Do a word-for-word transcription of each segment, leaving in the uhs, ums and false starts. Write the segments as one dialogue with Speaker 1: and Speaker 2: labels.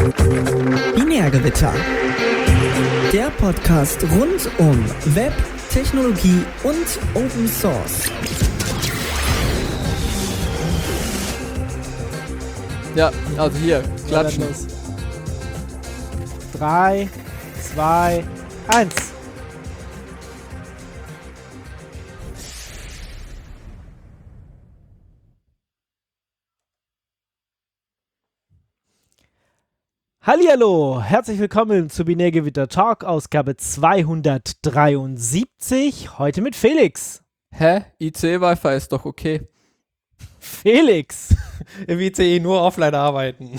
Speaker 1: Binärgewitter. Der Podcast rund um Web, Technologie und Open Source.
Speaker 2: Ja, also hier, klatschen.
Speaker 3: drei, zwei, eins. Hallihallo, herzlich willkommen zu Binärgewitter Talk, Ausgabe zweihundertdreiundsiebzig, heute mit Felix.
Speaker 2: Hä? I C E-Wi-Fi ist doch okay.
Speaker 3: Felix.
Speaker 4: Im I C E nur offline arbeiten.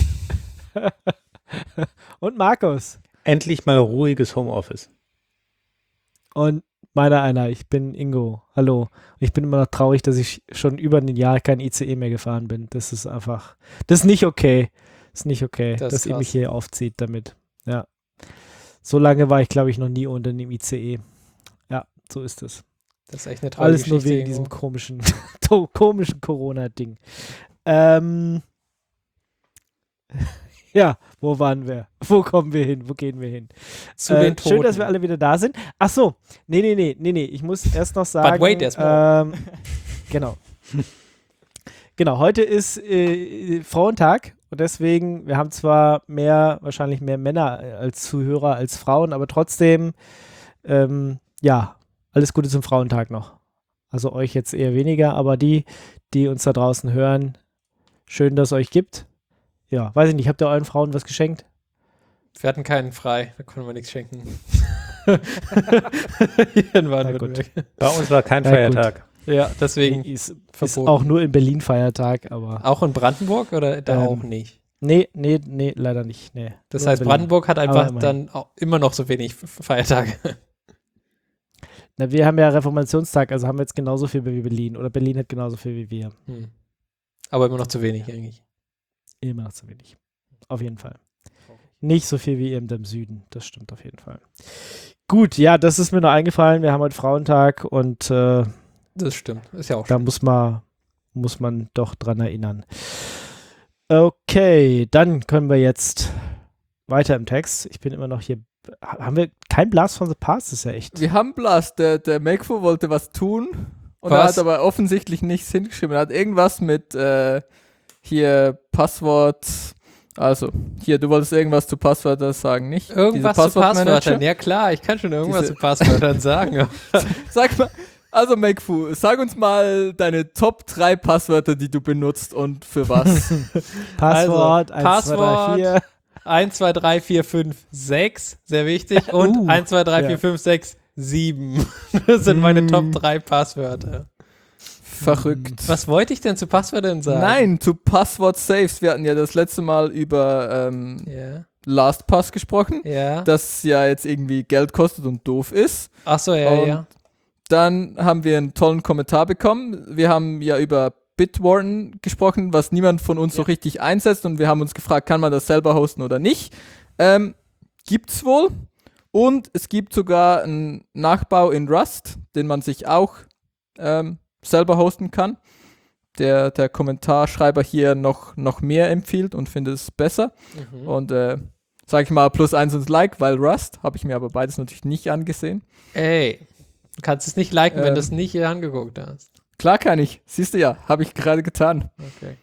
Speaker 3: Und Markus.
Speaker 5: Endlich mal ruhiges Homeoffice.
Speaker 3: Und meiner einer, ich bin Ingo. Hallo. Und ich bin immer noch traurig, dass ich schon über ein Jahr kein I C E mehr gefahren bin. Das ist einfach, das ist nicht okay. Das ist nicht okay,
Speaker 4: das
Speaker 3: dass
Speaker 4: ihr
Speaker 3: mich hier aufzieht damit. Ja. So lange war ich, glaube ich, noch nie unter einem I C E. Ja, so ist es.
Speaker 4: Das ist echt eine tolle
Speaker 3: Alles nur
Speaker 4: Geschichte
Speaker 3: wegen diesem komischen, komischen Corona-Ding. Ähm, ja, wo waren wir? Wo kommen wir hin? Wo gehen wir hin?
Speaker 4: Zu
Speaker 3: äh,
Speaker 4: den Toten.
Speaker 3: Schön, dass wir alle wieder da sind. Ach so, nee, nee, nee, nee, nee. Ich muss erst noch sagen.
Speaker 4: But wait, there's more.
Speaker 3: Ähm, genau. Genau, heute ist äh, Frauentag und deswegen, wir haben zwar mehr, wahrscheinlich mehr Männer als Zuhörer als Frauen, aber trotzdem, ähm, ja, alles Gute zum Frauentag noch. Also euch jetzt eher weniger, aber die, die uns da draußen hören, schön, dass es euch gibt. Ja, weiß ich nicht, habt ihr euren Frauen was geschenkt?
Speaker 4: Wir hatten keinen frei, da konnten wir nichts schenken.
Speaker 3: Na gut.
Speaker 5: Bei uns war kein
Speaker 3: Na
Speaker 5: Feiertag.
Speaker 4: Ja, deswegen
Speaker 3: ist, ist
Speaker 4: verboten.
Speaker 3: auch nur in Berlin Feiertag, aber.
Speaker 4: Auch in Brandenburg oder da
Speaker 3: Ähm,
Speaker 4: auch nicht?
Speaker 3: Nee, nee, nee, leider nicht. Nee.
Speaker 4: Das
Speaker 3: Nur
Speaker 4: heißt,
Speaker 3: in Berlin.
Speaker 4: Brandenburg hat
Speaker 3: Aber
Speaker 4: einfach
Speaker 3: immerhin.
Speaker 4: dann auch immer noch so wenig Feiertage.
Speaker 3: Na, wir haben ja Reformationstag, also haben wir jetzt genauso viel wie Berlin. Oder Berlin hat genauso viel wie wir.
Speaker 4: Hm. Aber immer noch zu wenig eigentlich.
Speaker 3: Immer noch zu wenig. Auf jeden Fall. Nicht so viel wie ihr im Süden. Das stimmt auf jeden Fall. Gut, ja, das ist mir noch eingefallen. Wir haben heute Frauentag und äh,
Speaker 4: Das stimmt, ist ja auch
Speaker 3: da
Speaker 4: schön.
Speaker 3: muss man, muss man doch dran erinnern. Okay, dann können wir jetzt weiter im Text. Ich bin immer noch hier. Haben wir kein Blast from the Past? Das ist ja echt.
Speaker 2: Wir haben Blast, der, der Makefo wollte was tun und er
Speaker 4: Was?
Speaker 2: hat aber offensichtlich nichts hingeschrieben. Er hat irgendwas mit äh, hier Passwort, also hier, du wolltest irgendwas zu Passwörtern sagen, nicht?
Speaker 4: Irgendwas
Speaker 2: Diese
Speaker 4: zu Passwörtern,
Speaker 2: Passwortmanager?
Speaker 4: ja klar, ich kann schon irgendwas
Speaker 2: Diese-
Speaker 4: zu Passwörtern sagen.
Speaker 2: Sag mal, also Makefo, sag uns mal deine Top drei Passwörter, die du benutzt und für was.
Speaker 3: Passwort,
Speaker 4: Also,
Speaker 3: eins, zwei, drei, vier.
Speaker 4: eins, zwei, drei, vier, fünf, sechs, sehr wichtig. Und
Speaker 3: Uh,
Speaker 4: eins, zwei, drei,
Speaker 3: ja.
Speaker 4: vier, fünf, sechs, sieben. Das sind meine Top drei Passwörter.
Speaker 2: Verrückt.
Speaker 4: Was wollte ich denn zu Passwörtern sagen?
Speaker 2: Nein, zu Passwort-Saves. Wir hatten ja das letzte Mal über ähm,
Speaker 4: Ja,
Speaker 2: LastPass gesprochen,
Speaker 4: ja.
Speaker 2: das ja jetzt irgendwie Geld kostet und doof ist.
Speaker 4: Ach so, ja,
Speaker 2: Und
Speaker 4: ja.
Speaker 2: Dann haben wir einen tollen Kommentar bekommen. Wir haben ja über Bitwarden gesprochen, was niemand von uns so richtig einsetzt und wir haben uns gefragt, kann man das selber hosten oder nicht. Ähm, gibt's wohl. Und es gibt sogar einen Nachbau in Rust, den man sich auch ähm, selber hosten kann. Der, der Kommentarschreiber hier noch, noch mehr empfiehlt und findet es besser.
Speaker 4: Mhm.
Speaker 2: Und äh, sag ich mal plus eins ins Like, weil Rust, habe ich mir aber beides natürlich nicht angesehen.
Speaker 4: Ey, du kannst es nicht liken, wenn
Speaker 2: Ähm.
Speaker 4: du es nicht hier angeguckt hast.
Speaker 2: Klar kann ich, siehst du ja, habe ich gerade getan.
Speaker 4: Okay.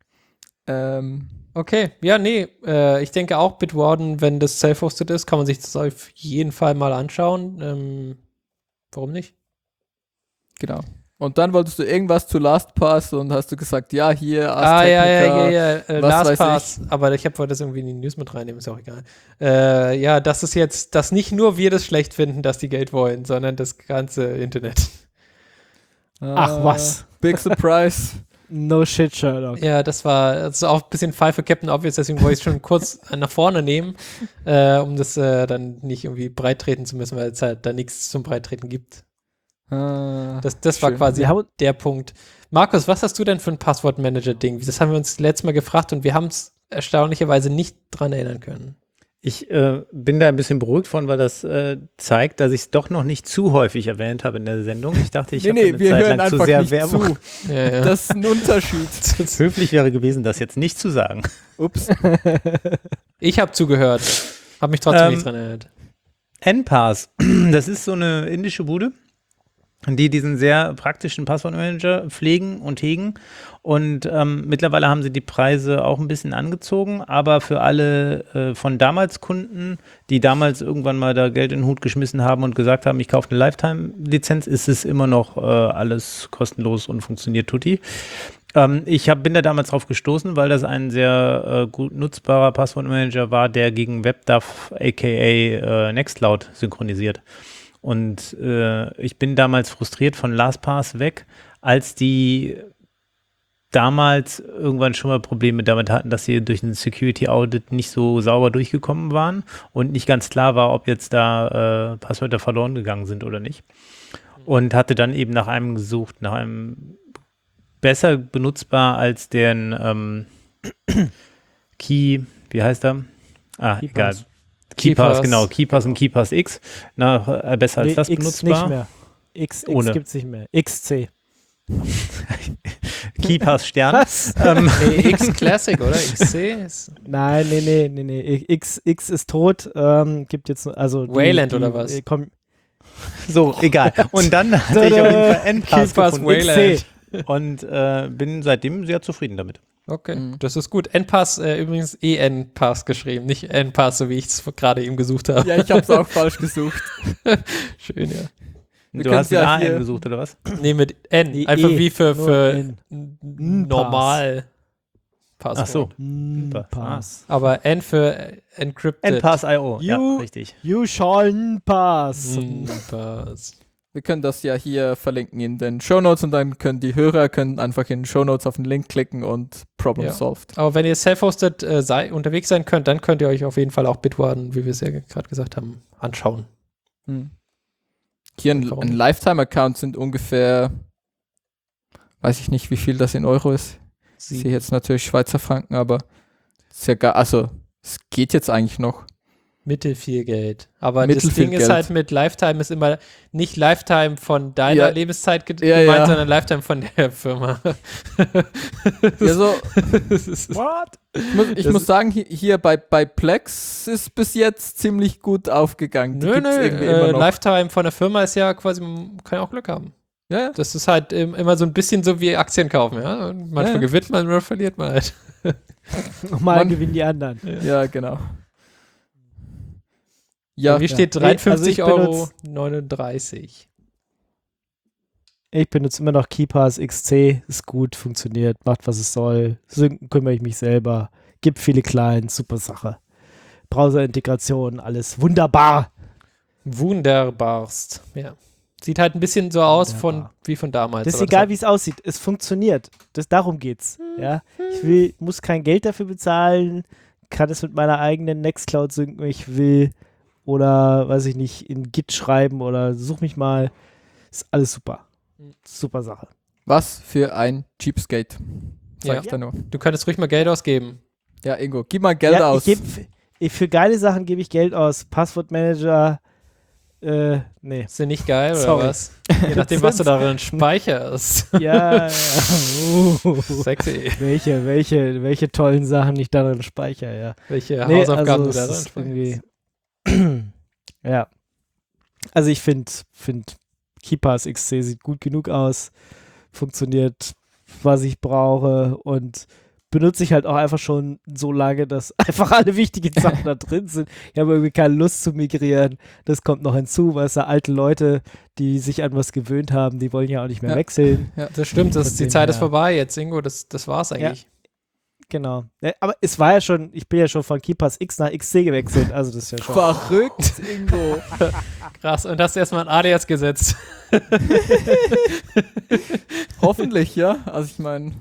Speaker 2: Ähm,
Speaker 4: Okay, ja, nee, äh, ich denke auch Bitwarden, wenn das self-hosted ist, kann man sich das auf jeden Fall mal anschauen. Ähm, warum nicht?
Speaker 2: genau. Und dann wolltest du irgendwas zu LastPass und hast du gesagt, ja, hier,
Speaker 4: Ah, ja, ja,
Speaker 2: Technica,
Speaker 4: ja, ja, äh,
Speaker 2: was weiß
Speaker 4: LastPass, aber ich habe wollte das irgendwie in die News mit reinnehmen, ist auch egal. Äh, ja, das ist jetzt, dass nicht nur wir das schlecht finden, dass die Geld wollen, sondern das ganze Internet.
Speaker 3: Ach, was?
Speaker 2: Big Surprise.
Speaker 3: No shit, Sherlock.
Speaker 4: Ja, das war also auch ein bisschen Fall für Captain Obvious, deswegen wollte ich es schon kurz nach vorne nehmen, äh, um das äh, dann nicht irgendwie breit treten zu müssen, weil es halt da nichts zum Breittreten gibt.
Speaker 2: Ah,
Speaker 4: Das, das war
Speaker 2: schön.
Speaker 4: quasi
Speaker 3: Wir haben-
Speaker 4: der Punkt. Markus, was hast du denn für ein Passwortmanager-Ding? Das haben wir uns letztes Mal gefragt und wir haben es erstaunlicherweise nicht dran erinnern können.
Speaker 5: Ich äh, bin da ein bisschen beruhigt von, weil das äh, zeigt, dass ich es doch noch nicht zu häufig erwähnt habe in der Sendung. Ich dachte, ich
Speaker 2: Nee,
Speaker 5: habe
Speaker 2: nee,
Speaker 5: eine
Speaker 2: wir
Speaker 5: Zeit
Speaker 2: hören
Speaker 5: lang zu
Speaker 2: einfach
Speaker 5: sehr
Speaker 2: nicht
Speaker 5: Werbung.
Speaker 2: zu.
Speaker 4: Ja, ja.
Speaker 2: Das ist ein Unterschied.
Speaker 5: Höflich wäre gewesen, das jetzt nicht zu sagen.
Speaker 2: Ups.
Speaker 4: Ich habe zugehört, habe mich trotzdem
Speaker 5: Ähm,
Speaker 4: nicht dran erinnert.
Speaker 5: N P A S, das ist so eine indische Bude, die diesen sehr praktischen Passwortmanager pflegen und hegen. Und ähm, mittlerweile haben sie die Preise auch ein bisschen angezogen, aber für alle äh, von damals Kunden, die damals irgendwann mal da Geld in den Hut geschmissen haben und gesagt haben, ich kaufe eine Lifetime-Lizenz, ist es immer noch äh, alles kostenlos und funktioniert tutti. Ähm, ich hab, bin da damals drauf gestoßen, weil das ein sehr äh, gut nutzbarer Passwortmanager war, der gegen WebDAV aka äh, Nextcloud synchronisiert. Und äh, ich bin damals frustriert von LastPass weg, als die damals irgendwann schon mal Probleme damit hatten, dass sie durch ein Security Audit nicht so sauber durchgekommen waren und nicht ganz klar war, ob jetzt da äh, Passwörter verloren gegangen sind oder nicht. Und hatte dann eben nach einem gesucht, nach einem besser benutzbar als den ähm, Key, wie heißt er? Ah,
Speaker 3: KeePass.
Speaker 5: egal. KeePass,
Speaker 4: KeePass.
Speaker 5: genau, KeePass und KeePass X. Na, äh, besser als
Speaker 3: Nee,
Speaker 5: das
Speaker 3: X
Speaker 5: benutzbar.
Speaker 3: nicht mehr. X, X
Speaker 5: Ohne.
Speaker 3: gibt's nicht mehr. X C.
Speaker 5: KeePass Stern.
Speaker 3: Was?
Speaker 5: ähm,
Speaker 4: Nee, X Classic, oder? X C? Ist
Speaker 3: Nein, nee, nee, nee, nee. X, X ist tot. Ähm, gibt jetzt nur- also die-
Speaker 4: Wayland
Speaker 3: die,
Speaker 4: oder was?
Speaker 3: äh, komm,
Speaker 5: so, egal. Und dann hatte ich auf jeden Fall N P A S
Speaker 4: KeePass
Speaker 5: gefunden
Speaker 4: Wayland.
Speaker 5: und äh, bin seitdem sehr zufrieden damit.
Speaker 4: Okay,
Speaker 2: Mhm.
Speaker 4: das ist gut. N Pass, äh, übrigens E N Pass geschrieben, nicht N Pass, so wie ich es gerade eben gesucht habe.
Speaker 2: Ja, ich hab's auch falsch gesucht.
Speaker 4: Schön, ja.
Speaker 2: Wir
Speaker 5: Du
Speaker 2: können's
Speaker 5: hast mit
Speaker 2: ja
Speaker 5: A N
Speaker 2: hier-
Speaker 5: gesucht, oder was?
Speaker 4: Nee, mit N.
Speaker 3: Die
Speaker 4: Einfach
Speaker 3: E,
Speaker 4: wie für,
Speaker 3: nur
Speaker 4: für
Speaker 3: N.
Speaker 4: n-
Speaker 3: N-Pass.
Speaker 4: normal Passwort.
Speaker 5: Ach so.
Speaker 3: Mm,
Speaker 5: Super.
Speaker 3: Pass.
Speaker 4: Aber N für äh, encrypted.
Speaker 5: N P A S Punkt I O, ja,
Speaker 3: You-
Speaker 5: richtig.
Speaker 3: You shall pass.
Speaker 4: N Pass.
Speaker 2: Wir können das ja hier verlinken in den Shownotes und dann können die Hörer können einfach in den Shownotes auf den Link klicken und Problem
Speaker 4: Ja.
Speaker 2: solved.
Speaker 4: Aber wenn ihr self-hosted äh, sei, unterwegs sein könnt, dann könnt ihr euch auf jeden Fall auch Bitwarden, wie wir es ja gerade gesagt haben, anschauen.
Speaker 2: Hm. Hier ein,
Speaker 4: Warum?
Speaker 2: ein Lifetime-Account sind ungefähr, weiß ich nicht, wie viel das in Euro ist. Ich
Speaker 4: Sie
Speaker 2: sehe jetzt natürlich Schweizer Franken, aber circa, also es geht jetzt eigentlich noch.
Speaker 4: Mittel viel Geld. Aber das
Speaker 2: Mittel viel
Speaker 4: Ding ist
Speaker 2: Geld.
Speaker 4: halt mit Lifetime ist immer nicht Lifetime von deiner
Speaker 2: Ja.
Speaker 4: Lebenszeit ge
Speaker 2: Ja,
Speaker 4: gemeint,
Speaker 2: ja.
Speaker 4: sondern Lifetime von der Firma.
Speaker 2: Ja, so,
Speaker 4: Das ist-
Speaker 3: What?
Speaker 2: ich muss, ich
Speaker 4: Das
Speaker 2: muss
Speaker 4: ist-
Speaker 2: sagen, hier, hier bei, bei Plex ist bis jetzt ziemlich gut aufgegangen. Die
Speaker 4: Nö,
Speaker 2: gibt's
Speaker 4: nö,
Speaker 2: irgendwie
Speaker 4: äh,
Speaker 2: immer noch.
Speaker 4: Lifetime von der Firma ist ja quasi, man kann ja auch Glück haben.
Speaker 2: Ja, ja.
Speaker 4: Das ist halt ähm, immer so ein bisschen so wie Aktien kaufen, ja. Und manchmal
Speaker 2: Ja.
Speaker 4: gewinnt man, oder verliert man halt.
Speaker 3: Nochmal
Speaker 2: Mann.
Speaker 3: gewinnen die anderen.
Speaker 2: ja, genau. Ja,
Speaker 4: Wie
Speaker 3: ja.
Speaker 4: steht
Speaker 3: Nee,
Speaker 4: dreiundfünfzig
Speaker 3: also ich
Speaker 4: Euro
Speaker 3: benutz-
Speaker 4: neununddreißig.
Speaker 3: Ich benutze immer noch KeePass X C. Ist gut, funktioniert, macht was es soll. Synken kümmere ich mich selber. Gibt viele Clients, super Sache. Browser-Integration, alles wunderbar.
Speaker 4: Wunderbarst. Ja. Sieht halt ein bisschen so aus von,
Speaker 3: Wunderbar.
Speaker 4: wie von damals.
Speaker 3: Das ist
Speaker 4: aber
Speaker 3: egal,
Speaker 4: hat-
Speaker 3: wie es aussieht. Es funktioniert. Das, darum geht's. Ja? Ich will, muss kein Geld dafür bezahlen, kann es mit meiner eigenen Nextcloud synken, wenn ich will. Oder, weiß ich nicht, in Git schreiben oder such mich mal. Ist alles super. Super Sache.
Speaker 2: was für ein Cheapskate. Sag
Speaker 4: Ja.
Speaker 2: ich da nur.
Speaker 4: Du könntest ruhig mal Geld ausgeben.
Speaker 2: Ja, Ingo, gib mal Geld
Speaker 3: ja,
Speaker 2: aus.
Speaker 3: Ich geb, ich, für geile Sachen gebe ich Geld aus. Passwortmanager, äh, nee.
Speaker 4: Ist ja nicht geil, oder
Speaker 3: Sorry.
Speaker 4: was? Je nachdem, was du darin speicherst.
Speaker 3: Ja, ja. Uh,
Speaker 4: Sexy.
Speaker 3: welche, welche, welche tollen Sachen ich darin speichere, ja.
Speaker 4: Welche
Speaker 3: Nee,
Speaker 4: Hausaufgaben
Speaker 3: also
Speaker 4: du
Speaker 3: es
Speaker 4: darin
Speaker 3: ist
Speaker 4: speicherst.
Speaker 3: irgendwie ja. Also ich finde, find KeePass X C sieht gut genug aus, funktioniert, was ich brauche und benutze ich halt auch einfach schon so lange, dass einfach alle wichtigen Sachen da drin sind. Ich habe irgendwie keine Lust zu migrieren. Das kommt noch hinzu, weil es da alte Leute, die sich an was gewöhnt haben, die wollen ja auch nicht mehr
Speaker 2: Ja.
Speaker 3: wechseln.
Speaker 4: Das stimmt, das,
Speaker 3: Von
Speaker 4: die
Speaker 3: dem
Speaker 4: Zeit ist
Speaker 3: her.
Speaker 4: vorbei jetzt, Ingo. Das, das war's eigentlich.
Speaker 3: Genau. Ja, aber es war ja schon, ich bin ja schon von KeePass X nach X C gewechselt, also das ist ja schon.
Speaker 2: Verrückt, Ingo.
Speaker 4: Krass. Und hast erstmal ein Alias gesetzt.
Speaker 2: Hoffentlich, ja. Also ich meine,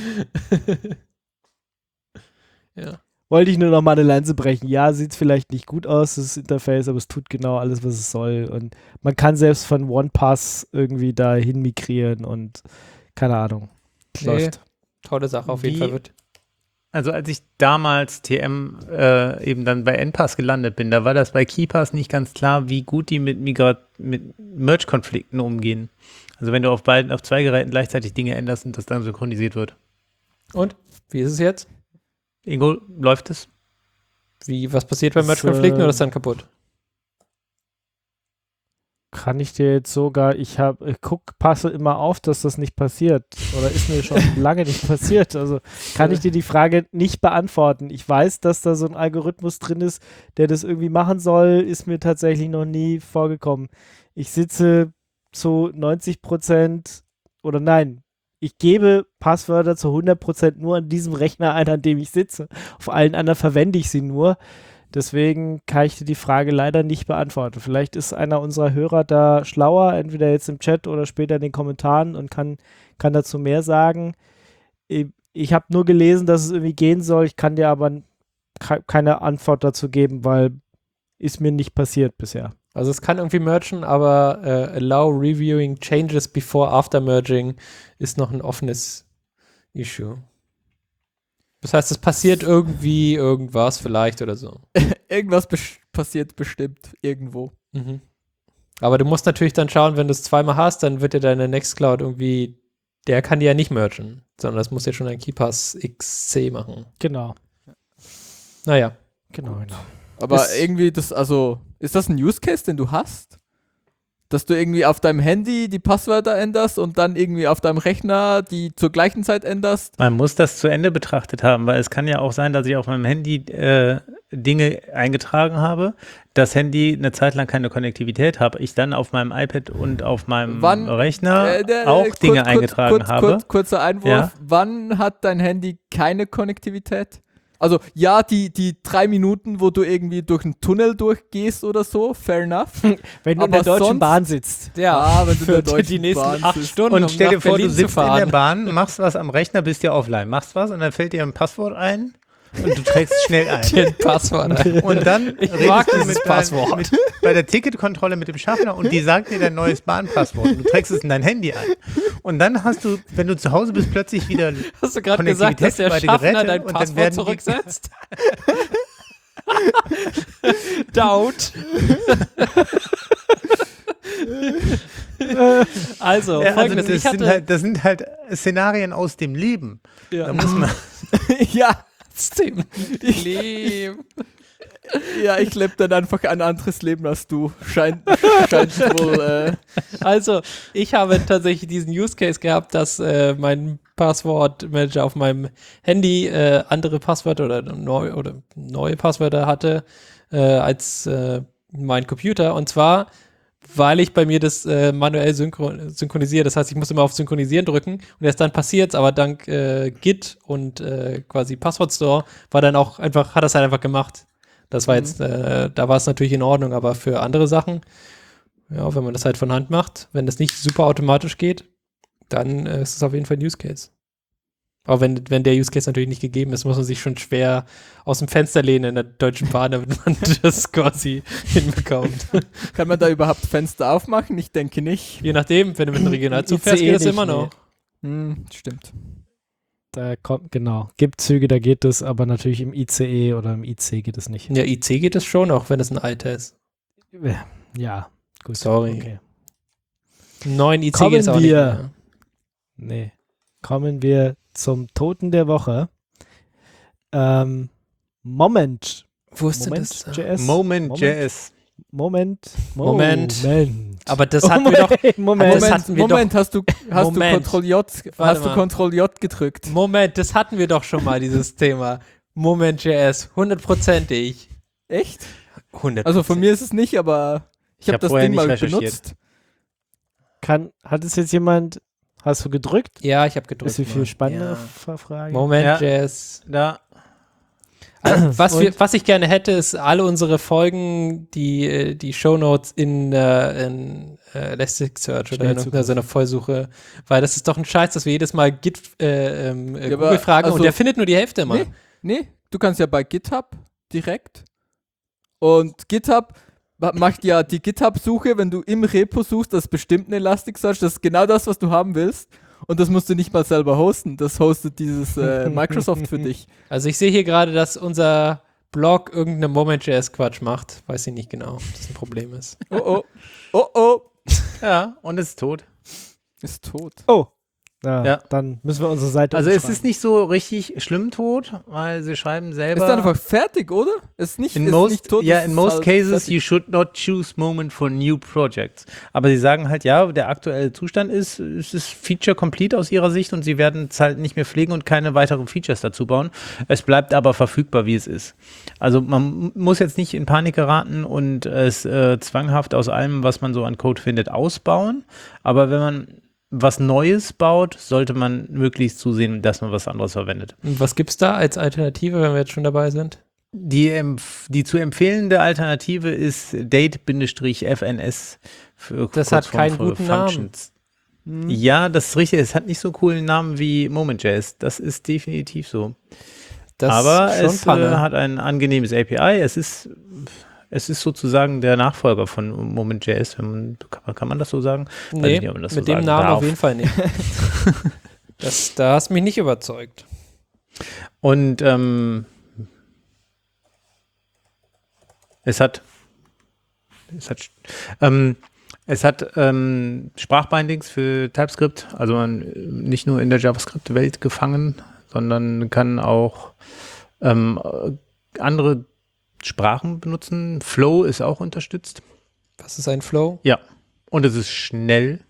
Speaker 4: Ja.
Speaker 3: Wollte ich nur noch mal eine Lanze brechen. Ja, sieht vielleicht nicht gut aus, das Interface, aber es tut genau alles, was es soll. Und man kann selbst von OnePass irgendwie dahin migrieren und keine Ahnung.
Speaker 4: Nee.
Speaker 3: Läuft.
Speaker 4: Tolle Sache auf jeden
Speaker 5: Wie-
Speaker 4: Fall. Wird.
Speaker 5: Also als ich damals T M äh, eben dann bei N P A S gelandet bin, da war das bei KeePass nicht ganz klar, wie gut die mit, Migra- mit Merge-Konflikten umgehen. Also wenn du auf beiden, auf zwei Geräten gleichzeitig Dinge änderst und das dann synchronisiert wird.
Speaker 4: Und? Wie ist es jetzt?
Speaker 5: Ingo, läuft es?
Speaker 4: Wie, was passiert bei
Speaker 3: Das,
Speaker 4: Merge-Konflikten
Speaker 3: äh,
Speaker 4: oder ist dann kaputt?
Speaker 3: Kann ich dir jetzt sogar, ich habe, ich guck, passe immer auf, dass das nicht passiert. Oder ist mir schon lange nicht passiert. Also kann ich dir die Frage nicht beantworten. Ich weiß, dass da so ein Algorithmus drin ist, der das irgendwie machen soll, ist mir tatsächlich noch nie vorgekommen. Ich sitze zu neunzig Prozent oder nein, ich gebe Passwörter zu hundert Prozent nur an diesem Rechner ein, an dem ich sitze. Auf allen anderen verwende ich sie nur. Deswegen kann ich dir die Frage leider nicht beantworten. Vielleicht ist einer unserer Hörer da schlauer, entweder jetzt im Chat oder später in den Kommentaren und kann, kann dazu mehr sagen. Ich, ich habe nur gelesen, dass es irgendwie gehen soll. Ich kann dir aber ke- keine Antwort dazu geben, weil ist mir nicht passiert bisher.
Speaker 4: Also es kann irgendwie mergen, aber äh, allow reviewing changes before after merging ist noch ein offenes Issue. Das heißt, es passiert irgendwie irgendwas vielleicht oder so.
Speaker 2: Irgendwas bes- passiert bestimmt irgendwo.
Speaker 4: Mhm. Aber du musst natürlich dann schauen, wenn du es zweimal hast, dann wird dir deine Nextcloud irgendwie, der kann die ja nicht mergen, sondern das muss ja schon ein KeePass X C machen.
Speaker 3: Genau.
Speaker 4: Naja.
Speaker 3: Genau, genau.
Speaker 2: Aber
Speaker 4: Ist-
Speaker 2: irgendwie das, also, ist das ein Use Case, den du hast? Dass du irgendwie auf deinem Handy die Passwörter änderst und dann irgendwie auf deinem Rechner die zur gleichen Zeit änderst?
Speaker 5: Man muss das zu Ende betrachtet haben, weil es kann ja auch sein, dass ich auf meinem Handy äh, Dinge eingetragen habe, das Handy eine Zeit lang keine Konnektivität habe, ich dann auf meinem iPad und auf meinem
Speaker 2: Wann-
Speaker 5: Rechner
Speaker 2: Äh, der-
Speaker 5: auch
Speaker 2: kurz-
Speaker 5: Dinge
Speaker 2: kurz-
Speaker 5: eingetragen
Speaker 2: kurz,
Speaker 5: habe.
Speaker 2: Kurz, kurzer Einwurf.
Speaker 5: Ja.
Speaker 2: Wann hat dein Handy keine Konnektivität? Also ja, die, die drei Minuten, wo du irgendwie durch einen Tunnel durchgehst oder so, fair enough.
Speaker 3: Wenn du in
Speaker 2: Aber
Speaker 3: der Deutschen
Speaker 2: sonst-
Speaker 3: Bahn sitzt.
Speaker 4: Ja,
Speaker 2: Ah, wenn du in der
Speaker 4: für
Speaker 2: Deutschen
Speaker 4: die nächsten
Speaker 2: Bahn
Speaker 4: acht
Speaker 2: sitzt.
Speaker 4: Stunden,
Speaker 5: Und
Speaker 4: um
Speaker 5: stell
Speaker 4: nach
Speaker 5: dir vor,
Speaker 4: Berlin
Speaker 5: du
Speaker 4: zu
Speaker 5: sitzt in der
Speaker 4: fahren.
Speaker 5: Bahn, machst was am Rechner, bist ja offline, machst was und dann fällt dir ein Passwort ein und du trägst es schnell ein.
Speaker 4: Dir ein Passwort.
Speaker 5: Und dann
Speaker 4: Ich
Speaker 5: redest
Speaker 4: mag
Speaker 5: du
Speaker 4: dieses
Speaker 5: mit
Speaker 4: Passwort.
Speaker 5: Dein, mit, bei der Ticketkontrolle mit dem Schaffner und die sagt dir dein neues Bahnpasswort und du trägst es in dein Handy ein. Und dann hast du, wenn du zu Hause bist, plötzlich wieder
Speaker 4: Hast du gerade gesagt, dass der
Speaker 5: Konnektivität bei den
Speaker 4: Schaffner
Speaker 5: Geräten
Speaker 4: dein
Speaker 5: und dann
Speaker 4: Passwort
Speaker 5: werden die-
Speaker 4: zurücksetzt? Doubt. also,
Speaker 5: Ja, also
Speaker 4: folgendes.
Speaker 5: das,
Speaker 4: ich
Speaker 5: sind
Speaker 4: hatte,
Speaker 5: halt, das sind halt Szenarien aus dem Leben. Da muss man,
Speaker 2: Ja,
Speaker 4: System. Leben.
Speaker 2: ja, ich lebe dann einfach ein anderes Leben als du. Scheint, scheint wohl. Äh,
Speaker 4: Also, ich habe tatsächlich diesen Use Case gehabt, dass äh, mein Passwortmanager auf meinem Handy äh, andere Passwörter oder, neu, oder neue Passwörter hatte äh, als äh, mein Computer. Und zwar, weil ich bei mir das äh, manuell synchron synchronisiere. Das heißt, ich muss immer auf Synchronisieren drücken und erst dann passiert's. Aber dank äh, Git und äh, quasi Passwort Store war dann auch einfach, hat das halt einfach gemacht. Das war jetzt, äh, da war es natürlich in Ordnung, aber für andere Sachen, ja, wenn man das halt von Hand macht, wenn das nicht super automatisch geht, dann äh, ist es auf jeden Fall ein Use Case. Aber wenn, wenn der Use Case natürlich nicht gegeben ist, muss man sich schon schwer aus dem Fenster lehnen in der Deutschen Bahn, damit man das quasi hinbekommt.
Speaker 2: kann man da überhaupt Fenster aufmachen? Ich denke nicht.
Speaker 4: Je nachdem, wenn du mit einem Regionalzug
Speaker 3: I C E
Speaker 4: fährst, geht das
Speaker 3: nicht,
Speaker 4: immer
Speaker 3: nee.
Speaker 4: noch.
Speaker 2: Hm, stimmt.
Speaker 3: Da kommt, genau. Gibt Züge, da geht es, aber natürlich im I C E oder im I C geht es nicht.
Speaker 4: Ja, I C geht es schon, auch wenn es ein alter ist.
Speaker 3: Ja, gut.
Speaker 4: Sorry.
Speaker 3: Okay.
Speaker 4: Ein neuen I C
Speaker 3: Kommen
Speaker 4: geht es auch nicht
Speaker 3: wir.
Speaker 4: mehr.
Speaker 3: Nee. Kommen wir zum Toten der Woche. Ähm, Moment.
Speaker 4: Wo ist denn
Speaker 3: Moment,
Speaker 4: das?
Speaker 3: J S.
Speaker 5: Moment, Jazz.
Speaker 3: Moment.
Speaker 4: Moment.
Speaker 3: Moment.
Speaker 4: Aber das hatten wir doch.
Speaker 3: Moment.
Speaker 4: Das
Speaker 2: Moment,
Speaker 4: hatten wir
Speaker 2: Moment hast du, hast du
Speaker 4: Moment.
Speaker 2: Ctrl J,
Speaker 4: Warte
Speaker 2: hast du
Speaker 4: mal.
Speaker 2: Ctrl J gedrückt?
Speaker 4: Moment, das hatten wir doch schon mal, dieses Thema. Moment.js, hundertprozentig.
Speaker 2: Echt?
Speaker 4: hundert
Speaker 2: Also von mir ist es nicht, aber ich,
Speaker 5: Ich
Speaker 2: habe
Speaker 5: hab
Speaker 2: das
Speaker 5: vorher
Speaker 2: Ding
Speaker 5: nicht
Speaker 2: mal
Speaker 5: recherchiert.
Speaker 2: benutzt.
Speaker 3: Kann, hat es jetzt jemand, hast du gedrückt?
Speaker 4: Ja, ich habe gedrückt.
Speaker 3: Das ist viel
Speaker 4: mal.
Speaker 3: spannendere
Speaker 4: Ja.
Speaker 3: F- Frage.
Speaker 4: Moment.js.
Speaker 5: Da,
Speaker 4: Also, was,
Speaker 3: Und?
Speaker 4: wir, was ich gerne hätte, ist alle unsere Folgen, die, äh, die Shownotes in, äh, in äh, Elasticsearch oder in
Speaker 3: Schnellzugriff.
Speaker 4: irgendeiner so einer Vollsuche, weil das ist doch ein Scheiß, dass wir jedes Mal Git äh, ähm, äh,
Speaker 2: Ja, aber
Speaker 4: Google fragen
Speaker 2: also-
Speaker 4: und der findet nur die Hälfte immer.
Speaker 2: Nee, nee, du kannst ja bei GitHub direkt. Und GitHub ma- macht ja die GitHub-Suche, wenn du im Repo suchst, das ist bestimmt ein Elasticsearch, das ist genau das, was du haben willst. und das musst du nicht mal selber hosten. Das hostet dieses äh, Microsoft für dich.
Speaker 4: Also ich sehe hier gerade, dass unser Blog irgendeine Moment.js-Quatsch macht. Weiß ich nicht genau, ob das ein Problem ist.
Speaker 2: Oh oh. Oh oh.
Speaker 5: Ja, und es ist tot.
Speaker 2: Ist tot.
Speaker 3: Oh. Ja,
Speaker 5: Ja.
Speaker 3: Dann müssen wir unsere Seite
Speaker 5: Also es
Speaker 3: umschreiben.
Speaker 5: ist nicht so richtig schlimm tot, weil sie schreiben selber.
Speaker 2: Ist einfach fertig, oder? Ist nicht,
Speaker 5: in
Speaker 2: ist
Speaker 5: most,
Speaker 2: nicht tot.
Speaker 5: ja,
Speaker 2: ist
Speaker 5: in most
Speaker 2: halt
Speaker 5: cases
Speaker 2: fertig.
Speaker 5: you should not choose Moment for new projects. Aber sie sagen halt, ja, der aktuelle Zustand ist, es ist Feature complete aus ihrer Sicht und sie werden es halt nicht mehr pflegen und keine weiteren Features dazu bauen. Es bleibt aber verfügbar, wie es ist. Also man muss jetzt nicht in Panik geraten und es äh, zwanghaft aus allem, was man so an Code findet, ausbauen. Aber wenn man was Neues baut, sollte man möglichst zusehen, dass man was anderes verwendet.
Speaker 4: Und was gibt's da als Alternative, wenn wir jetzt schon dabei sind?
Speaker 5: Die, empf- die zu empfehlende Alternative ist Date-F N S. Für
Speaker 4: Das hat
Speaker 5: Kurzform
Speaker 4: keinen
Speaker 5: für
Speaker 4: guten Namen.
Speaker 5: Functions. Ja, das ist richtig. Es hat nicht so einen coolen Namen wie Moment.js. Das ist definitiv so.
Speaker 4: Das
Speaker 5: Aber
Speaker 4: ist schon
Speaker 5: es äh,
Speaker 4: Panne.
Speaker 5: hat ein angenehmes A P I. Es ist, es ist sozusagen der Nachfolger von Moment.js. Wenn man, kann, man, kann man das so sagen? Weiß
Speaker 4: Nee,
Speaker 5: ich nicht, ob man das
Speaker 4: mit
Speaker 5: so
Speaker 4: dem
Speaker 5: sagen
Speaker 4: Namen
Speaker 5: darf.
Speaker 4: auf jeden Fall nicht. das, da hast du mich nicht überzeugt.
Speaker 5: Und ähm, es hat es hat ähm, es hat ähm, Sprachbindings für TypeScript, also man äh, nicht nur in der JavaScript-Welt gefangen, sondern kann auch ähm, äh, andere Sprachen benutzen. Flow ist auch unterstützt.
Speaker 4: Was ist ein Flow?
Speaker 5: Ja. Und es ist schnell.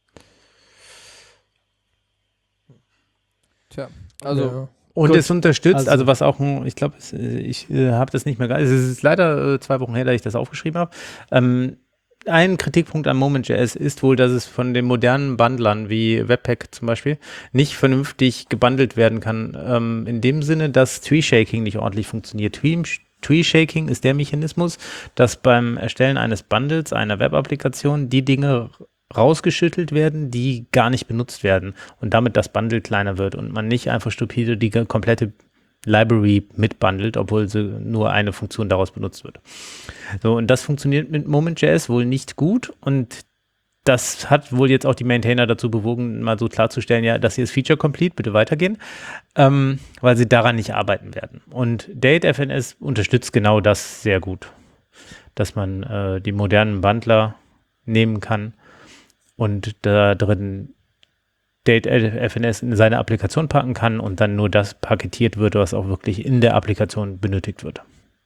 Speaker 2: Tja, also
Speaker 4: Ja.
Speaker 5: Und
Speaker 3: Gut.
Speaker 5: es unterstützt, also,
Speaker 3: Also-
Speaker 5: was auch, ein, ich glaube, ich äh, habe das nicht mehr, ge- es ist leider äh, zwei Wochen her, dass ich das aufgeschrieben habe. Ähm, ein Kritikpunkt an Moment.js ist wohl, dass es von den modernen Bundlern wie Webpack zum Beispiel nicht vernünftig gebundelt werden kann. Ähm, in dem Sinne, dass Tree-Shaking nicht ordentlich funktioniert. Tree, Tree-Shaking ist der Mechanismus, dass beim Erstellen eines Bundles einer Web-Applikation die Dinge rausgeschüttelt werden, die gar nicht benutzt werden und damit das Bundle kleiner wird und man nicht einfach stupide die ge- komplette Library mitbundelt, obwohl sie nur eine Funktion daraus benutzt wird. So, und das funktioniert mit Moment.js wohl nicht gut und das hat wohl jetzt auch die Maintainer dazu bewogen, mal so klarzustellen, ja, das hier ist Feature Complete, bitte weitergehen, ähm, weil sie daran nicht arbeiten werden. Und Date.F N S unterstützt genau das sehr gut, dass man äh, die modernen Bundler nehmen kann und da drin Date.F N S in seine Applikation packen kann und dann nur das paketiert wird, was auch wirklich in der Applikation benötigt wird.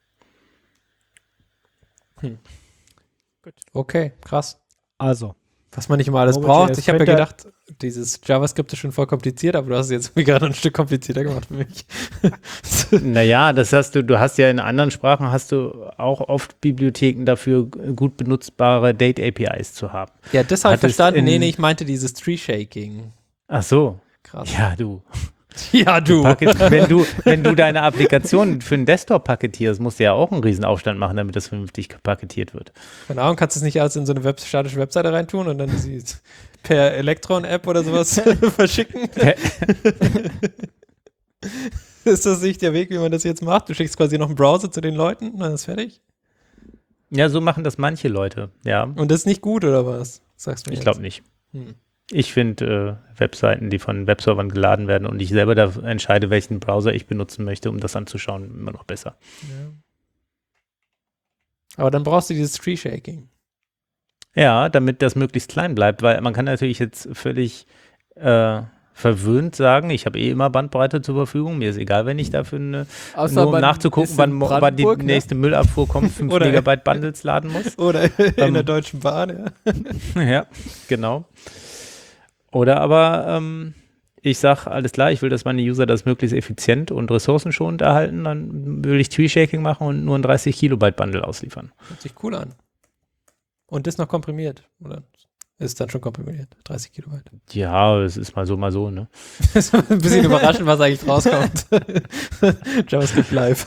Speaker 4: Okay, krass.
Speaker 3: Also,
Speaker 4: Was man nicht immer alles
Speaker 3: Moment.js
Speaker 4: braucht. Ich habe ja
Speaker 3: könnte-
Speaker 4: gedacht, dieses JavaScript ist schon voll kompliziert, aber du hast es jetzt mir gerade ein Stück komplizierter gemacht für mich.
Speaker 5: Naja, das hast du, du hast ja in anderen Sprachen hast du auch oft Bibliotheken dafür, gut benutzbare Date-A P Is zu haben.
Speaker 4: Ja, das habe ich
Speaker 5: Hat es
Speaker 4: verstanden.
Speaker 5: in-
Speaker 4: Nee, nee, ich meinte dieses Tree-Shaking.
Speaker 5: Ach so.
Speaker 4: Krass.
Speaker 5: Ja, du.
Speaker 4: Ja, du.
Speaker 5: Paket, wenn du. Wenn du deine Applikation für einen Desktop paketierst, musst du ja auch einen Riesenaufstand machen, damit das vernünftig paketiert wird.
Speaker 4: Keine Ahnung, kannst du es nicht alles in so eine Web statische Webseite reintun und dann sie per Electron-App oder sowas verschicken? Ist das nicht der Weg, wie man das jetzt macht? Du schickst quasi noch einen Browser zu den Leuten und dann ist fertig?
Speaker 5: Ja, so machen das manche Leute, ja.
Speaker 4: Und das ist nicht gut, oder was? Sagst du mir
Speaker 5: Ich
Speaker 4: jetzt?
Speaker 5: glaube nicht.
Speaker 4: Hm.
Speaker 5: Ich finde äh, Webseiten, die von Webservern geladen werden und ich selber da entscheide, welchen Browser ich benutzen möchte, um das anzuschauen, immer noch besser.
Speaker 4: Ja. Aber dann brauchst du dieses Tree-Shaking.
Speaker 5: Ja, damit das möglichst klein bleibt, weil man kann natürlich jetzt völlig äh, verwöhnt sagen, ich habe eh immer Bandbreite zur Verfügung, mir ist egal, wenn ich dafür eine,
Speaker 2: außer
Speaker 5: nur um
Speaker 2: man
Speaker 5: nachzugucken,
Speaker 2: ist
Speaker 5: wann,
Speaker 2: in
Speaker 5: mo- wann die
Speaker 2: Brandenburg, ne?
Speaker 5: nächste Müllabfuhr kommt, fünf
Speaker 4: Oder-
Speaker 5: Megabyte Bundles laden muss.
Speaker 4: Oder in
Speaker 5: Ähm.
Speaker 4: der Deutschen Bahn, ja.
Speaker 5: Ja, genau. Oder aber ähm, ich sage, alles klar, ich will, dass meine User das möglichst effizient und ressourcenschonend erhalten, dann will ich Tree-Shaking machen und nur ein dreißig Kilobyte Bundle ausliefern.
Speaker 4: Hört sich cool an. Und das noch komprimiert, oder? Ist dann schon komprimiert, dreißig Kilobyte.
Speaker 5: Ja, es ist mal so, mal so, ne?
Speaker 4: Das ist ein bisschen überraschend, was eigentlich rauskommt. JavaScript Live.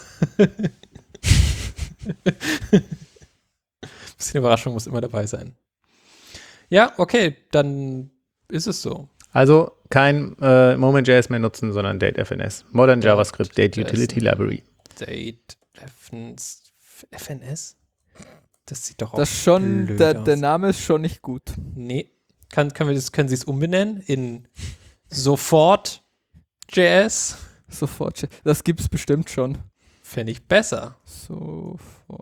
Speaker 4: Bisschen Überraschung muss immer dabei sein. Ja, okay, dann ist es so.
Speaker 5: Also kein äh, Moment.js mehr nutzen, sondern Date.F N S. Modern
Speaker 4: Date
Speaker 5: JavaScript Date
Speaker 4: F N S.
Speaker 5: Utility Library.
Speaker 4: Date F N S? Das sieht doch auch
Speaker 2: Das schon,
Speaker 4: blöd
Speaker 2: der,
Speaker 4: aus.
Speaker 2: der Name ist schon nicht gut.
Speaker 4: Nee. Kann, können, wir das, können Sie es umbenennen in Sofort J S.
Speaker 2: Sofort. Das gibt's bestimmt schon.
Speaker 4: Fände ich besser.
Speaker 2: Sofort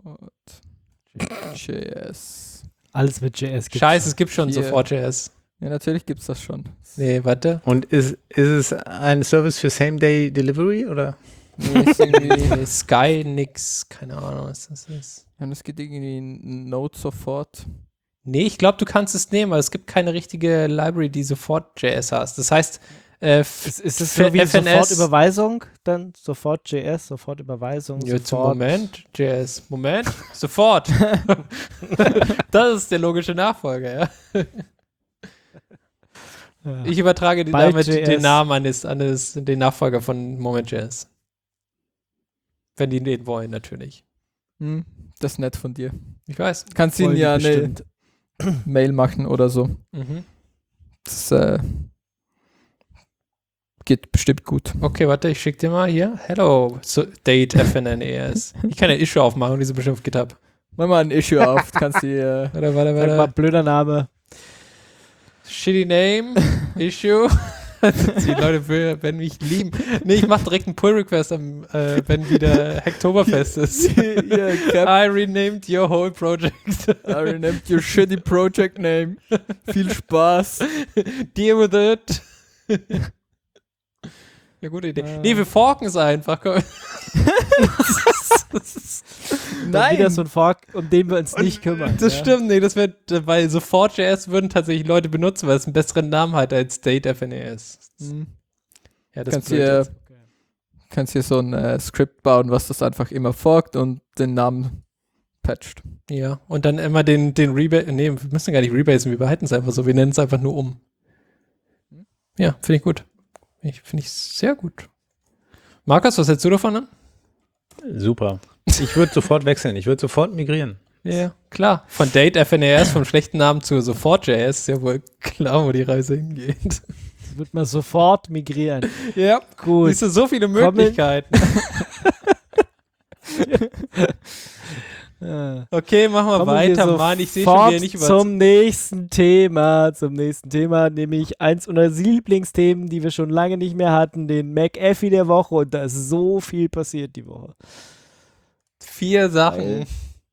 Speaker 2: J S.
Speaker 3: Alles mit J S gibt's.
Speaker 4: Scheiße, es gibt schon
Speaker 2: Hier.
Speaker 4: Sofort J S.
Speaker 2: Ja, natürlich gibt's das schon.
Speaker 4: Nee, warte.
Speaker 5: Und ist, ist es ein Service für Same-Day-Delivery oder?
Speaker 2: Nee, ist irgendwie,
Speaker 4: Nee, Sky, nix, keine Ahnung, was das ist.
Speaker 2: ja, es geht irgendwie in Node sofort.
Speaker 4: Nee, ich glaube, du kannst es nehmen, aber es gibt keine richtige Library, die sofort J S hast. Das heißt, äh,
Speaker 3: Ist, ist es
Speaker 4: für
Speaker 3: so wie
Speaker 4: F N S
Speaker 3: Sofortüberweisung? Dann sofort J S, Sofortüberweisung,
Speaker 4: Ja, zum
Speaker 3: sofort.
Speaker 4: Moment, J S, Moment, sofort. Das ist der logische Nachfolger, ja.
Speaker 3: Ja.
Speaker 4: Ich übertrage die
Speaker 3: Bald
Speaker 4: damit
Speaker 3: J S.
Speaker 4: den Namen eines, eines, den Nachfolger von Moment.js. Wenn die den wollen, natürlich.
Speaker 2: Hm, das ist nett von dir.
Speaker 4: Ich weiß.
Speaker 2: Kannst ihnen
Speaker 3: Wollen die
Speaker 2: ja eine
Speaker 3: bestimmt.
Speaker 2: Mail machen oder so.
Speaker 4: Mhm.
Speaker 2: Das äh, geht bestimmt gut.
Speaker 4: Okay, warte, ich schick dir mal hier. Hello, so, Date F N N E S. Ich kann ja Issue aufmachen und diese bestimmt auf GitHub.
Speaker 2: Mach mal ein Issue auf. Kannst du äh,
Speaker 4: Warte, warte,
Speaker 3: Sag mal,
Speaker 4: warte.
Speaker 3: blöder Name.
Speaker 4: Shitty Name, Issue. Die Leute will- werden mich lieben. Nee, ich mach direkt einen Pull-Request, am, äh, wenn wieder Hacktoberfest ist.
Speaker 2: yeah, Cap,
Speaker 4: I renamed your whole project.
Speaker 2: I renamed your shitty project name. Viel Spaß.
Speaker 4: Deal with it. Ja, gute Idee.
Speaker 3: Äh.
Speaker 4: Nee, wir forken es einfach. Komm.
Speaker 3: Dann wieder so ein Fork, um den wir uns nicht kümmern.
Speaker 4: Das
Speaker 3: ja.
Speaker 4: stimmt, nee, das wird, weil Sofort.js würden tatsächlich Leute benutzen, weil es einen besseren Namen hat als Date F N E S.
Speaker 2: Hm.
Speaker 4: Ja, das
Speaker 2: Kannst
Speaker 4: ist blöd
Speaker 2: hier,
Speaker 4: jetzt.
Speaker 2: kannst hier so ein äh, Skript bauen, was das einfach immer forkt und den Namen patcht.
Speaker 4: Ja, und dann immer den, den Rebase, nee, wir müssen gar nicht rebasen, wir behalten es einfach so, wir nennen es einfach nur um. Ja, finde ich gut. Ich, finde ich sehr gut. Markus, was hältst du davon an?
Speaker 5: Super. Ich würde sofort wechseln. Ich würde sofort migrieren.
Speaker 4: Ja, ja, klar. Von Date F N E S, vom schlechten Namen zu Sofort.js, ist ja wohl klar, wo die Reise hingeht.
Speaker 3: Das wird man sofort migrieren.
Speaker 4: Ja,
Speaker 3: Gut.
Speaker 4: siehst du, so viele
Speaker 3: Kommen-
Speaker 4: Möglichkeiten.
Speaker 3: Ja.
Speaker 4: Okay, machen wir
Speaker 3: Kommen
Speaker 4: weiter,
Speaker 3: wir
Speaker 4: Mann. Ich sehe schon
Speaker 3: sofort
Speaker 4: wieder nicht über.
Speaker 3: zum nächsten Thema, zum nächsten Thema, nämlich eins unserer Lieblingsthemen, die wir schon lange nicht mehr hatten, den McAfee der Woche, und da ist so viel passiert die Woche.
Speaker 4: Vier Sachen.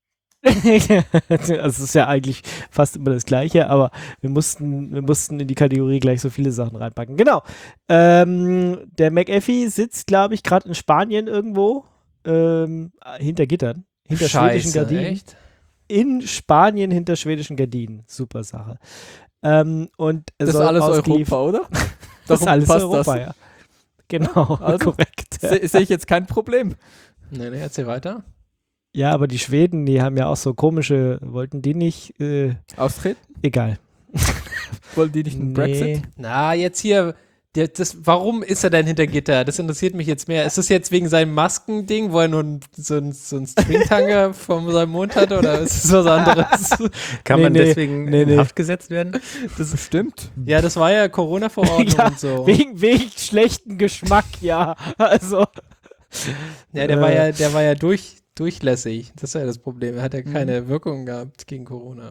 Speaker 3: Also es ist ja eigentlich fast immer das Gleiche, aber wir mussten, wir mussten in die Kategorie gleich so viele Sachen reinpacken. Genau. Ähm, der McAfee sitzt, glaube ich, gerade in Spanien irgendwo, ähm, hinter Gittern, hinter schwedischen
Speaker 4: Scheiße,
Speaker 3: Gardinen.
Speaker 4: echt?
Speaker 3: In Spanien hinter schwedischen Gardinen. Super Sache. Ähm, und er
Speaker 2: Das ist
Speaker 3: soll
Speaker 2: alles
Speaker 3: ausgeliefert-
Speaker 2: Europa, oder?
Speaker 3: Das ist
Speaker 2: Darum
Speaker 3: alles
Speaker 2: passt
Speaker 3: Europa,
Speaker 2: das.
Speaker 3: ja. Genau,
Speaker 2: Also,
Speaker 3: korrekt. Ja.
Speaker 2: Se- Sehe ich jetzt kein Problem.
Speaker 4: Nee, nee, erzähl weiter.
Speaker 3: ja, aber die Schweden, die haben ja auch so komische, wollten die nicht, äh,
Speaker 2: Austreten?
Speaker 3: egal.
Speaker 2: Wollen die nicht einen Brexit?
Speaker 4: Na, jetzt hier. Der, das, warum ist er denn hinter Gitter? Das interessiert mich jetzt mehr. Ist das jetzt wegen seinem Maskending, wo er nur ein, so ein, so ein Stringtanger vor seinem Mund hatte, oder ist es was anderes?
Speaker 5: Kann
Speaker 3: Nee,
Speaker 5: man
Speaker 3: nee,
Speaker 5: deswegen
Speaker 3: nee,
Speaker 5: in
Speaker 3: nee.
Speaker 5: Haft gesetzt werden?
Speaker 2: Das bestimmt.
Speaker 4: Ja, das war ja Corona-Verordnung
Speaker 3: Ja,
Speaker 4: und so.
Speaker 3: Wegen, wegen schlechten Geschmack, ja. Also.
Speaker 4: Ja, der
Speaker 3: äh,
Speaker 4: war ja, der war ja durch, durchlässig. Das ist ja das Problem. Er hat ja
Speaker 3: Mhm.
Speaker 4: keine Wirkung gehabt gegen Corona.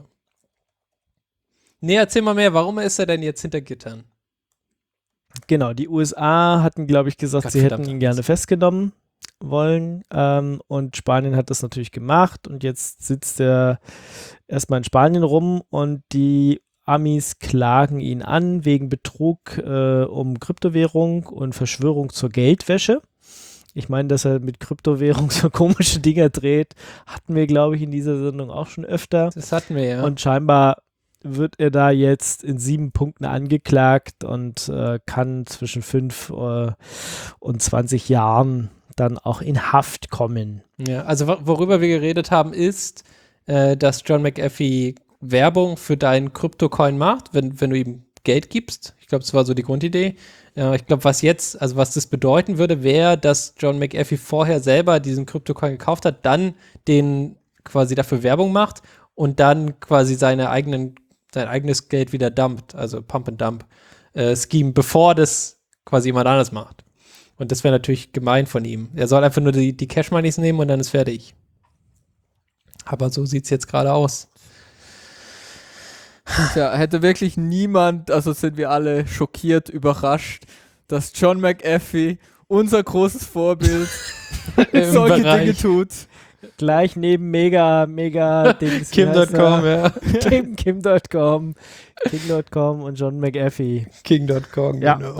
Speaker 4: Nee, erzähl mal mehr. Warum ist er denn jetzt hinter Gittern?
Speaker 3: Genau, die U S A hatten, glaube ich, gesagt, sie
Speaker 4: Gottverdammt
Speaker 3: hätten ihn
Speaker 4: alles.
Speaker 3: gerne festgenommen wollen. Ähm, und Spanien hat das natürlich gemacht. Und jetzt sitzt er erstmal in Spanien rum und die Amis klagen ihn an wegen Betrug äh, um Kryptowährung und Verschwörung zur Geldwäsche. Ich meine, dass er mit Kryptowährung so komische Dinger dreht, hatten wir, glaube ich, in dieser Sendung auch schon öfter.
Speaker 4: Das hatten wir ja.
Speaker 3: Und scheinbar wird er da jetzt in sieben Punkten angeklagt und äh, kann zwischen fünf äh, und zwanzig Jahren dann auch in Haft kommen.
Speaker 4: Ja, also wo- worüber wir geredet haben, ist, äh, dass John McAfee Werbung für deinen Kryptocoin macht, wenn, wenn du ihm Geld gibst. Ich glaube, das war so die Grundidee. Äh, ich glaube, was jetzt, also was das bedeuten würde, wäre, dass John McAfee vorher selber diesen Kryptocoin gekauft hat, dann den quasi dafür Werbung macht und dann quasi seine eigenen, sein eigenes Geld wieder dumpt, also Pump and Dump äh, Scheme, bevor das quasi jemand anderes macht. Und das wäre natürlich gemein von ihm. Er soll einfach nur die, die Cash Moneys nehmen und dann ist fertig. Aber so sieht es jetzt gerade aus.
Speaker 2: Tja, hätte wirklich niemand, also sind wir alle schockiert, überrascht, dass John McAfee, unser großes Vorbild,
Speaker 4: Im
Speaker 2: solche
Speaker 4: Bereich
Speaker 2: Dinge tut.
Speaker 3: Gleich neben Mega, Mega Dings.
Speaker 4: Kim Punkt com, ja.
Speaker 3: Kim, Kim Punkt com, King Punkt com und John McAfee.
Speaker 4: King Punkt com,
Speaker 3: Ja.
Speaker 4: genau.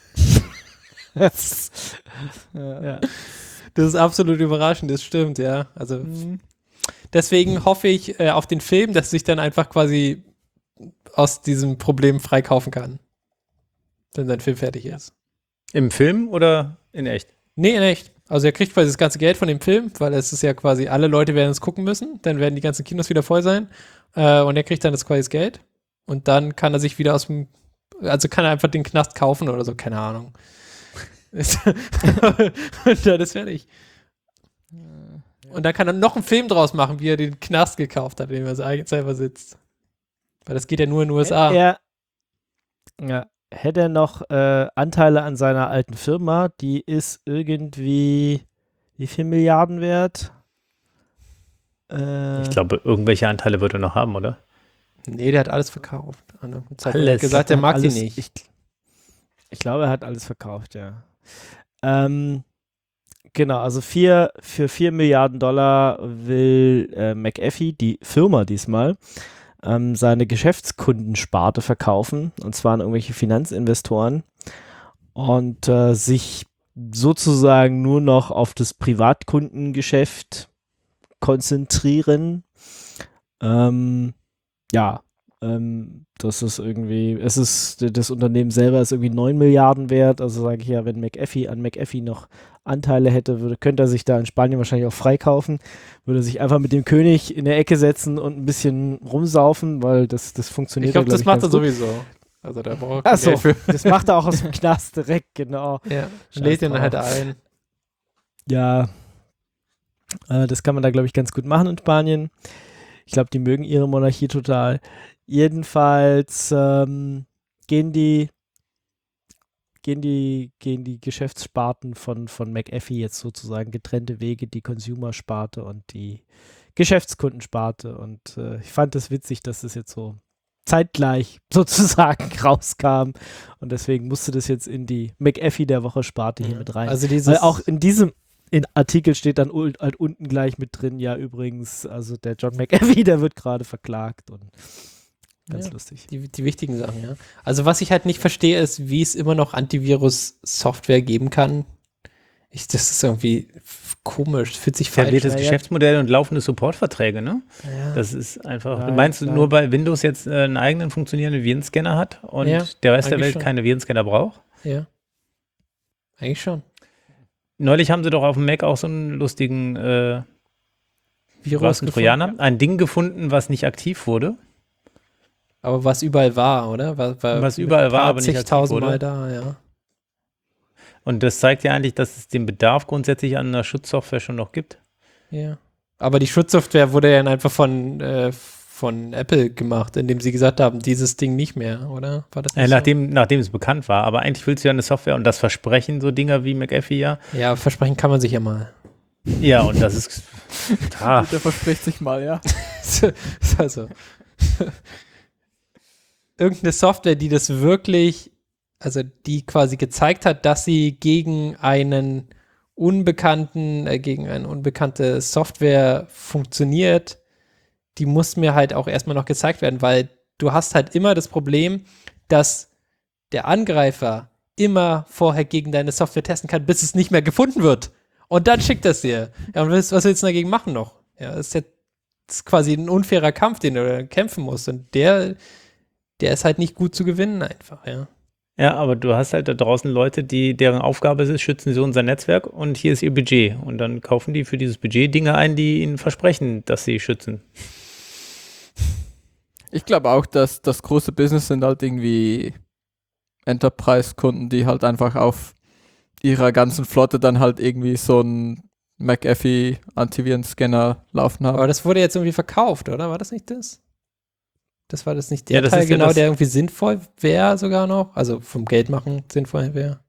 Speaker 2: Ja.
Speaker 3: Ja.
Speaker 4: Das ist absolut überraschend, das stimmt, ja. Also
Speaker 2: Mhm.
Speaker 4: deswegen hoffe ich äh, auf den Film, dass sich dann einfach quasi aus diesem Problem freikaufen kann. Wenn sein Film fertig ist.
Speaker 5: Im Film oder in echt?
Speaker 4: Nee, in echt. Also er kriegt quasi das ganze Geld von dem Film, weil es ist ja quasi, alle Leute werden es gucken müssen, dann werden die ganzen Kinos wieder voll sein äh, und er kriegt dann das quasi das Geld und dann kann er sich wieder aus dem, also kann er einfach den Knast kaufen oder so, keine Ahnung. Und dann ist fertig. Und dann kann er noch einen Film draus machen, wie er den Knast gekauft hat, in dem er so selber sitzt. Weil das geht ja nur in den U S A.
Speaker 3: Er, ja, hätte er noch äh, Anteile an seiner alten Firma, die ist irgendwie wie viel Milliarden wert? Äh,
Speaker 5: Ich glaube, irgendwelche Anteile wird er noch haben, oder?
Speaker 4: Nee, der hat alles verkauft. An einem Zeitpunkt.
Speaker 5: Alles.
Speaker 4: Er hat gesagt, er
Speaker 3: hat
Speaker 4: mag
Speaker 3: alles,
Speaker 4: sie nicht.
Speaker 3: Ich, ich glaube, er hat alles verkauft, ja. Ähm, genau, also vier, für vier Milliarden Dollar will äh, McAfee, die Firma diesmal, ähm, seine Geschäftskundensparte verkaufen, und zwar an irgendwelche Finanzinvestoren, und äh, sich sozusagen nur noch auf das Privatkundengeschäft konzentrieren. Ähm, ja, ähm, das ist irgendwie, es ist, das Unternehmen selber ist irgendwie neun Milliarden wert, also sage ich ja, wenn McAfee an McAfee noch Anteile hätte, würde, könnte er sich da in Spanien wahrscheinlich auch freikaufen, würde sich einfach mit dem König in der Ecke setzen und ein bisschen rumsaufen, weil das, das funktioniert
Speaker 4: Ich glaube,
Speaker 3: ja,
Speaker 4: das
Speaker 3: glaub
Speaker 4: macht er
Speaker 3: ganz gut.
Speaker 4: sowieso. Also da braucht er kein
Speaker 3: Achso,
Speaker 4: Geld für.
Speaker 3: das macht er auch aus dem Knast direkt, genau.
Speaker 4: Ja,
Speaker 3: Scheiß
Speaker 4: lädt ihn
Speaker 3: drauf.
Speaker 4: halt ein.
Speaker 3: Ja, äh, das kann man da, glaube ich, ganz gut machen in Spanien. Ich glaube, die mögen ihre Monarchie total. Jedenfalls ähm, gehen die gehen die gehen die Geschäftssparten von, von McAfee jetzt sozusagen getrennte Wege, die Consumer-Sparte und die Geschäftskundensparte. Und äh, ich fand es witzig, dass das jetzt so zeitgleich sozusagen rauskam. Und deswegen musste das jetzt in die McAfee der Woche-Sparte hier mit rein.
Speaker 4: Also dieses,
Speaker 3: Weil auch in diesem in Artikel steht dann ul- halt unten gleich mit drin, ja übrigens, also der John McAfee, der wird gerade verklagt und ganz
Speaker 4: Ja.
Speaker 3: lustig.
Speaker 4: die, die wichtigen Sachen, ja. Also was ich halt nicht verstehe, ist, wie es immer noch Antivirus-Software geben kann. Ich, das ist irgendwie f- komisch, fühlt sich falsch
Speaker 5: Etabliertes
Speaker 3: ja, ja.
Speaker 5: Geschäftsmodell und laufende Supportverträge, ne?
Speaker 4: Ja.
Speaker 5: Das ist einfach.
Speaker 3: Ja,
Speaker 5: du meinst
Speaker 3: klar.
Speaker 5: nur, weil Windows jetzt äh, einen eigenen funktionierenden Virenscanner hat und
Speaker 4: Ja,
Speaker 5: der Rest der
Speaker 4: eigentlich
Speaker 5: Welt
Speaker 4: schon.
Speaker 5: keine Virenscanner braucht?
Speaker 4: Ja. Eigentlich schon.
Speaker 5: Neulich haben sie doch auf dem Mac auch so einen lustigen äh,
Speaker 4: Virus
Speaker 5: was, ein
Speaker 4: gefunden.
Speaker 5: Trojaner, ein Ding gefunden, was nicht aktiv wurde.
Speaker 4: Aber was überall war, oder? War, war
Speaker 5: Was überall war, aber nicht aktiv
Speaker 4: zigtausendmal
Speaker 5: wurde.
Speaker 4: da, ja.
Speaker 5: Und das zeigt ja eigentlich, dass es den Bedarf grundsätzlich an einer Schutzsoftware schon noch gibt.
Speaker 4: Ja. Aber die Schutzsoftware wurde ja dann einfach von, äh, von Apple gemacht, indem sie gesagt haben, dieses Ding nicht mehr, oder? War das nicht
Speaker 5: Äh,
Speaker 4: so?
Speaker 5: nachdem, nachdem es bekannt war. Aber eigentlich willst du ja eine Software und das versprechen so Dinger wie McAfee ja.
Speaker 4: Ja, versprechen kann man sich ja mal.
Speaker 5: Ja, und das ist. Ah,
Speaker 2: Der verspricht sich mal, ja.
Speaker 4: Also. Irgendeine Software, die das wirklich, also die quasi gezeigt hat, dass sie gegen einen unbekannten, äh, gegen eine unbekannte Software funktioniert, die muss mir halt auch erstmal noch gezeigt werden, weil du hast halt immer das Problem, dass der Angreifer immer vorher gegen deine Software testen kann, bis es nicht mehr gefunden wird. Und dann schickt er es dir. Ja, und was, was willst du dagegen machen noch? Ja, das ist jetzt das ist quasi ein unfairer Kampf, den du dann kämpfen musst. Und der, der ist halt nicht gut zu gewinnen einfach, ja.
Speaker 5: ja, aber du hast halt da draußen Leute, die deren Aufgabe es ist, schützen sie unser Netzwerk und hier ist ihr Budget. Und dann kaufen die für dieses Budget Dinge ein, die ihnen versprechen, dass sie schützen.
Speaker 2: Ich glaube auch, dass das große Business sind halt irgendwie Enterprise-Kunden, die halt einfach auf ihrer ganzen Flotte dann halt irgendwie so einen McAfee Antivirenscanner laufen haben.
Speaker 4: Aber das wurde jetzt irgendwie verkauft, oder? War das nicht das? Das war das nicht der
Speaker 5: Ja, das
Speaker 4: Teil
Speaker 5: ist ja
Speaker 4: genau,
Speaker 5: das-
Speaker 4: der irgendwie sinnvoll wäre sogar noch? Also vom Geld machen sinnvoll wäre?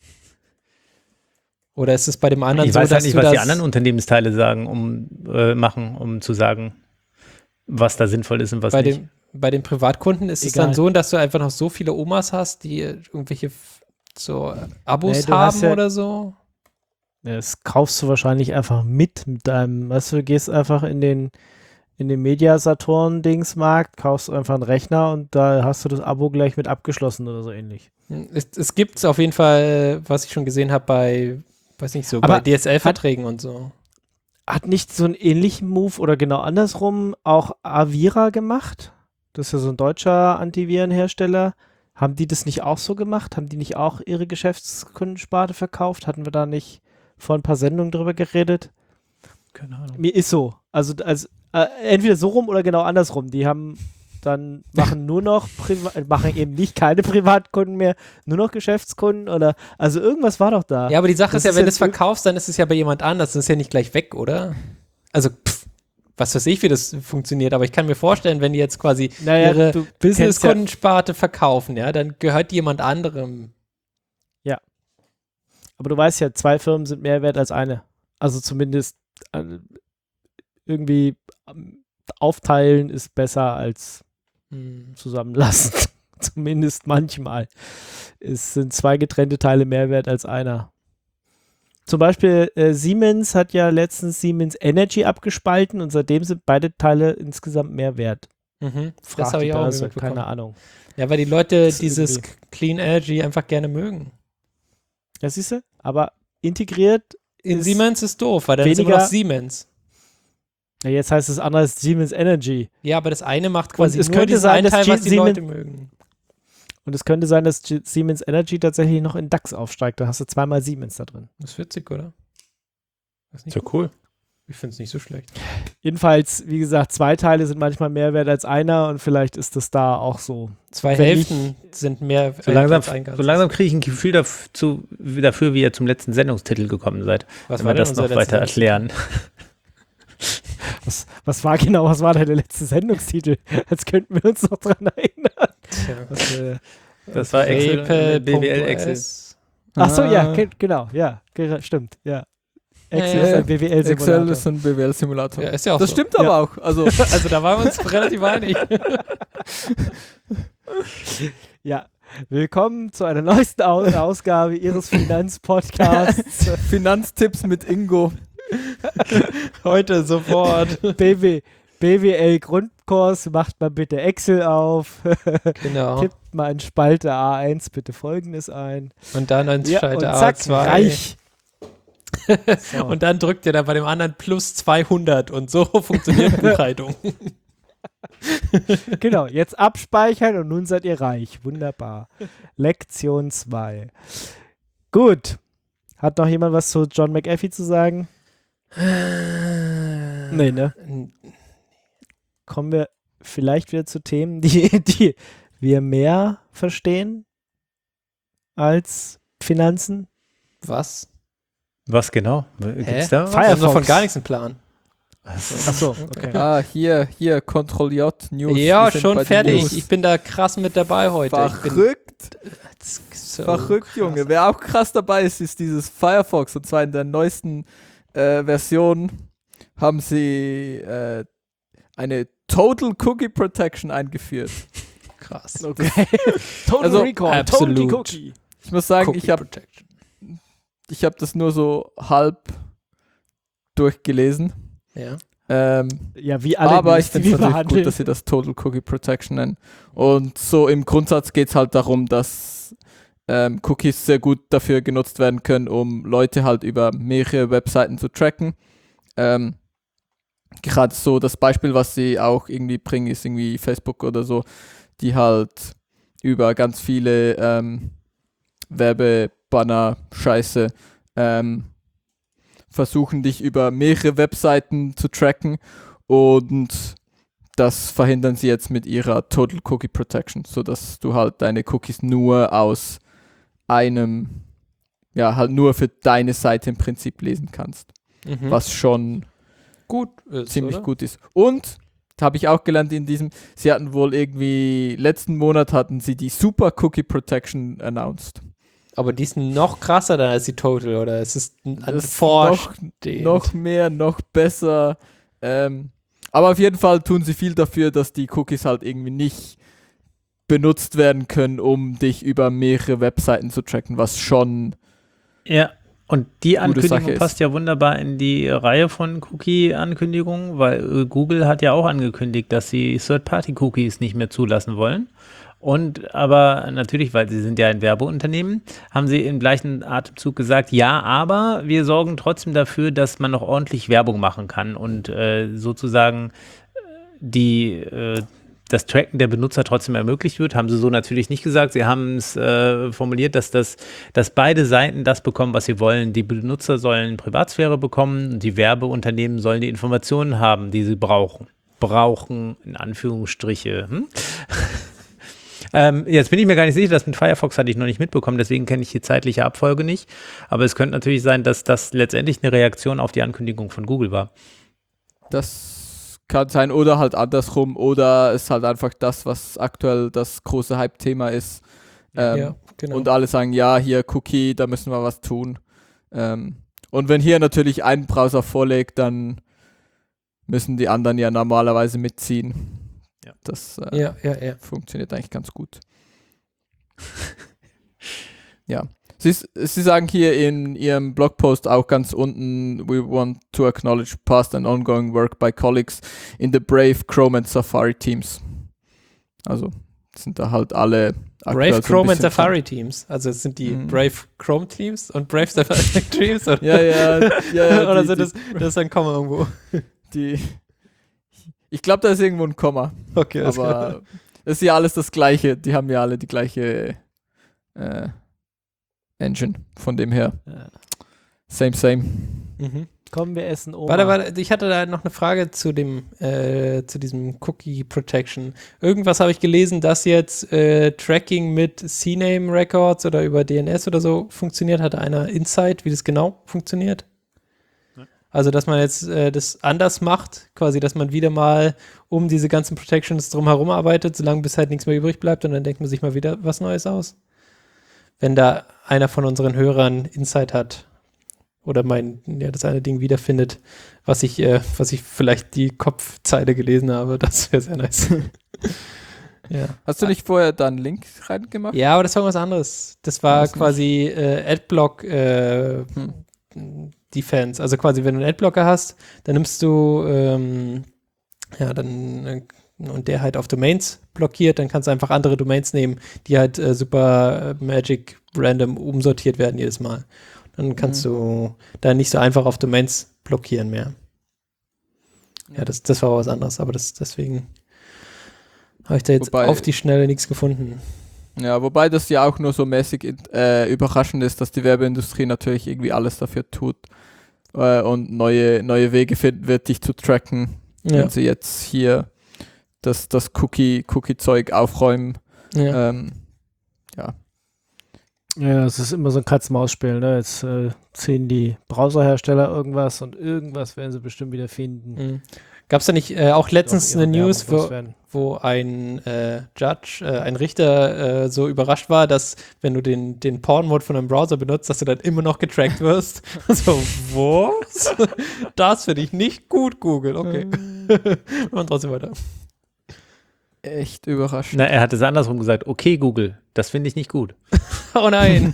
Speaker 4: Oder ist es bei dem anderen
Speaker 5: Ich
Speaker 4: so,
Speaker 5: weiß
Speaker 4: dass
Speaker 5: halt nicht,
Speaker 4: du
Speaker 5: was
Speaker 4: das
Speaker 5: die anderen Unternehmensteile sagen, um äh, machen, um zu sagen, was da sinnvoll ist und was
Speaker 4: bei
Speaker 5: nicht.
Speaker 4: dem, bei den Privatkunden ist es
Speaker 3: Egal.
Speaker 4: dann so, dass du einfach noch so viele Omas hast, die irgendwelche f- so Abos
Speaker 3: Nee, du hast
Speaker 4: haben
Speaker 3: ja-
Speaker 4: oder so.
Speaker 3: Ja, das kaufst du wahrscheinlich einfach mit, mit deinem, weißt du, du gehst einfach in den, in den Media-Saturn-Dingsmarkt, kaufst einfach einen Rechner und da hast du das Abo gleich mit abgeschlossen oder so ähnlich.
Speaker 4: Es, es gibt es auf jeden Fall, was ich schon gesehen habe bei, weiß nicht so,
Speaker 3: Aber
Speaker 4: bei D S L-Verträgen und so.
Speaker 3: Hat nicht so einen ähnlichen Move oder genau andersrum auch Avira gemacht? Das ist ja so ein deutscher Antivirenhersteller. Haben die das nicht auch so gemacht? Haben die nicht auch ihre Geschäftskundensparte verkauft? Hatten wir da nicht vor ein paar Sendungen drüber geredet?
Speaker 5: Keine Ahnung.
Speaker 3: Mir ist so. Also, also äh, entweder so rum oder genau andersrum. Die haben dann machen nur noch Priva- machen eben nicht keine Privatkunden mehr, nur noch Geschäftskunden oder also irgendwas war doch da.
Speaker 4: Ja, aber die Sache
Speaker 3: Das
Speaker 4: ist ja,
Speaker 3: ist
Speaker 4: wenn du
Speaker 3: jetzt
Speaker 4: es verkaufst, dann ist es ja bei jemand anders. Das ist ja nicht gleich weg, oder? Also, pff, was weiß ich, wie das funktioniert. Aber ich kann mir vorstellen, wenn die jetzt quasi
Speaker 3: Naja,
Speaker 4: ihre
Speaker 3: du
Speaker 4: Business-Kundensparte verkaufen, ja, dann gehört die jemand anderem.
Speaker 3: Aber du weißt ja, zwei Firmen sind mehr wert als eine. Also zumindest äh, irgendwie ähm, aufteilen ist besser als
Speaker 4: Hm.
Speaker 3: zusammenlassen. Zumindest manchmal. Es sind zwei getrennte Teile mehr wert als einer. Zum Beispiel äh, Siemens hat ja letztens Siemens Energy abgespalten und seitdem sind beide Teile insgesamt mehr wert.
Speaker 4: Mhm. Das
Speaker 3: Fragt
Speaker 4: habe
Speaker 3: die
Speaker 4: ich auch
Speaker 3: Börse,
Speaker 4: mitbekommen.
Speaker 3: keine Ahnung.
Speaker 4: Ja, weil die Leute
Speaker 3: Das ist
Speaker 4: dieses
Speaker 3: irgendwie-
Speaker 4: Clean Energy einfach gerne mögen.
Speaker 3: Ja, siehst du? Aber integriert,
Speaker 4: In
Speaker 3: Ist
Speaker 4: Siemens ist doof, weil dann ist immer
Speaker 3: weniger-
Speaker 4: noch Siemens.
Speaker 3: ja, jetzt heißt es anders Siemens Energy.
Speaker 4: Ja, aber das eine macht quasi
Speaker 3: es
Speaker 4: nur
Speaker 3: könnte
Speaker 4: diesen
Speaker 3: sein,
Speaker 4: einen
Speaker 3: dass
Speaker 4: Teil,
Speaker 3: G-
Speaker 4: was die
Speaker 3: Siemens-
Speaker 4: Leute mögen.
Speaker 3: Und es könnte sein, dass G- Siemens Energy tatsächlich noch in DAX aufsteigt. Da hast du zweimal Siemens da drin.
Speaker 4: Das ist witzig, oder? Das ist
Speaker 5: Ist
Speaker 4: nicht
Speaker 5: ja cool.
Speaker 4: Ich finde es nicht so schlecht.
Speaker 3: Jedenfalls, wie gesagt, zwei Teile sind manchmal mehr wert als einer und vielleicht ist das da auch so.
Speaker 4: Zwei
Speaker 3: Wenn
Speaker 4: Hälften sind mehr
Speaker 5: So langsam,
Speaker 4: als ein
Speaker 5: so
Speaker 4: Ganzes.
Speaker 5: langsam kriege ich ein Gefühl dafür, dafür, wie ihr zum letzten Sendungstitel gekommen seid.
Speaker 4: Was
Speaker 5: Wenn
Speaker 4: war
Speaker 5: wir
Speaker 4: denn
Speaker 5: das
Speaker 4: unser
Speaker 5: noch
Speaker 4: letzter
Speaker 5: weiter erklären.
Speaker 3: Was, was war genau, was war da der letzte Sendungstitel? Als könnten wir uns noch dran erinnern.
Speaker 4: Tja.
Speaker 3: Was, äh,
Speaker 5: Das war Excel,
Speaker 4: Paper,
Speaker 5: B W L
Speaker 4: Punkt
Speaker 5: Excel.
Speaker 4: S.
Speaker 3: ach so, ja,
Speaker 2: Ah,
Speaker 3: ge- genau, ja, ge- stimmt, ja. Excel
Speaker 4: Ja,
Speaker 3: ist
Speaker 2: ja.
Speaker 3: ein B W
Speaker 2: Excel
Speaker 3: L-Simulator.
Speaker 2: ist ein B W L-Simulator.
Speaker 4: Ja, ist ja auch
Speaker 2: das
Speaker 4: so.
Speaker 2: stimmt aber auch. Also,
Speaker 4: Also da waren wir uns relativ einig.
Speaker 3: Ja, willkommen zu einer neuesten Au Ausgabe Ihres Finanzpodcasts
Speaker 2: Finanztipps mit Ingo.
Speaker 4: Heute sofort.
Speaker 3: B W, B W L-Grundkurs. Macht mal bitte Excel auf.
Speaker 4: Genau.
Speaker 3: Tippt mal in Spalte A eins bitte Folgendes ein.
Speaker 4: Und dann ins
Speaker 3: Ja,
Speaker 4: Schalter
Speaker 3: und zack,
Speaker 4: A zwei.
Speaker 3: reich. So.
Speaker 4: Und dann drückt ihr da bei dem anderen plus zweihundert und so funktioniert Buchhaltung.
Speaker 3: Genau, jetzt abspeichern und nun seid ihr reich. Wunderbar. Lektion zwei. Gut. Hat noch jemand was zu John McAfee zu sagen? Nee, ne? Kommen wir vielleicht wieder zu Themen, die, die wir mehr verstehen als Finanzen.
Speaker 4: Was?
Speaker 5: Was genau? Gibt's
Speaker 4: Hä?
Speaker 5: da? was?
Speaker 4: Wir haben
Speaker 3: Firefox.
Speaker 4: doch von gar nichts einen Plan.
Speaker 3: Achso, okay.
Speaker 2: Ah, hier, hier, Ctrl J News.
Speaker 4: Ja,
Speaker 2: Wir sind bei
Speaker 4: schon
Speaker 2: den
Speaker 4: fertig.
Speaker 2: News.
Speaker 4: Ich bin da krass mit dabei heute. Ich bin
Speaker 2: Verrückt,
Speaker 4: so
Speaker 2: verrückt,
Speaker 4: krass.
Speaker 2: Junge. Wer auch krass dabei ist, ist dieses Firefox. Und zwar in der neuesten äh, Version haben sie äh, eine Total Cookie Protection eingeführt.
Speaker 4: Krass.
Speaker 3: Okay. Total
Speaker 2: Also,
Speaker 3: Recall.
Speaker 4: absolute.
Speaker 3: Total Cookie.
Speaker 2: Ich muss sagen,
Speaker 4: Cookie
Speaker 2: ich habe
Speaker 4: Protection.
Speaker 2: ich hab das nur so halb durchgelesen.
Speaker 4: Ja.
Speaker 2: Ähm,
Speaker 3: Ja, wie alle
Speaker 2: aber
Speaker 3: News,
Speaker 2: ich
Speaker 3: die
Speaker 2: finde es
Speaker 3: wir
Speaker 2: natürlich
Speaker 3: behandeln.
Speaker 2: gut, dass sie das Total Cookie Protection nennen. Und so im Grundsatz geht es halt darum, dass ähm, Cookies sehr gut dafür genutzt werden können, um Leute halt über mehrere Webseiten zu tracken. Ähm, Gerade so das Beispiel, was sie auch irgendwie bringen, ist irgendwie Facebook oder so, die halt über ganz viele ähm, Werbebanner-Scheiße ähm, versuchen, dich über mehrere Webseiten zu tracken, und das verhindern sie jetzt mit ihrer Total Cookie Protection, sodass du halt deine Cookies nur aus einem, ja, halt nur für deine Seite im Prinzip lesen kannst,
Speaker 4: Mhm.
Speaker 2: was schon
Speaker 4: gut ist,
Speaker 2: ziemlich
Speaker 4: oder?
Speaker 2: gut ist. Und habe ich auch gelernt in diesem, sie hatten wohl irgendwie, letzten Monat hatten sie die Super Cookie Protection announced.
Speaker 4: Aber die ist noch krasser dann als die Total, oder? Es ist ein
Speaker 2: Das ist
Speaker 4: vor
Speaker 2: noch, noch mehr, noch besser. Ähm, Aber auf jeden Fall tun sie viel dafür, dass die Cookies halt irgendwie nicht benutzt werden können, um dich über mehrere Webseiten zu tracken, was schon
Speaker 5: Ja, und die
Speaker 2: Sache
Speaker 5: Ankündigung
Speaker 2: ist.
Speaker 5: passt ja wunderbar in die Reihe von Cookie-Ankündigungen, weil äh, Google hat ja auch angekündigt, dass sie Third-Party-Cookies nicht mehr zulassen wollen. Und aber natürlich, weil sie sind ja ein Werbeunternehmen, haben sie im gleichen Atemzug gesagt, ja, aber wir sorgen trotzdem dafür, dass man noch ordentlich Werbung machen kann und äh, sozusagen die äh, das Tracken der Benutzer trotzdem ermöglicht wird, haben sie so natürlich nicht gesagt. Sie haben es äh, formuliert, dass, das, dass beide Seiten das bekommen, was sie wollen. Die Benutzer sollen Privatsphäre bekommen und die Werbeunternehmen sollen die Informationen haben, die sie brauchen. Brauchen, in Anführungsstriche. Hm? ähm, jetzt bin ich mir gar nicht sicher, das mit Firefox hatte ich noch nicht mitbekommen, deswegen kenne ich die zeitliche Abfolge nicht. Aber es könnte natürlich sein, dass das letztendlich eine Reaktion auf die Ankündigung von Google war.
Speaker 2: Das kann sein oder halt andersrum oder ist halt einfach das, was aktuell das große Hype-Thema ist. Ähm,
Speaker 4: ja, genau.
Speaker 2: Und alle sagen, ja, hier Cookie, da müssen wir was tun. Ähm, und wenn hier natürlich ein Browser vorlegt, dann müssen die anderen ja normalerweise mitziehen.
Speaker 5: Ja.
Speaker 2: Das äh,
Speaker 4: ja, ja, ja.
Speaker 2: funktioniert eigentlich ganz gut. Ja. Sie, Sie sagen hier in Ihrem Blogpost auch ganz unten, we want to acknowledge past and ongoing work by colleagues in the Brave, Chrome and Safari teams. Also sind da halt alle aktuell
Speaker 4: Brave
Speaker 2: so ein
Speaker 4: Chrome and
Speaker 2: bisschen
Speaker 4: Safari Teams. Also es sind die
Speaker 2: Mhm.
Speaker 4: Brave Chrome Teams und Brave Safari Teams. Oder,
Speaker 2: Ja, ja, ja, ja.
Speaker 4: oder
Speaker 2: die,
Speaker 4: sind das,
Speaker 2: die,
Speaker 4: das ist ein Komma irgendwo.
Speaker 2: die, ich glaube, da ist irgendwo ein Komma.
Speaker 4: Okay, alles klar.
Speaker 2: Aber es ist ja alles das Gleiche. Die haben ja alle die gleiche äh, Engine. Von dem her.
Speaker 3: Ja.
Speaker 2: Same, same.
Speaker 4: Mhm.
Speaker 3: Komm, wir essen Oma.
Speaker 4: Warte, warte, ich hatte da noch eine Frage zu dem, äh, zu diesem Cookie Protection. Irgendwas habe ich gelesen, dass jetzt äh, Tracking mit C NAME Records oder über D N S oder so funktioniert. Hatte einer Insight, wie das genau funktioniert?
Speaker 5: Nein.
Speaker 4: Also, dass man jetzt äh, das anders macht, quasi, dass man wieder mal um diese ganzen Protections drumherum arbeitet, solange bis halt nichts mehr übrig bleibt und dann denkt man sich mal wieder was Neues aus. Wenn da einer von unseren Hörern Insight hat oder mein, ja, das eine Ding wiederfindet, was ich, äh, was ich vielleicht die Kopfzeile gelesen habe, das wäre sehr nice. ja.
Speaker 2: Hast du nicht vorher da einen Link reingemacht?
Speaker 4: ja, aber das war was anderes. Das war
Speaker 2: Weiß nicht.
Speaker 4: quasi äh, Adblock äh,
Speaker 2: Hm.
Speaker 4: Defense. Also quasi, wenn du einen Adblocker hast, dann nimmst du ähm, ja, dann äh, und der halt auf Domains blockiert, dann kannst du einfach andere Domains nehmen, die halt äh, super äh, Magic random umsortiert werden jedes Mal. Dann kannst
Speaker 2: Mhm.
Speaker 4: du da nicht so einfach auf Domains blockieren mehr. Ja, das, das war was anderes, aber das deswegen habe ich da jetzt
Speaker 2: Wobei-
Speaker 4: auf die Schnelle nichts gefunden.
Speaker 2: Ja, wobei das ja auch nur so mäßig äh, überraschend ist, dass die Werbeindustrie natürlich irgendwie alles dafür tut äh, und neue, neue Wege finden wird, dich zu tracken,
Speaker 4: Ja,
Speaker 2: wenn sie jetzt hier das, das Cookie, Cookie-Zeug aufräumen.
Speaker 4: ja.
Speaker 2: Ähm, ja.
Speaker 3: Ja, es ist immer so ein Katz-Maus-Spiel, ne? Jetzt äh, ziehen die Browserhersteller irgendwas und irgendwas werden sie bestimmt wieder finden.
Speaker 4: Mhm. Gab es da nicht äh, auch letztens
Speaker 3: Doch ihre
Speaker 4: eine News,
Speaker 3: Werbung
Speaker 4: wo,
Speaker 3: loswerden.
Speaker 4: wo ein äh, Judge, äh, ein Richter äh, so überrascht war, dass wenn du den, den Porn-Mode von einem Browser benutzt, dass du dann immer noch getrackt wirst. so, was? Das finde ich nicht gut, Google. Okay. Und trotzdem weiter.
Speaker 2: Echt überraschend.
Speaker 5: Na, er hat es andersrum gesagt. Okay, Google, das finde ich nicht gut.
Speaker 4: Oh nein.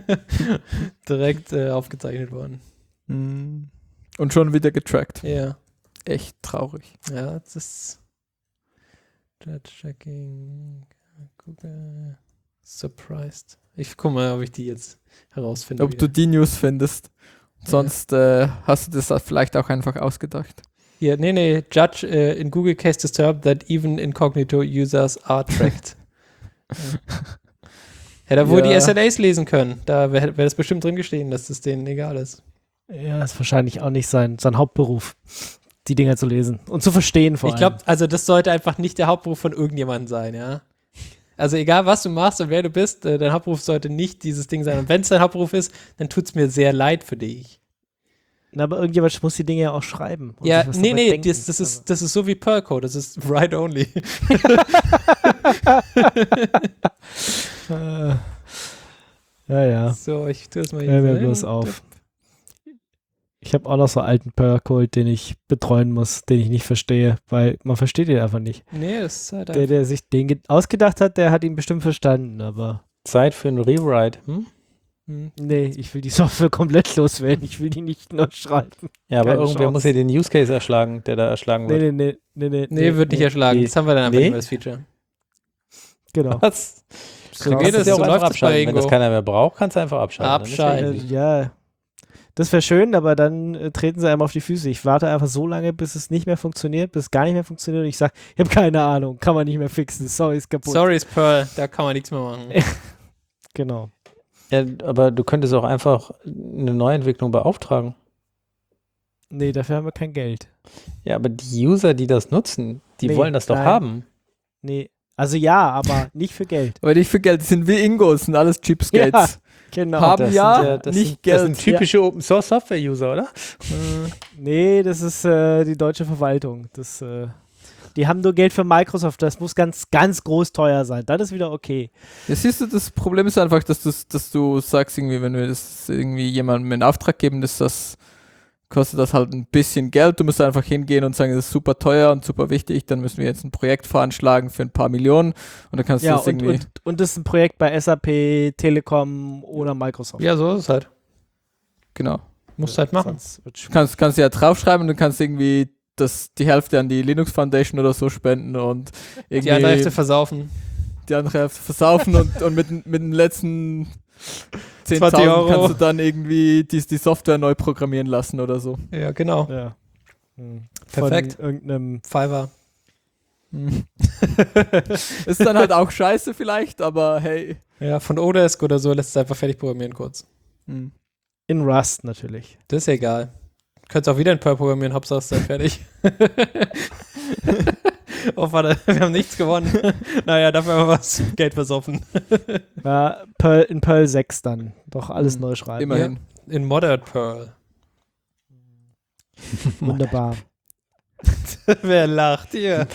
Speaker 4: Direkt äh, aufgezeichnet worden.
Speaker 2: Mhm. Und schon wieder getrackt.
Speaker 4: Ja.
Speaker 2: Echt traurig.
Speaker 4: Ja, das ist Judge Checking. Google. Surprised. Ich guck mal, ob ich die jetzt herausfinde.
Speaker 2: Ob du die News findest. Sonst äh, hast du das vielleicht auch einfach ausgedacht.
Speaker 4: Hier, nee, nee, Judge uh, in Google case disturbed that even incognito users are tracked. ja. Hätte er wohl
Speaker 2: Ja.
Speaker 4: die S L As lesen können. Da wäre wär das bestimmt drin gestehen, dass das denen egal ist.
Speaker 3: Ja, ist wahrscheinlich auch nicht sein, sein Hauptberuf, die Dinger zu lesen und zu verstehen vor
Speaker 4: Ich
Speaker 3: allem.
Speaker 4: glaube, also das sollte einfach nicht der Hauptberuf von irgendjemandem sein, ja. Also egal, was du machst und wer du bist, äh, dein Hauptberuf sollte nicht dieses Ding sein. Und wenn es dein Hauptberuf ist, dann tut es mir sehr leid für dich.
Speaker 3: Na, aber irgendjemand muss die Dinge ja auch schreiben. und
Speaker 4: Ja,
Speaker 3: sich was
Speaker 4: nee,
Speaker 3: dabei
Speaker 4: nee,
Speaker 3: denken.
Speaker 4: das, das, ist, das ist so wie Perlcode, das ist write only.
Speaker 3: Äh, ja, ja.
Speaker 4: So, ich tue das mal hier.
Speaker 3: Hör mir
Speaker 4: so
Speaker 3: bloß
Speaker 4: hin.
Speaker 3: auf. Ich habe auch noch so einen alten Perl-Code, den ich betreuen muss, den ich nicht verstehe, weil man versteht ihn einfach nicht.
Speaker 4: Nee, das ist halt
Speaker 3: Der, der sich den ge- ausgedacht hat, der hat ihn bestimmt verstanden, aber
Speaker 5: Zeit für ein Rewrite. Hm?
Speaker 4: Hm.
Speaker 3: nee, ich will die Software komplett loswerden. Ich will die nicht neu schreiben.
Speaker 5: Ja, aber
Speaker 3: Keine
Speaker 5: irgendwer
Speaker 3: Chance.
Speaker 5: muss ja den Use Case erschlagen, der da erschlagen
Speaker 3: Nee,
Speaker 5: wird.
Speaker 3: nee, nee, nee, nee.
Speaker 4: Nee, wird nicht erschlagen.
Speaker 5: nee.
Speaker 4: Das haben wir dann einfach
Speaker 5: Nee?
Speaker 4: nicht mehr, das Feature.
Speaker 3: Genau.
Speaker 5: Was?
Speaker 3: So
Speaker 4: geht
Speaker 5: Kannst
Speaker 4: das,
Speaker 5: du ja auch
Speaker 4: so
Speaker 5: einfach
Speaker 4: läuft es bei
Speaker 5: abschalten. Wenn das
Speaker 4: Ingo.
Speaker 5: keiner mehr braucht, kannst du einfach abschalten. Dann ist ja
Speaker 4: Abschalten.
Speaker 3: Äh,
Speaker 5: easy.
Speaker 3: ja, das wäre schön, aber dann äh, treten sie einem auf die Füße. Ich warte einfach so lange, bis es nicht mehr funktioniert, bis es gar nicht mehr funktioniert und ich sage, ich habe keine Ahnung, kann man nicht mehr fixen, sorry, ist kaputt.
Speaker 4: Sorry, ist Pearl, da kann man nichts mehr machen.
Speaker 3: Genau.
Speaker 5: Ja, aber du könntest auch einfach eine Neuentwicklung beauftragen.
Speaker 3: Nee, dafür haben wir kein Geld.
Speaker 5: Ja, aber die User, die das nutzen, die
Speaker 3: Nee,
Speaker 5: wollen das doch
Speaker 3: nein.
Speaker 5: haben.
Speaker 3: Nee, also ja, aber nicht für Geld.
Speaker 2: Aber nicht für Geld, die sind wie Ingos, sind alles Cheapskates.
Speaker 3: Ja, genau.
Speaker 2: Haben
Speaker 5: Das
Speaker 2: ja,
Speaker 5: sind, äh, das
Speaker 2: nicht
Speaker 5: sind,
Speaker 2: Geld.
Speaker 5: Das sind typische Open Source Software User, oder?
Speaker 3: Nee, das ist äh, die deutsche Verwaltung. Das, äh, die haben nur Geld für Microsoft, das muss ganz, ganz groß teuer sein. Dann ist wieder okay.
Speaker 2: Ja, siehst du, das Problem ist einfach, dass, du's- dass du sagst, irgendwie, wenn wir das irgendwie jemandem in Auftrag geben, ist das, kostet das halt ein bisschen Geld. Du musst einfach hingehen und sagen, das ist super teuer und super wichtig, dann müssen wir jetzt ein Projekt veranschlagen für ein paar Millionen und dann kannst du
Speaker 3: Ja,
Speaker 2: das
Speaker 3: und,
Speaker 2: irgendwie.
Speaker 3: und, und das ist ein Projekt bei S A P, Telekom oder Microsoft.
Speaker 4: Ja, so ist es halt.
Speaker 2: Genau.
Speaker 4: Musst halt machen.
Speaker 3: Sonst wird's
Speaker 2: Du kannst, kannst ja draufschreiben und du kannst irgendwie das, die Hälfte an die Linux Foundation oder so spenden und irgendwie
Speaker 4: Die andere Hälfte versaufen.
Speaker 2: die andere Hälfte versaufen und, und mit, mit den letzten
Speaker 4: zwanzig
Speaker 2: zehntausend
Speaker 4: Euro.
Speaker 2: kannst du dann irgendwie die, die Software neu programmieren lassen oder so.
Speaker 4: Ja, genau.
Speaker 3: Ja. Hm.
Speaker 4: Perfekt.
Speaker 3: Von irgendeinem.
Speaker 4: Fiverr.
Speaker 2: Ist dann halt auch scheiße vielleicht, aber hey.
Speaker 4: Ja, von Odesk oder so lässt es einfach fertig programmieren kurz.
Speaker 2: Hm.
Speaker 3: In Rust natürlich.
Speaker 4: Das ist egal. Könntest auch wieder in Perl programmieren, Hauptsache es ist dann fertig. Oh, warte, wir haben nichts gewonnen. Naja, dafür haben wir was Geld versoffen.
Speaker 3: Ja, Perl, in Perl sechs dann. Doch alles
Speaker 2: Hm.
Speaker 3: neu schreiben.
Speaker 2: Immerhin.
Speaker 4: In Modern Perl.
Speaker 3: Wunderbar.
Speaker 4: Wer lacht hier?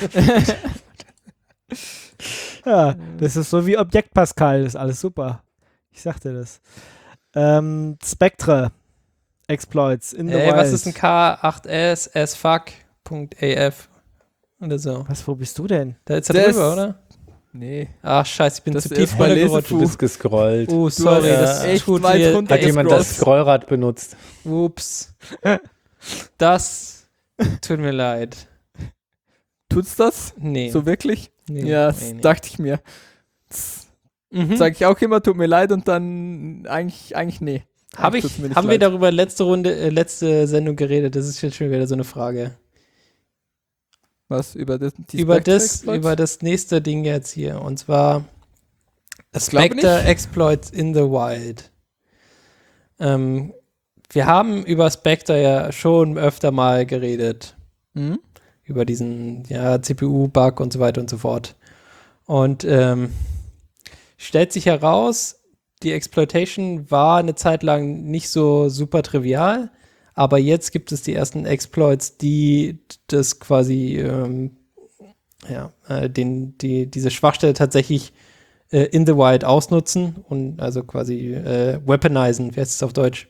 Speaker 3: Ja, das ist so wie Objekt Pascal, das ist alles super. Ich sagte das. Ähm, Spectre Exploits in the
Speaker 4: Ey,
Speaker 3: Wild.
Speaker 4: was ist ein K acht S S fuck.af oder so?
Speaker 3: Was, wo bist du denn?
Speaker 4: Da ist er
Speaker 2: Das-
Speaker 4: drüber, oder?
Speaker 2: Nee.
Speaker 4: Ach, scheiße, ich bin
Speaker 2: Das
Speaker 4: zu
Speaker 2: ist
Speaker 4: tief
Speaker 2: bei
Speaker 4: runtergerutscht.
Speaker 5: Du bist gescrollt.
Speaker 4: Oh, sorry,
Speaker 2: hast
Speaker 4: das
Speaker 2: echt
Speaker 4: tut
Speaker 2: weit
Speaker 4: mir
Speaker 2: runter
Speaker 5: Hat
Speaker 4: echt
Speaker 5: jemand
Speaker 2: gescrollt.
Speaker 5: das Scrollrad benutzt?
Speaker 4: Ups. Das tut mir leid.
Speaker 2: Tut's das?
Speaker 4: Nee.
Speaker 2: So wirklich?
Speaker 4: nee,
Speaker 2: Ja, das
Speaker 4: nee, nee.
Speaker 2: dachte ich mir. Das
Speaker 4: Mhm.
Speaker 2: sage ich auch immer, tut mir leid und dann eigentlich, eigentlich nee.
Speaker 4: Hab
Speaker 2: Eigentlich
Speaker 4: ich,
Speaker 2: tut's mir nicht
Speaker 4: haben wir
Speaker 2: leid.
Speaker 4: darüber letzte Runde, äh, letzte Sendung geredet? Das ist jetzt schon wieder so eine Frage.
Speaker 2: Was? Über das, die
Speaker 4: Über
Speaker 2: Spectre
Speaker 4: das,
Speaker 2: Exploits?
Speaker 4: über das nächste Ding jetzt hier. Und zwar
Speaker 2: glaube
Speaker 4: Spectre
Speaker 2: nicht.
Speaker 4: Exploits in the Wild. Ähm, wir haben über Spectre ja schon öfter mal geredet.
Speaker 2: Hm?
Speaker 4: Über diesen ja, C P U-Bug und so weiter und so fort. Und ähm, stellt sich heraus, die Exploitation war eine Zeit lang nicht so super trivial, aber jetzt gibt es die ersten Exploits, die das quasi ähm, ja, äh, den, die, diese Schwachstelle tatsächlich äh, in the wild ausnutzen und also quasi äh, weaponisen, wie heißt es auf Deutsch?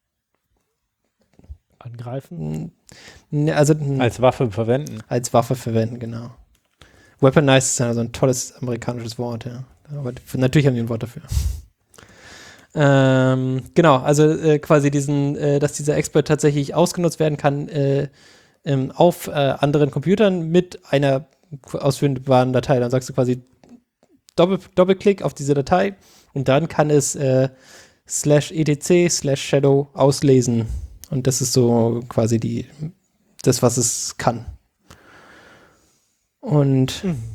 Speaker 3: Angreifen?
Speaker 4: N- Also n-
Speaker 5: Als Waffe verwenden.
Speaker 4: als Waffe verwenden, genau. Weaponize ist also ein tolles amerikanisches Wort, ja. Aber f- natürlich haben die ein Wort dafür. Ähm, genau, also äh, quasi diesen, äh, dass dieser Exploit tatsächlich ausgenutzt werden kann äh, ähm, auf äh, anderen Computern mit einer ausführbaren Datei. Dann sagst du quasi Doppel Doppelklick auf diese Datei und dann kann es äh, slash etc slash shadow auslesen. Und das ist so quasi die, das, was es kann. Und
Speaker 3: Mhm.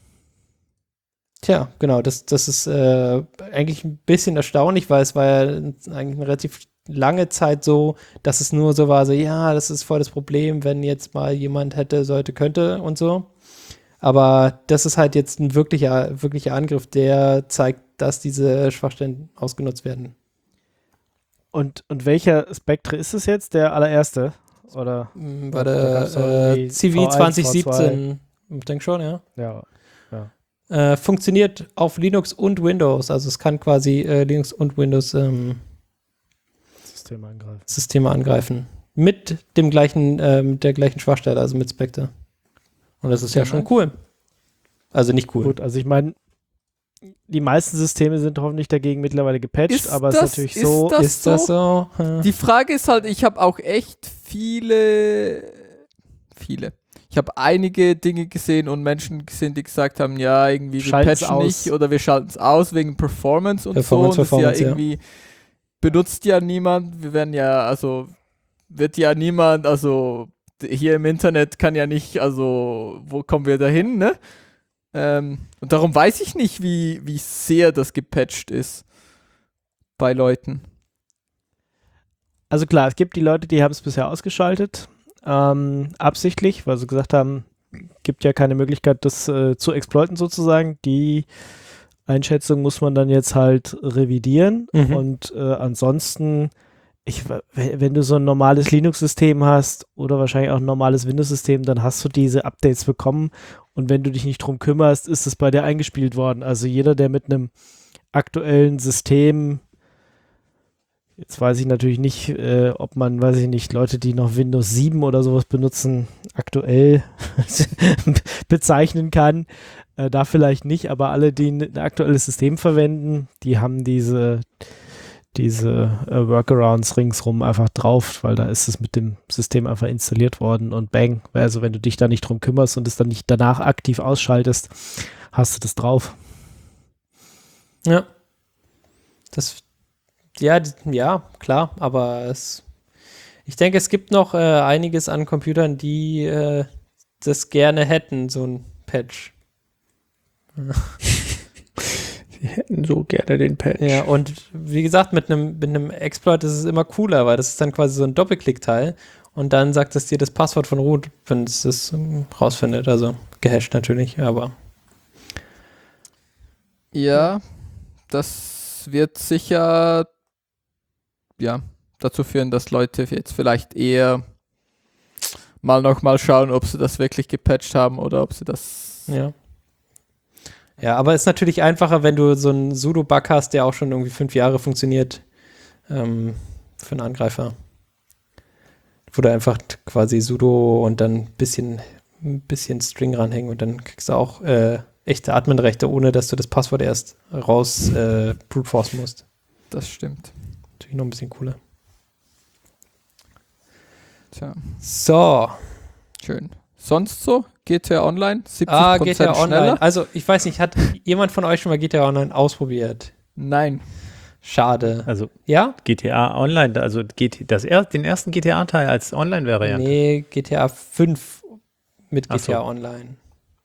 Speaker 4: tja, genau, das, das ist äh, eigentlich ein bisschen erstaunlich, weil es war ja eigentlich eine relativ lange Zeit so, dass es nur so war, so ja, das ist voll das Problem, wenn jetzt mal jemand hätte, sollte, könnte und so. Aber das ist halt jetzt ein wirklicher, wirklicher Angriff, der zeigt, dass diese Schwachstellen ausgenutzt werden.
Speaker 3: Und, und welcher Spectre ist es jetzt? Der allererste? Oder?
Speaker 4: Hm, War
Speaker 3: Da
Speaker 4: der
Speaker 3: gab's doch
Speaker 4: äh,
Speaker 3: irgendwie
Speaker 4: C V
Speaker 3: V eins,
Speaker 4: zwanzig
Speaker 3: V
Speaker 4: siebzehn, ich denke schon, ja.
Speaker 3: Ja.
Speaker 4: Äh, funktioniert auf Linux und Windows, also es kann quasi äh, Linux und Windows ähm,
Speaker 3: System angreifen.
Speaker 4: Systeme angreifen. mit dem gleichen, äh, mit der gleichen Schwachstelle, also mit Spectre. Und das ist ja, ja schon cool. Also nicht cool.
Speaker 3: Gut, also ich meine, die meisten Systeme sind hoffentlich dagegen mittlerweile gepatcht,
Speaker 2: Ist
Speaker 3: aber es
Speaker 2: das-
Speaker 3: ist natürlich
Speaker 2: ist
Speaker 3: so.
Speaker 2: das
Speaker 4: ist das so? Ja.
Speaker 2: Die Frage ist halt, ich habe auch echt viele, viele. Ich habe einige Dinge gesehen und Menschen gesehen, die gesagt haben, ja, irgendwie wir
Speaker 3: Schalten's
Speaker 2: patchen
Speaker 3: aus.
Speaker 2: nicht oder wir schalten es aus wegen Performance und
Speaker 4: Performance,
Speaker 2: so. Und
Speaker 4: Performance,
Speaker 2: das ja
Speaker 4: ja.
Speaker 2: irgendwie benutzt ja niemand. Wir werden ja, also wird ja niemand, also hier im Internet kann ja nicht, also wo kommen wir dahin, ne? Ähm, und darum weiß ich nicht, wie, wie sehr das gepatcht ist bei Leuten.
Speaker 3: Also klar, es gibt die Leute, die haben es bisher ausgeschaltet, ähm, absichtlich, weil sie gesagt haben, gibt ja keine Möglichkeit, das äh, zu exploiten sozusagen. Die Einschätzung muss man dann jetzt halt revidieren
Speaker 4: Mhm.
Speaker 3: und äh, ansonsten, ich, w- wenn du so ein normales Linux-System hast oder wahrscheinlich auch ein normales Windows-System, dann hast du diese Updates bekommen und wenn du dich nicht drum kümmerst, ist es bei dir eingespielt worden. Also jeder, der mit einem aktuellen System, jetzt weiß ich natürlich nicht, äh, ob man, weiß ich nicht, Leute, die noch Windows sieben oder sowas benutzen, aktuell bezeichnen kann. Äh, da vielleicht nicht, aber alle, die ein ein aktuelles System verwenden, die haben diese, diese äh, Workarounds ringsrum einfach drauf, weil da ist es mit dem System einfach installiert worden und bang, also wenn du dich da nicht drum kümmerst und es dann nicht danach aktiv ausschaltest, hast du das drauf.
Speaker 4: Ja. Das, ja, d- ja, klar, aber es, ich denke, es gibt noch äh, einiges an Computern, die äh, das gerne hätten, so ein Patch.
Speaker 5: Sie hätten so gerne den Patch.
Speaker 4: Ja, und wie gesagt, mit einem mit einem Exploit ist es immer cooler, weil das ist dann quasi so ein Doppelklickteil und dann sagt es dir das Passwort von root, wenn es das ähm, rausfindet. Also gehasht natürlich, aber
Speaker 2: Ja, das wird sicher ja, dazu führen, dass Leute jetzt vielleicht eher mal noch mal schauen, ob sie das wirklich gepatcht haben oder ob sie das.
Speaker 4: ja. Ja, aber es ist natürlich einfacher, wenn du so einen Sudo-Bug hast, der auch schon irgendwie fünf Jahre funktioniert, ähm, für einen Angreifer. Wo du einfach t- quasi Sudo und dann ein bisschen, ein bisschen String ranhängen und dann kriegst du auch äh, echte Adminrechte, ohne dass du das Passwort erst raus äh, brute forcen musst.
Speaker 2: Das stimmt.
Speaker 4: Natürlich noch ein bisschen cooler.
Speaker 2: Tja,
Speaker 4: So,
Speaker 2: schön. Sonst so? G T A Online? siebzig Prozent
Speaker 4: ah, G T A Online.
Speaker 2: schneller?
Speaker 4: Also, ich weiß nicht, hat jemand von euch schon mal G T A Online ausprobiert?
Speaker 2: Nein.
Speaker 4: Schade.
Speaker 5: Also
Speaker 4: Ja?
Speaker 5: G T A Online, also G T, das er, den ersten G T A-Teil als Online-Variante.
Speaker 4: Nee, G T A fünf mit
Speaker 5: Ach
Speaker 4: G T A
Speaker 5: so.
Speaker 4: Online.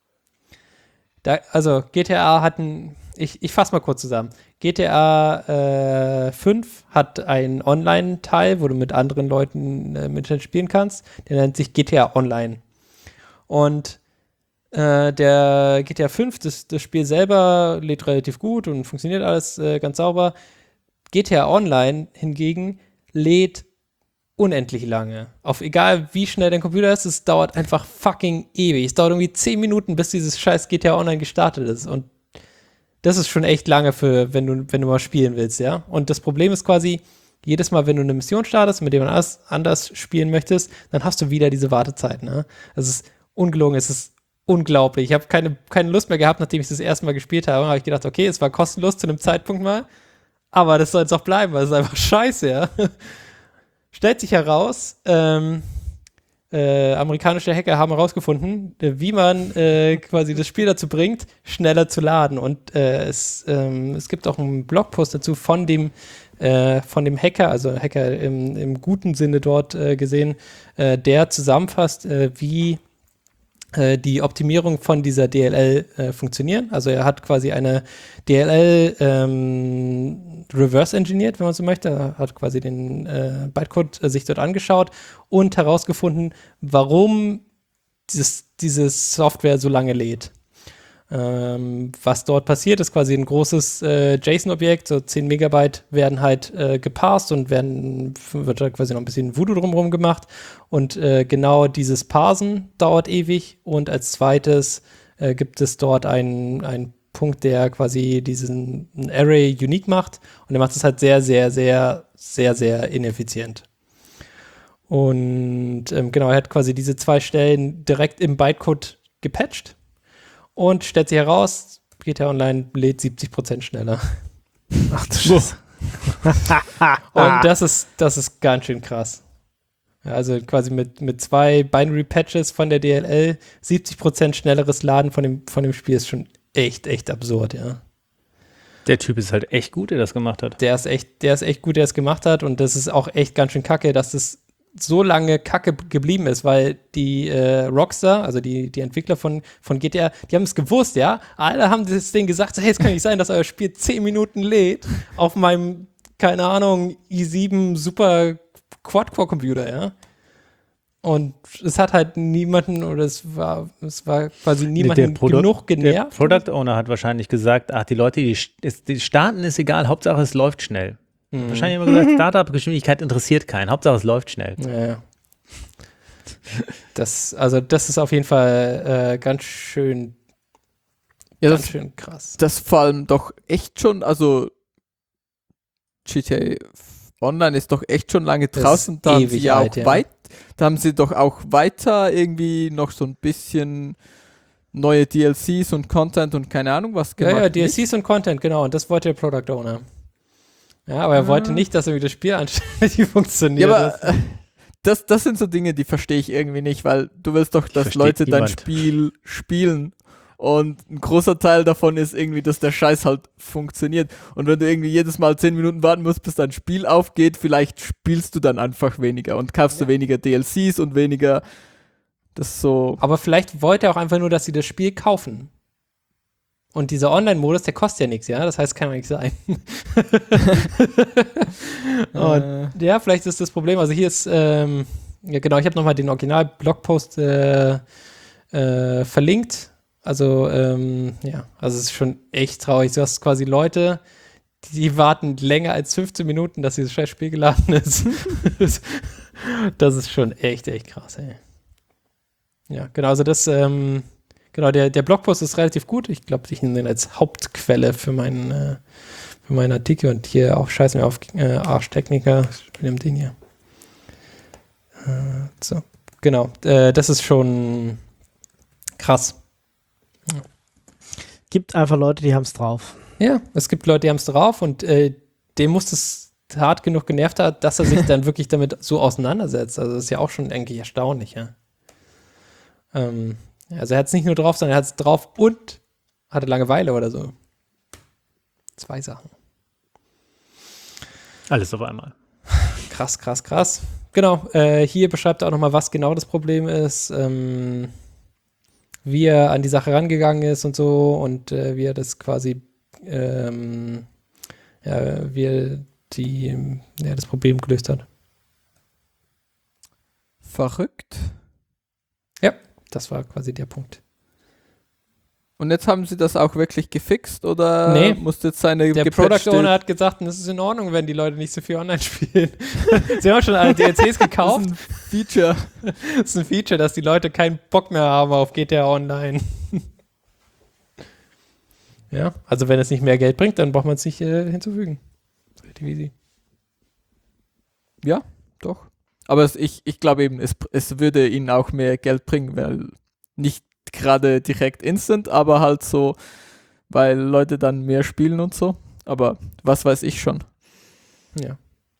Speaker 4: Da, also G T A hat ein, ich, ich fasse mal kurz zusammen. G T A äh, fünf hat einen Online-Teil, wo du mit anderen Leuten äh, im Internet spielen kannst. Der nennt sich G T A Online. Und äh, der G T A fünf, das, das Spiel selber lädt relativ gut und funktioniert alles äh, ganz sauber. G T A Online hingegen lädt unendlich lange. Auf egal wie schnell dein Computer ist, es dauert einfach fucking ewig. Es dauert irgendwie zehn Minuten, bis dieses scheiß G T A Online gestartet ist. Und das ist schon echt lange für, wenn du, wenn du mal spielen willst, ja. Und das Problem ist quasi, jedes Mal, wenn du eine Mission startest, mit dem man anders, anders spielen möchtest, dann hast du wieder diese Wartezeit, ne? Es ist ungelogen, es ist unglaublich. Ich habe keine, keine Lust mehr gehabt, nachdem ich das erste Mal gespielt habe. habe ich gedacht, okay, es war kostenlos zu einem Zeitpunkt mal, aber das soll jetzt auch bleiben, weil es ist einfach scheiße, ja. Stellt sich heraus, ähm, äh, amerikanische Hacker haben herausgefunden, äh, wie man äh, quasi das Spiel dazu bringt, schneller zu laden. Und äh, es, ähm, es gibt auch einen Blogpost dazu von dem, äh, von dem Hacker, also Hacker im, im guten Sinne dort äh, gesehen, äh, der zusammenfasst, äh, wie äh, die Optimierung von dieser D L L äh, funktionieren. Also er hat quasi eine D L L ähm, reverse engineert, wenn man so möchte. Er hat quasi den äh, Bytecode äh, sich dort angeschaut und herausgefunden, warum dieses, diese Software so lange lädt. Ähm, was dort passiert, ist quasi ein großes äh, JSON-Objekt, so zehn Megabyte werden halt äh, geparsed und werden, wird da quasi noch ein bisschen Voodoo drumherum gemacht und äh, genau dieses Parsen dauert ewig und als zweites äh, gibt es dort einen, einen Punkt, der quasi diesen Array unique macht und der macht es halt sehr, sehr, sehr, sehr, sehr ineffizient. Und ähm, genau, er hat quasi diese zwei Stellen direkt im Bytecode gepatcht und stellt sich heraus, G T A Online lädt siebzig Prozent schneller.
Speaker 3: Ach du Scheiße.
Speaker 4: Und das ist, das ist ganz schön krass. Ja, also quasi mit, mit zwei Binary-Patches von der D L L siebzig Prozent schnelleres Laden von dem, von dem Spiel ist schon echt, echt absurd, ja.
Speaker 5: Der Typ ist halt echt gut, der das gemacht hat.
Speaker 4: Der ist echt, der ist echt gut, der es gemacht hat und das ist auch echt ganz schön kacke, dass das so lange kacke geblieben ist, weil die äh, Rockstar, also die, die Entwickler von, von G T A, die haben es gewusst, ja. Alle haben das Ding gesagt, hey, es kann nicht sein, dass euer Spiel zehn Minuten lädt auf meinem, keine Ahnung, i sieben Super Quad-Core-Computer, ja. Und es hat halt niemanden, oder es war, es war quasi niemanden
Speaker 5: Produ-
Speaker 4: genug genervt.
Speaker 5: Der Product Owner hat wahrscheinlich gesagt, ach, die Leute, die, ist, die starten, ist egal, Hauptsache es läuft schnell.
Speaker 4: Mhm.
Speaker 5: Wahrscheinlich immer gesagt, Startup-Geschwindigkeit interessiert keinen, Hauptsache es läuft schnell.
Speaker 4: Ja, ja. Das, also das ist auf jeden Fall äh, ganz schön,
Speaker 2: Ja,
Speaker 4: ganz
Speaker 2: das,
Speaker 4: schön krass.
Speaker 2: das vor allem doch echt schon, also G T A Online ist doch echt schon lange
Speaker 4: Das
Speaker 2: draußen.
Speaker 4: ist
Speaker 2: Da haben
Speaker 4: ewig
Speaker 2: sie ja auch
Speaker 4: alt, ja.
Speaker 2: weit, da haben sie doch auch weiter irgendwie noch so ein bisschen neue D L Cs und Content und keine Ahnung was
Speaker 4: Ja,
Speaker 2: gemacht.
Speaker 4: ja, D L
Speaker 2: nicht?
Speaker 4: Cs und Content, genau. Und das wollte der Product Owner. Ja, aber er
Speaker 2: Ah.
Speaker 4: wollte nicht, dass irgendwie das Spiel anständig funktioniert.
Speaker 2: Ja, aber äh, das, das sind so Dinge, die verstehe ich irgendwie nicht, weil du willst doch, dass
Speaker 5: versteht
Speaker 2: Leute dein
Speaker 5: niemand.
Speaker 2: Spiel spielen und ein großer Teil davon ist irgendwie, dass der Scheiß halt funktioniert. Und wenn du irgendwie jedes Mal zehn Minuten warten musst, bis dein Spiel aufgeht, vielleicht spielst du dann einfach weniger und kaufst du weniger D L Cs und weniger das so.
Speaker 4: aber vielleicht wollte er auch einfach nur, dass sie das Spiel kaufen. Und dieser Online-Modus, der kostet ja nichts, ja? Das heißt, kann ja nicht sein. Und
Speaker 2: Äh,
Speaker 4: ja, vielleicht ist das Problem. Also hier ist, ähm, ja genau, ich habe nochmal den Original-Blogpost äh, äh, verlinkt. Also, ähm, ja, also es ist schon echt traurig. Du hast quasi Leute, die warten länger als fünfzehn Minuten, dass dieses scheiß Spiel geladen ist. Das ist schon echt, echt krass, ey. Ja, genau, also das, ähm, genau, der, der Blogpost ist relativ gut. Ich glaube, ich nehme den als Hauptquelle für meinen, äh, für meinen Artikel und hier auch scheiß mir auf äh, Arschtechniker. Ich nehme den hier. Äh, so, genau, äh, das ist schon krass.
Speaker 3: Gibt einfach Leute, die haben es drauf.
Speaker 4: Ja, es gibt Leute, die haben es drauf und äh, dem muss es hart genug genervt haben, dass er sich dann wirklich damit so auseinandersetzt. Also das ist ja auch schon eigentlich erstaunlich, ja. Ähm, also er hat es nicht nur drauf, sondern er hat es drauf und hatte Langeweile oder so. Zwei Sachen.
Speaker 5: Alles auf einmal.
Speaker 4: Krass, krass, krass. Genau, äh, hier beschreibt er auch nochmal, was genau das Problem ist, ähm, wie er an die Sache rangegangen ist und so und äh, wie er das quasi, ähm, ja, wie er die, ja, das Problem gelöst hat.
Speaker 2: verrückt.
Speaker 4: Ja, das war quasi der Punkt.
Speaker 2: Und jetzt haben sie das auch wirklich gefixt oder
Speaker 4: Nee.
Speaker 2: musste jetzt seine
Speaker 4: Der
Speaker 2: gepatchte-
Speaker 4: Product Owner hat gesagt, das ist in Ordnung, wenn die Leute nicht so viel online spielen. Sie haben schon alle D L Cs gekauft.
Speaker 2: Das ist ein Feature.
Speaker 4: Das ist ein Feature, dass die Leute keinen Bock mehr haben auf G T A Online. Ja, also wenn es nicht mehr Geld bringt, dann braucht man es nicht äh, hinzufügen. Relativ easy.
Speaker 2: Ja, doch. Aber es, ich, ich glaube eben, es, es würde ihnen auch mehr Geld bringen, weil nicht gerade direkt instant, aber halt so, weil Leute dann mehr spielen und so. Aber was weiß ich schon.
Speaker 4: Ja.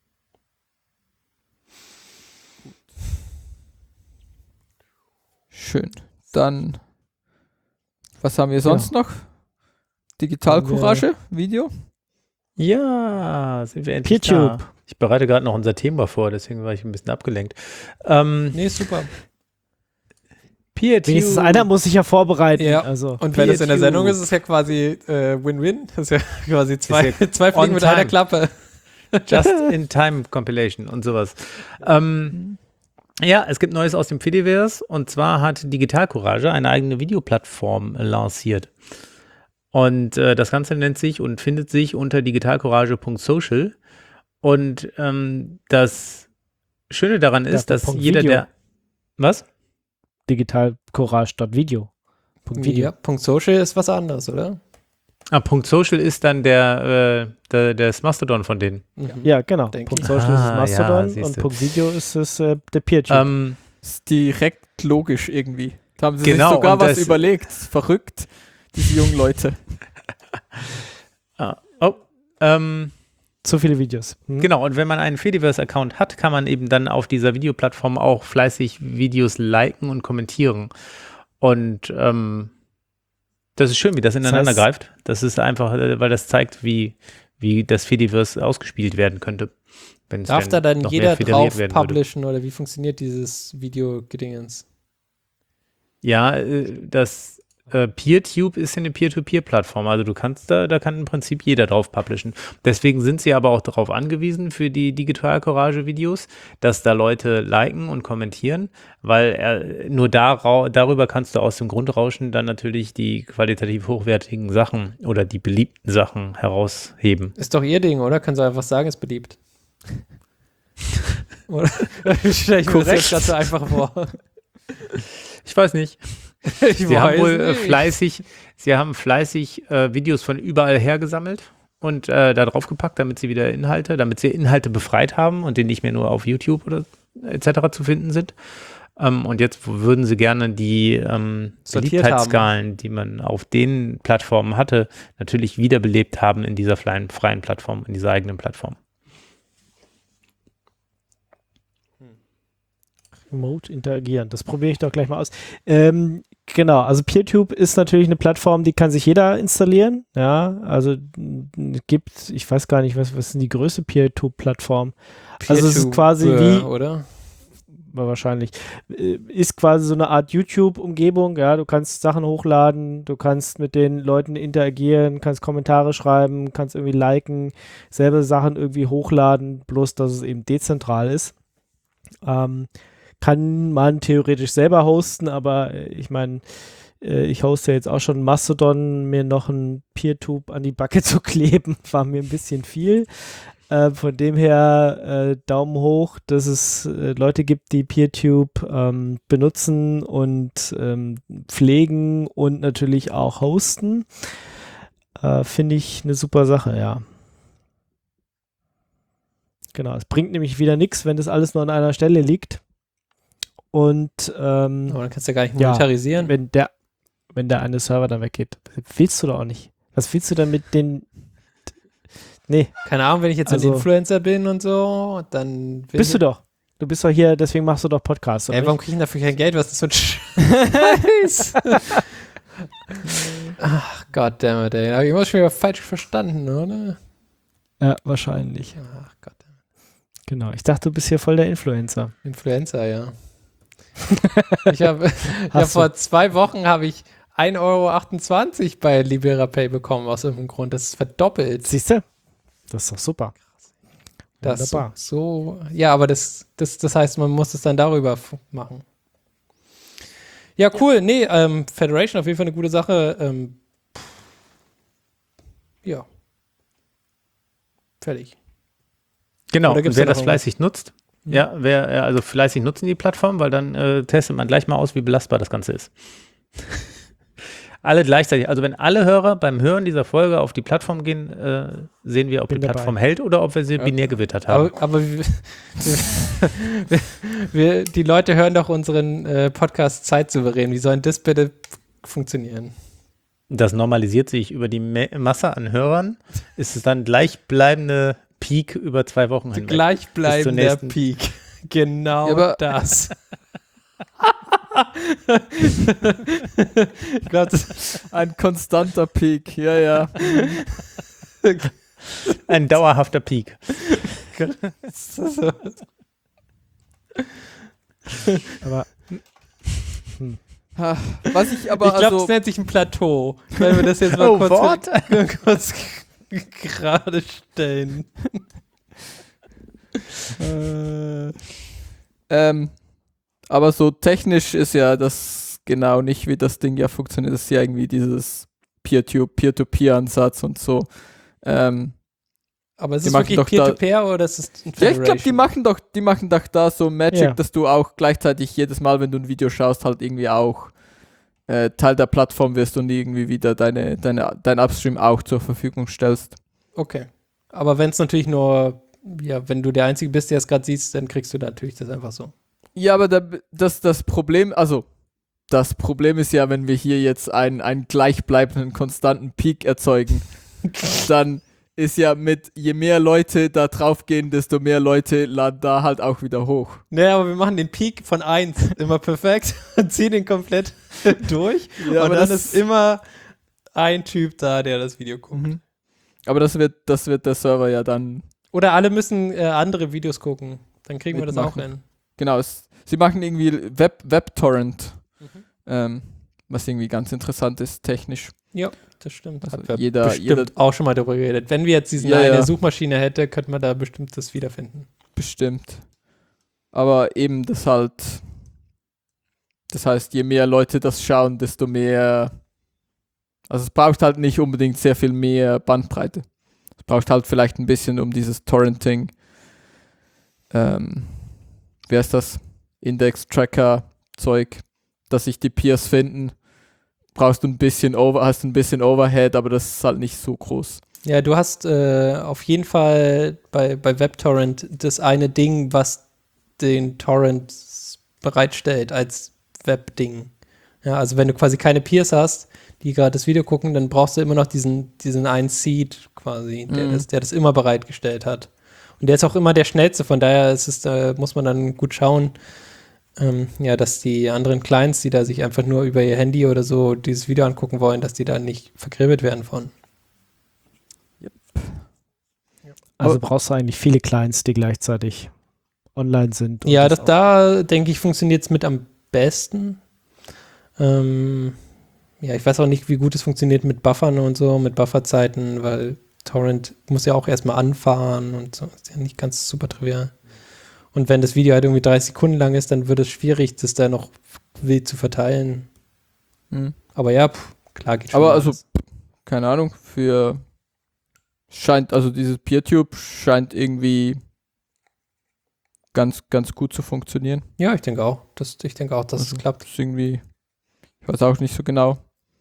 Speaker 2: Schön. Dann, was haben wir sonst noch? Digitalcourage, Video?
Speaker 5: Ja, sind wir endlich
Speaker 3: PeerTube.
Speaker 5: da. Ich bereite gerade noch unser Thema vor, deswegen war ich ein bisschen abgelenkt. Ähm,
Speaker 4: Nee, super.
Speaker 5: PeerTube.
Speaker 3: Wenigstens einer muss sich ja vorbereiten.
Speaker 4: Ja.
Speaker 3: Also.
Speaker 4: Und wenn das in der
Speaker 5: PeerTube.
Speaker 4: Sendung ist, ist es ja quasi äh, Win-Win. Das ist ja quasi zwei,
Speaker 5: Ist ja
Speaker 4: zwei Fliegen
Speaker 5: on
Speaker 4: mit einer
Speaker 5: time.
Speaker 4: Klappe.
Speaker 5: Just-in-Time-Compilation und sowas. Ähm, ja, es gibt Neues aus dem Fediverse und zwar hat Digitalcourage eine eigene Videoplattform äh, lanciert. Und äh, das Ganze nennt sich und findet sich unter digitalcourage punkt social. Und ähm, das Schöne daran ist,
Speaker 3: Ja,
Speaker 5: dass
Speaker 3: Punkt
Speaker 5: jeder,
Speaker 3: Video.
Speaker 5: der. Was?
Speaker 3: Digitalcourage.video. Punkt Video.
Speaker 4: Ja, Punkt Social ist was anderes, oder?
Speaker 5: Ah, Punkt Social ist dann der, äh, der, das Mastodon von denen.
Speaker 4: Mhm.
Speaker 3: Ja, genau.
Speaker 4: Denk
Speaker 3: Punkt
Speaker 4: ich.
Speaker 3: Social ist
Speaker 5: Ah,
Speaker 3: das
Speaker 5: ja,
Speaker 3: Mastodon
Speaker 5: siehste.
Speaker 3: und Punkt Video ist es äh, der PeerTube.
Speaker 5: Ähm,
Speaker 2: Ist direkt logisch irgendwie. Da haben sie
Speaker 5: Genau,
Speaker 2: sich sogar
Speaker 5: und
Speaker 2: was
Speaker 5: das-
Speaker 2: überlegt. Verrückt, diese jungen Leute.
Speaker 5: ah, oh, ähm,
Speaker 3: Zu viele Videos. Hm?
Speaker 5: genau, und wenn man einen Fediverse-Account hat, kann man eben dann auf dieser Videoplattform auch fleißig Videos liken und kommentieren. Und ähm, das ist schön, wie das ineinander
Speaker 3: heißt-
Speaker 5: greift. Das ist einfach, äh, weil das zeigt, wie, wie das Fediverse ausgespielt werden könnte. Wenn's
Speaker 4: Darf
Speaker 5: denn
Speaker 4: da dann
Speaker 5: noch
Speaker 4: jeder
Speaker 5: mehr federiert
Speaker 4: drauf
Speaker 5: werden würde.
Speaker 4: publishen oder wie funktioniert dieses Video-Gedingens?
Speaker 5: Ja, äh, das äh, PeerTube ist ja eine Peer-to-Peer-Plattform. Also du kannst da, da kann im Prinzip jeder drauf publishen. Deswegen sind sie aber auch darauf angewiesen für die Digital Courage-Videos, dass da Leute liken und kommentieren, weil er, nur darau- darüber kannst du aus dem Grundrauschen dann natürlich die qualitativ hochwertigen Sachen oder die beliebten Sachen herausheben.
Speaker 4: Ist doch ihr Ding, oder? Können sie einfach sagen, ist beliebt. Oder stelle ich mir das jetzt gerade so einfach vor?
Speaker 5: Ich weiß nicht.
Speaker 4: Ich
Speaker 5: Sie haben wohl äh,
Speaker 4: nicht.
Speaker 5: fleißig, sie haben fleißig äh, Videos von überall her gesammelt und äh, da draufgepackt, damit sie wieder Inhalte, damit sie Inhalte befreit haben und die nicht mehr nur auf YouTube oder et cetera zu finden sind. Ähm, und jetzt würden sie gerne die ähm,
Speaker 4: Sortiert
Speaker 5: Beliebtheitsskalen, die man auf den Plattformen hatte, natürlich wiederbelebt haben in dieser freien, freien Plattform, in dieser eigenen Plattform.
Speaker 3: Remote interagieren. Das probiere ich doch gleich mal aus. Ähm, genau, also PeerTube ist natürlich eine Plattform, die kann sich jeder installieren. Ja, also n- gibt, ich weiß gar nicht, was, was ist denn die größte PeerTube-Plattform? Also es ist quasi
Speaker 4: Peer-to-Peer,
Speaker 3: wie,
Speaker 4: oder?
Speaker 3: wahrscheinlich, äh, ist quasi so eine Art YouTube-Umgebung. Ja, du kannst Sachen hochladen, du kannst mit den Leuten interagieren, kannst Kommentare schreiben, kannst irgendwie liken, selber Sachen irgendwie hochladen, bloß dass es eben dezentral ist. Ähm, kann man theoretisch selber hosten, aber äh, ich meine, äh, ich hoste jetzt auch schon Mastodon, mir noch ein PeerTube an die Backe zu kleben, war mir ein bisschen viel. Äh, von dem her äh, Daumen hoch, dass es äh, Leute gibt, die PeerTube ähm, benutzen und ähm, pflegen und natürlich auch hosten. Äh, Finde ich eine super Sache, ja. Genau, es bringt nämlich wieder nichts, wenn das alles nur an einer Stelle liegt. Und ähm,
Speaker 4: Aber dann kannst du ja gar nicht
Speaker 3: Ja.
Speaker 4: monetarisieren.
Speaker 3: wenn der, wenn der eine Server dann weggeht, willst du doch auch nicht. Was willst du dann mit den? Nee,
Speaker 4: Keine Ahnung, wenn ich jetzt
Speaker 3: Also-
Speaker 4: ein Influencer bin und so, dann will
Speaker 3: bist
Speaker 4: ich
Speaker 3: du doch. Du bist doch hier, deswegen machst du doch Podcasts. oder
Speaker 4: Ey, warum
Speaker 3: nicht?
Speaker 4: kriege ich dafür kein Geld? Was ist das für ein Scheiß? Ach, goddammit, ey. Hab ich immer schon wieder falsch verstanden, oder?
Speaker 3: Ja, wahrscheinlich.
Speaker 4: Ach Gott.
Speaker 3: Genau. Ich dachte, du bist hier voll der Influencer.
Speaker 4: Influencer, ja. ich habe ich hab
Speaker 3: Hast du.
Speaker 4: vor zwei Wochen habe ich ein Euro achtundzwanzig bei LiberaPay bekommen, aus irgendeinem Grund. Das ist verdoppelt.
Speaker 3: Siehst du? Das ist doch super.
Speaker 4: Das so,
Speaker 3: Wunderbar.
Speaker 4: so, ja, aber das, das, das heißt, man muss es dann darüber f- machen. Ja, cool. Nee, ähm, Federation auf jeden Fall eine gute Sache. Ähm, ja. Fertig.
Speaker 5: Genau,
Speaker 4: Oder
Speaker 5: und
Speaker 4: gibt's
Speaker 5: wer
Speaker 4: da noch
Speaker 5: das
Speaker 4: irgendwas?
Speaker 5: fleißig nutzt, ja, wer äh, also fleißig nutzen die Plattform, weil dann äh, testet man gleich mal aus, wie belastbar das Ganze ist. Alle gleichzeitig, also wenn alle Hörer beim Hören dieser Folge auf die Plattform gehen, äh, sehen wir, ob
Speaker 3: Bin
Speaker 5: die
Speaker 3: dabei.
Speaker 5: Plattform hält oder ob wir sie
Speaker 4: Ja.
Speaker 5: binär gewittert haben.
Speaker 4: Aber, aber wir, wir, wir, die Leute hören doch unseren äh, Podcast zeitsouverän. Wie soll denn das bitte funktionieren?
Speaker 5: Das normalisiert sich über die Me Masse an Hörern, ist es dann gleichbleibende Peak über zwei Wochen hinweg.
Speaker 4: Gleichbleibender
Speaker 5: nächsten-
Speaker 4: Peak. Genau
Speaker 2: Ja, aber-
Speaker 4: das. ich glaube, das
Speaker 2: Ein konstanter Peak, ja, ja.
Speaker 5: Ein dauerhafter Peak.
Speaker 4: ist so.
Speaker 3: Aber
Speaker 2: Ha, Was ich aber
Speaker 4: Ich glaube,
Speaker 2: also,
Speaker 4: das nennt sich ein Plateau. Wenn wir das jetzt mal
Speaker 5: Oh,
Speaker 4: kurz,
Speaker 5: Wort?
Speaker 4: kurz gerade stellen.
Speaker 2: äh, ähm, aber so technisch ist ja das genau nicht, wie das Ding ja funktioniert. Das ist ja irgendwie dieses Peer-to- Peer-to-Peer-Ansatz und so. Ähm,
Speaker 4: Aber ist
Speaker 2: Die
Speaker 4: es
Speaker 2: machen
Speaker 4: wirklich
Speaker 2: doch da-
Speaker 4: Peer-to-Peer oder ist es ein
Speaker 2: ja, ich glaube, die
Speaker 4: Federation?
Speaker 2: machen doch, die machen doch da so Magic,
Speaker 3: Ja.
Speaker 2: dass du auch gleichzeitig jedes Mal, wenn du ein Video schaust, halt irgendwie auch äh, Teil der Plattform wirst und irgendwie wieder deine, deine, dein Upstream auch zur Verfügung stellst.
Speaker 4: Okay. Aber wenn es natürlich nur, ja, wenn du der Einzige bist, der es gerade siehst, dann kriegst du natürlich das einfach so.
Speaker 2: Ja, aber da, das, das Problem, also das Problem ist ja, wenn wir hier jetzt einen, einen gleichbleibenden, konstanten Peak erzeugen, dann ist ja mit, je mehr Leute da drauf gehen, desto mehr Leute laden da halt auch wieder hoch.
Speaker 4: Naja, aber wir machen den Peak von eins immer perfekt und ziehen den komplett durch.
Speaker 2: Ja,
Speaker 4: und
Speaker 2: aber
Speaker 4: dann
Speaker 2: das-
Speaker 4: ist immer ein Typ da, der das Video guckt.
Speaker 2: Mhm. Aber das wird, das wird der Server ja dann,
Speaker 4: Oder alle müssen äh, andere Videos gucken. Dann kriegen wir das auch
Speaker 2: Mitmachen.
Speaker 4: hin.
Speaker 2: genau, es, sie machen irgendwie Web, Web-Torrent,
Speaker 4: Mhm.
Speaker 2: ähm, was irgendwie ganz interessant ist, technisch.
Speaker 4: Ja, das stimmt.
Speaker 2: Also
Speaker 4: Hat wir
Speaker 2: jeder-
Speaker 4: bestimmt
Speaker 2: jeder-
Speaker 4: auch schon mal darüber geredet. Wenn wir jetzt diesen
Speaker 2: Ja,
Speaker 4: eine
Speaker 2: ja.
Speaker 4: Suchmaschine hätte, könnte man da bestimmt das wiederfinden.
Speaker 2: Bestimmt. Aber eben das halt, das heißt, je mehr Leute das schauen, desto mehr, also es braucht halt nicht unbedingt sehr viel mehr Bandbreite. Es braucht halt vielleicht ein bisschen um dieses Torrenting, ähm, wie heißt das? Index-Tracker-Zeug, dass sich die Peers finden. Brauchst du ein bisschen Over, hast ein bisschen Overhead, aber das ist halt nicht so groß.
Speaker 4: Ja, du hast äh, auf jeden Fall bei, bei WebTorrent das eine Ding, was den Torrent bereitstellt als Webding. Ja, also wenn du quasi keine Peers hast, die gerade das Video gucken, dann brauchst du immer noch diesen, diesen einen Seed quasi, der,
Speaker 2: Mhm.
Speaker 4: das, der das immer bereitgestellt hat. Und der ist auch immer der schnellste, von daher ist es, äh, muss man dann gut schauen, ähm, ja, dass die anderen Clients, die da sich einfach nur über ihr Handy oder so dieses Video angucken wollen, dass die da nicht vergräbelt werden von.
Speaker 3: Also
Speaker 2: Aber-
Speaker 3: brauchst du eigentlich viele Clients, die gleichzeitig online sind. und
Speaker 4: Ja, das,
Speaker 3: auch-
Speaker 4: da denke ich, funktioniert es mit am besten. Ähm, ja, ich weiß auch nicht, wie gut es funktioniert mit Buffern und so, mit Bufferzeiten, weil Torrent muss ja auch erstmal anfahren und so. Ist ja nicht ganz super trivial. Und wenn das Video halt irgendwie dreißig Sekunden lang ist, dann wird es schwierig, das da noch wild zu verteilen.
Speaker 2: Mhm.
Speaker 4: Aber ja, pff, klar geht schon.
Speaker 2: Aber also,
Speaker 4: alles.
Speaker 2: keine Ahnung, für scheint, also dieses PeerTube scheint irgendwie ganz, ganz gut zu funktionieren.
Speaker 4: Ja, ich denke auch. Das, ich denke auch, dass
Speaker 2: Also,
Speaker 4: es klappt.
Speaker 2: ist irgendwie, ich weiß auch nicht so genau,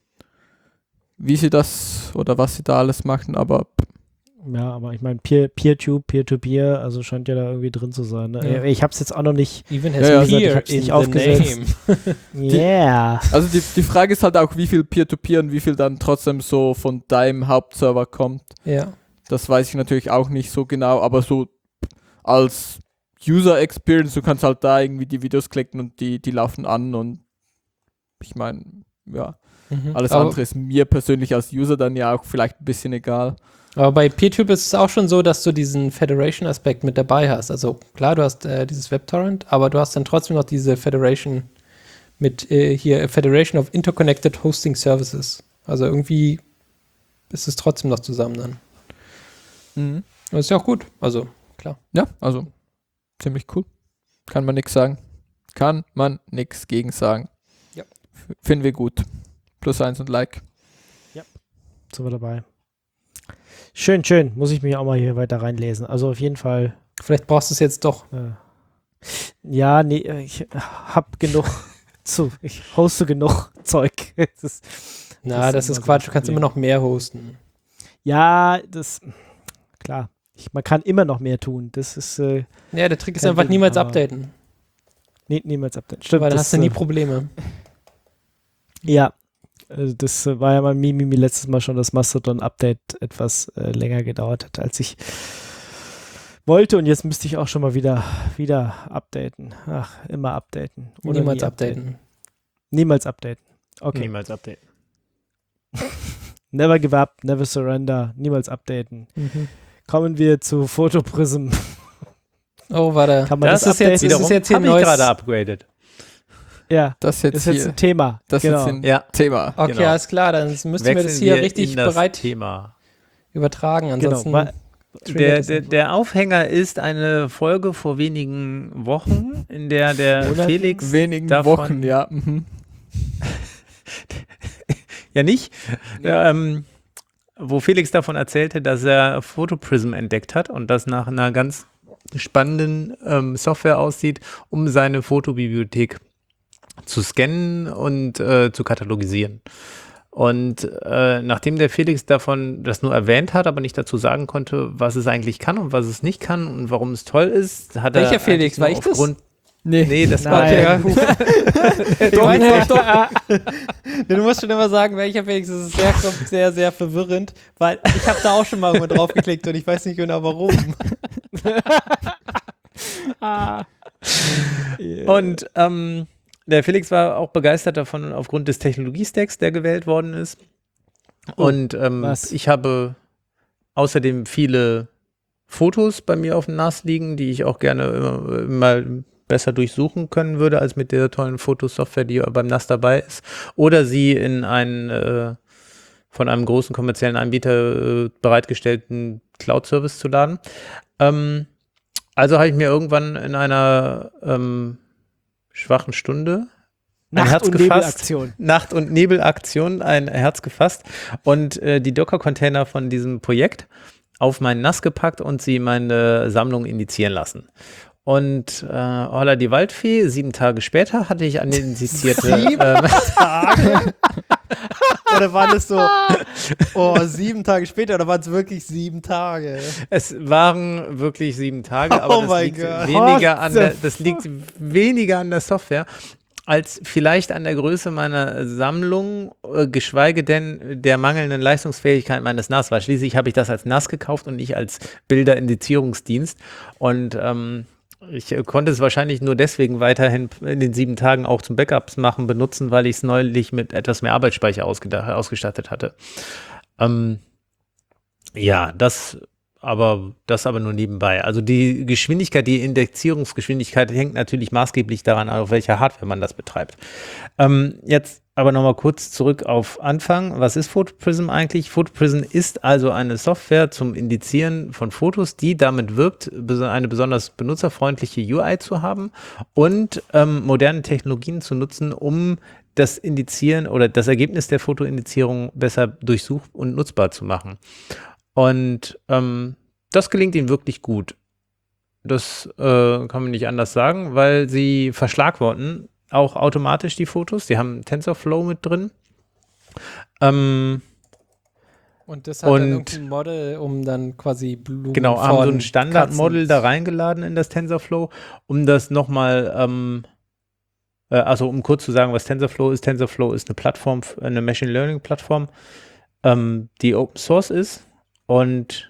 Speaker 2: wie sie das oder was sie da alles machen, aber
Speaker 3: Ja, aber ich meine, Peer, Peer-Tube, Peer-to-Peer, also scheint ja da irgendwie drin zu sein. Ne?
Speaker 4: Ja.
Speaker 3: Ich habe es jetzt auch noch nicht.
Speaker 4: Even has
Speaker 2: Ja, ja.
Speaker 3: Ich
Speaker 4: peer
Speaker 3: hab's
Speaker 4: in
Speaker 3: nicht
Speaker 4: the
Speaker 3: aufgesetzt.
Speaker 4: name.
Speaker 3: Yeah.
Speaker 2: also die, die Frage ist halt auch, wie viel Peer-to-Peer und wie viel dann trotzdem so von deinem Hauptserver kommt.
Speaker 4: Ja.
Speaker 2: Das weiß ich natürlich auch nicht so genau, aber so als User Experience, du kannst halt da irgendwie die Videos klicken und die, die laufen an und ich meine, ja,
Speaker 4: Mhm.
Speaker 2: alles
Speaker 4: Aber-
Speaker 2: andere ist mir persönlich als User dann ja auch vielleicht ein bisschen egal.
Speaker 4: Aber bei PeerTube ist es auch schon so, dass du diesen Federation-Aspekt mit dabei hast. Also klar, du hast äh, dieses WebTorrent, aber du hast dann trotzdem noch diese Federation mit äh, hier Federation of Interconnected Hosting Services. Also irgendwie ist es trotzdem noch zusammen dann.
Speaker 2: Mhm.
Speaker 4: Das ist ja auch gut. Also klar.
Speaker 2: Ja, also ziemlich cool. Kann man nichts sagen. Kann man nichts gegen sagen.
Speaker 4: Ja.
Speaker 2: F- Finden wir gut. Plus eins und Like.
Speaker 3: Sind wir dabei. Schön, schön. Muss ich mich auch mal hier weiter reinlesen. Also auf jeden Fall.
Speaker 4: Vielleicht brauchst du es jetzt doch.
Speaker 3: Äh, ja, nee, ich hab genug zu. Ich hoste genug Zeug. Das ist,
Speaker 4: Na,
Speaker 3: Das
Speaker 4: das,
Speaker 3: ist
Speaker 4: ist
Speaker 3: immer so
Speaker 4: Quatsch.
Speaker 3: ein
Speaker 4: Du kannst
Speaker 3: Problem.
Speaker 4: immer noch mehr hosten.
Speaker 3: ja, das. Klar. Ich, man kann immer noch mehr tun. Das ist. Äh,
Speaker 4: Ja, der Trick ist
Speaker 3: Kein
Speaker 4: einfach
Speaker 3: Ding,
Speaker 4: niemals
Speaker 3: aber-
Speaker 4: updaten.
Speaker 3: nee, niemals update. Stimmt.
Speaker 4: Weil dann
Speaker 3: das,
Speaker 4: hast du nie
Speaker 3: äh,
Speaker 4: Probleme.
Speaker 3: Ja, also das äh, war ja mein Mimimi letztes Mal schon, dass Mastodon-Update etwas äh, länger gedauert hat, als ich wollte. Und jetzt müsste ich auch schon mal wieder, wieder updaten. Ach, immer updaten. Oder
Speaker 4: Niemals
Speaker 3: nie
Speaker 4: updaten.
Speaker 3: Niemals updaten. Okay.
Speaker 5: Niemals updaten.
Speaker 3: Never give up, never surrender, niemals updaten.
Speaker 4: Mhm.
Speaker 3: Kommen wir zu Photoprism.
Speaker 4: Oh, warte.
Speaker 3: Kann man
Speaker 4: das,
Speaker 3: das
Speaker 4: ist jetzt,
Speaker 3: updaten?
Speaker 4: das ist jetzt hier ein
Speaker 5: habe ich
Speaker 4: neues.
Speaker 5: gerade upgraded.
Speaker 3: Ja,
Speaker 2: Das jetzt
Speaker 3: ist jetzt
Speaker 2: hier.
Speaker 3: ein Thema.
Speaker 2: Das
Speaker 3: genau.
Speaker 2: ist ein
Speaker 5: Ja.
Speaker 2: Thema.
Speaker 4: Okay,
Speaker 5: Genau.
Speaker 4: alles klar, dann müssen wir das
Speaker 5: Wechseln
Speaker 4: hier
Speaker 5: wir
Speaker 4: richtig
Speaker 5: in das
Speaker 4: bereit
Speaker 5: Thema.
Speaker 4: übertragen.
Speaker 3: Genau.
Speaker 4: Ansonsten
Speaker 3: Wa-
Speaker 4: triggert
Speaker 5: Der,
Speaker 4: das
Speaker 5: der,
Speaker 4: einfach.
Speaker 5: der Aufhänger ist eine Folge vor wenigen Wochen, in der der
Speaker 3: Monaten?
Speaker 5: Felix
Speaker 2: Wenigen
Speaker 5: davon-
Speaker 2: Wochen, ja. Mhm.
Speaker 5: ja nicht, ähm, wo Felix davon erzählte, dass er Photoprism entdeckt hat und das nach einer ganz spannenden ähm, Software aussieht, um seine Fotobibliothek zu scannen und äh, zu katalogisieren. Und äh, nachdem der Felix davon das nur erwähnt hat, aber nicht dazu sagen konnte, was es eigentlich kann und was es nicht kann und warum es toll ist, hat
Speaker 4: Welcher
Speaker 5: er
Speaker 4: Felix? War ich das?
Speaker 5: aufgrund
Speaker 2: Nee.
Speaker 5: Nee, das
Speaker 3: Nein.
Speaker 5: war der.
Speaker 4: Doch, doch, doch. Du musst schon immer sagen, welcher Felix. Das ist sehr, sehr, sehr verwirrend, weil ich habe da auch schon mal irgendwo drauf geklickt und ich weiß nicht genau warum.
Speaker 3: Ah.
Speaker 5: Und ähm, der Felix war auch begeistert davon aufgrund des Technologiestacks, der gewählt worden ist. Und ähm,
Speaker 3: was?
Speaker 5: ich habe außerdem viele Fotos bei mir auf dem N A S liegen, die ich auch gerne immer, mal besser durchsuchen können würde, als mit der tollen Fotosoftware, die beim N A S dabei ist. Oder sie in einen äh, von einem großen kommerziellen Anbieter äh, bereitgestellten Cloud-Service zu laden. Ähm, also habe ich mir irgendwann in einer ähm, schwachen Stunde ein
Speaker 3: Nacht-
Speaker 5: Herz
Speaker 3: und
Speaker 5: gefasst.
Speaker 3: Nebelaktion.
Speaker 5: Nacht- und Nebelaktion, ein Herz gefasst und äh, die Docker-Container von diesem Projekt auf meinen N A S gepackt und sie meine Sammlung indizieren lassen. Und äh, holla die Waldfee, sieben Tage später hatte ich eine indizierte
Speaker 4: Sieben
Speaker 5: ähm,
Speaker 4: Tage? Oder waren es so, oh, sieben Tage später, oder waren es wirklich sieben Tage?
Speaker 5: Es waren wirklich sieben Tage, aber
Speaker 4: Oh
Speaker 5: das,
Speaker 4: mein
Speaker 5: liegt
Speaker 4: Gott.
Speaker 5: weniger
Speaker 3: What
Speaker 5: an
Speaker 3: the
Speaker 5: der, das liegt weniger an der Software als vielleicht an der Größe meiner Sammlung, äh, geschweige denn der mangelnden Leistungsfähigkeit meines N A S, weil schließlich habe ich das als N A S gekauft und nicht als Bilderindizierungsdienst. Und ähm, ich äh, konnte es wahrscheinlich nur deswegen weiterhin in den sieben Tagen auch zum Backups machen benutzen, weil ich es neulich mit etwas mehr Arbeitsspeicher ausgeda- ausgestattet hatte. Ähm, ja, das aber das aber nur nebenbei. Also die Geschwindigkeit, die Indexierungsgeschwindigkeit hängt natürlich maßgeblich daran, auf welcher Hardware man das betreibt. Ähm, jetzt aber nochmal kurz zurück auf Anfang. Was ist PhotoPrism eigentlich? PhotoPrism ist also eine Software zum Indizieren von Fotos, die damit wirkt, eine besonders benutzerfreundliche U I zu haben und ähm, moderne Technologien zu nutzen, um das Indizieren oder das Ergebnis der Fotoindizierung besser durchsuch- und nutzbar zu machen. Und ähm, das gelingt ihnen wirklich gut. Das äh, kann man nicht anders sagen, weil sie verschlagworten auch automatisch die Fotos. Sie haben TensorFlow mit drin. Ähm,
Speaker 4: Und das hat
Speaker 5: Und-
Speaker 4: dann irgendein Model, um dann quasi Blumen
Speaker 5: genau, haben so ein
Speaker 4: von
Speaker 5: Standardmodel
Speaker 4: Katzen-
Speaker 5: da reingeladen in das TensorFlow, um das nochmal, ähm, äh, also um kurz zu sagen, was TensorFlow ist. TensorFlow ist eine Plattform, eine Machine Learning Plattform, ähm, die Open Source ist. Und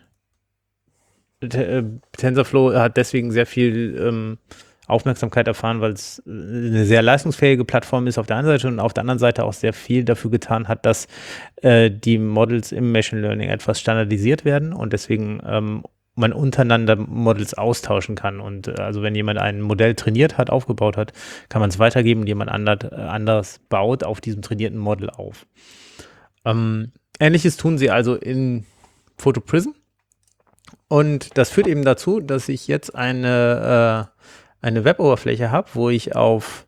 Speaker 5: T- TensorFlow hat deswegen sehr viel ähm, Aufmerksamkeit erfahren, weil es eine sehr leistungsfähige Plattform ist auf der einen Seite und auf der anderen Seite auch sehr viel dafür getan hat, dass äh, die Models im Machine Learning etwas standardisiert werden und deswegen ähm, man untereinander Models austauschen kann. Und äh, also wenn jemand ein Modell trainiert hat, aufgebaut hat, kann man es weitergeben und jemand andert, äh, anders baut auf diesem trainierten Model auf. Ähm, Ähnliches tun sie also in PhotoPrism. Und das führt eben dazu, dass ich jetzt eine, äh, eine Web-Oberfläche habe, wo ich auf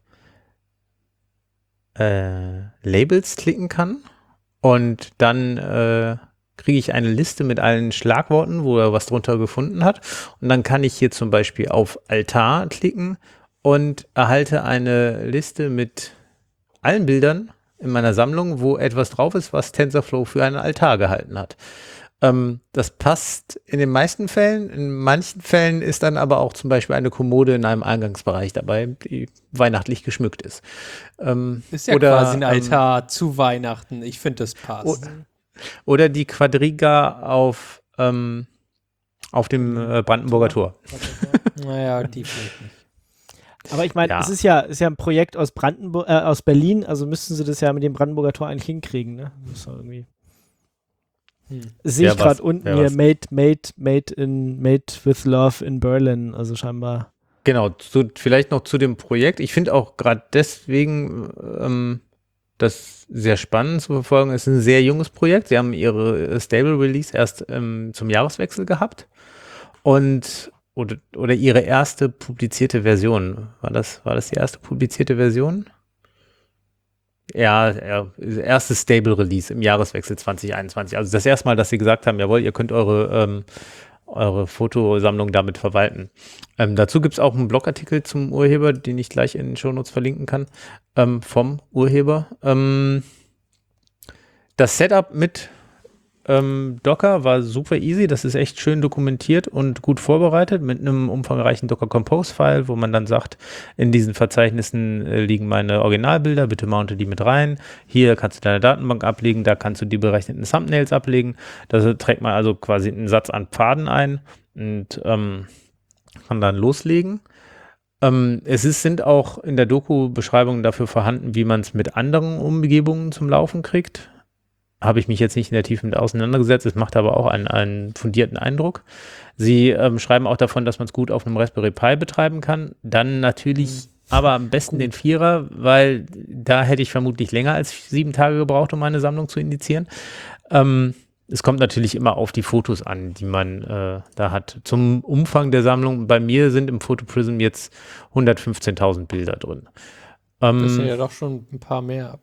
Speaker 5: äh, Labels klicken kann und dann äh, kriege ich eine Liste mit allen Schlagworten, wo er was drunter gefunden hat. Und dann kann ich hier zum Beispiel auf Altar klicken und erhalte eine Liste mit allen Bildern in meiner Sammlung, wo etwas drauf ist, was TensorFlow für einen Altar gehalten hat. Ähm, das passt in den meisten Fällen. In manchen Fällen ist dann aber auch zum Beispiel eine Kommode in einem Eingangsbereich dabei, die weihnachtlich geschmückt ist. Ähm,
Speaker 4: Ist ja
Speaker 5: oder,
Speaker 4: quasi ein Altar zu Weihnachten. Ich finde, das passt.
Speaker 5: Oh, Oder die Quadriga auf, ähm, auf dem äh, Brandenburger Tor.
Speaker 4: Naja, die vielleicht nicht.
Speaker 3: Aber ich meine,
Speaker 5: Ja.
Speaker 3: es ist ja, ist ja ein Projekt aus Brandenburg, äh, aus Berlin, also müssten sie das ja mit dem Brandenburger Tor eigentlich hinkriegen, ne? Das ist doch irgendwie.
Speaker 4: Hm.
Speaker 3: Sehe ich
Speaker 5: Wer was?
Speaker 3: gerade unten
Speaker 5: Wer
Speaker 3: hier,
Speaker 5: was?
Speaker 3: made, made, made in, made with love in Berlin, also scheinbar.
Speaker 5: Genau, zu, vielleicht noch zu dem Projekt. Ich finde auch gerade deswegen ähm, das sehr spannend zu verfolgen. Es ist ein sehr junges Projekt. Sie haben ihre Stable Release erst ähm, zum Jahreswechsel gehabt und oder, oder ihre erste publizierte Version. War das, war das die erste publizierte Version? Ja, ja, erstes Stable Release im Jahreswechsel zwanzig einundzwanzig. Also das erste Mal, dass sie gesagt haben, jawohl, ihr könnt eure, ähm, eure Fotosammlung damit verwalten. Ähm, dazu gibt es auch einen Blogartikel zum Urheber, den ich gleich in den Shownotes verlinken kann, ähm, vom Urheber. Ähm, das Setup mit ähm, Docker war super easy. Das ist echt schön dokumentiert und gut vorbereitet mit einem umfangreichen Docker Compose-File, wo man dann sagt, in diesen Verzeichnissen äh, liegen meine Originalbilder, bitte mounte die mit rein. Hier kannst du deine Datenbank ablegen, da kannst du die berechneten Thumbnails ablegen. Da trägt man also quasi einen Satz an Pfaden ein und ähm, kann dann loslegen. Ähm, es ist, sind auch in der Doku Beschreibungen dafür vorhanden, wie man es mit anderen Umgebungen zum Laufen kriegt. Habe ich mich jetzt nicht in der Tiefe mit auseinandergesetzt, es macht aber auch einen, einen fundierten Eindruck. Sie ähm, schreiben auch davon, dass man es gut auf einem Raspberry Pi betreiben kann. Dann natürlich mhm. aber am besten den Vierer, weil da hätte ich vermutlich länger als sieben Tage gebraucht, um meine Sammlung zu indizieren. Ähm, es kommt natürlich immer auf die Fotos an, die man äh, da hat. Zum Umfang der Sammlung, bei mir sind im PhotoPrism jetzt hundertfünfzehntausend Bilder drin. Ähm,
Speaker 4: das sind ja doch schon ein paar mehr.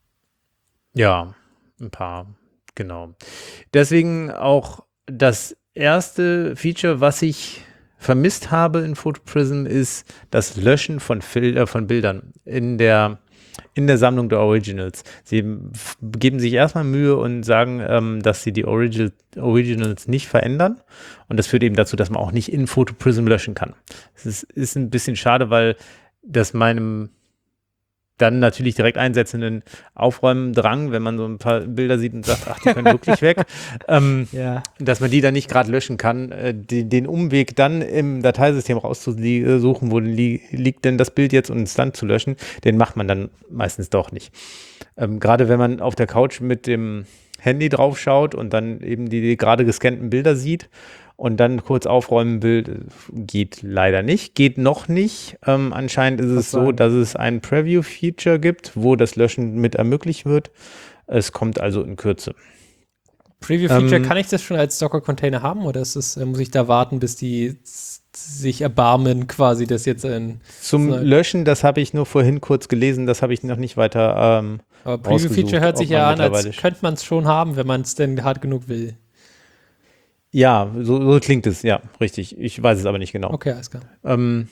Speaker 5: Ja, ein paar, genau. Deswegen auch das erste Feature, was ich vermisst habe in PhotoPrism, ist das Löschen von, Fil- äh, von Bildern in der, in der Sammlung der Originals. Sie f- geben sich erstmal Mühe und sagen, ähm, dass sie die Original- Originals nicht verändern. Und das führt eben dazu, dass man auch nicht in PhotoPrism löschen kann. Es ist, ist ein bisschen schade, weil das meinem dann natürlich direkt einsetzenden Aufräumen-Drang, wenn man so ein paar Bilder sieht und sagt, ach, die können wirklich weg, ähm,
Speaker 3: Ja.
Speaker 5: dass man die dann nicht gerade löschen kann. Äh, die, den Umweg dann im Dateisystem rauszusuchen, wo li- liegt denn das Bild jetzt und es dann zu löschen, den macht man dann meistens doch nicht. Ähm, gerade wenn man auf der Couch mit dem Handy drauf schaut und dann eben die, die gerade gescannten Bilder sieht und dann kurz aufräumen will, geht leider nicht, geht noch nicht. Ähm, anscheinend ist es so, dass es ein Preview-Feature gibt, wo das Löschen mit ermöglicht wird. Es kommt also in Kürze.
Speaker 4: Preview-Feature,
Speaker 5: Ähm,
Speaker 4: kann ich das schon als Docker-Container haben oder ist es, muss ich da warten, bis die s- sich erbarmen, quasi das jetzt in.
Speaker 5: Zum
Speaker 4: so-
Speaker 5: Löschen, das habe ich nur vorhin kurz gelesen, das habe ich noch nicht weiter ähm,
Speaker 4: Aber Preview-Feature
Speaker 5: rausgesucht,
Speaker 4: hört sich
Speaker 5: ob man
Speaker 4: ja an, als
Speaker 5: mittlerweile-
Speaker 4: könnte man es schon haben, wenn man es denn hart genug will.
Speaker 5: Ja, so, so klingt es, ja, richtig. Ich weiß es aber nicht genau.
Speaker 4: Okay, alles klar.
Speaker 5: Ähm,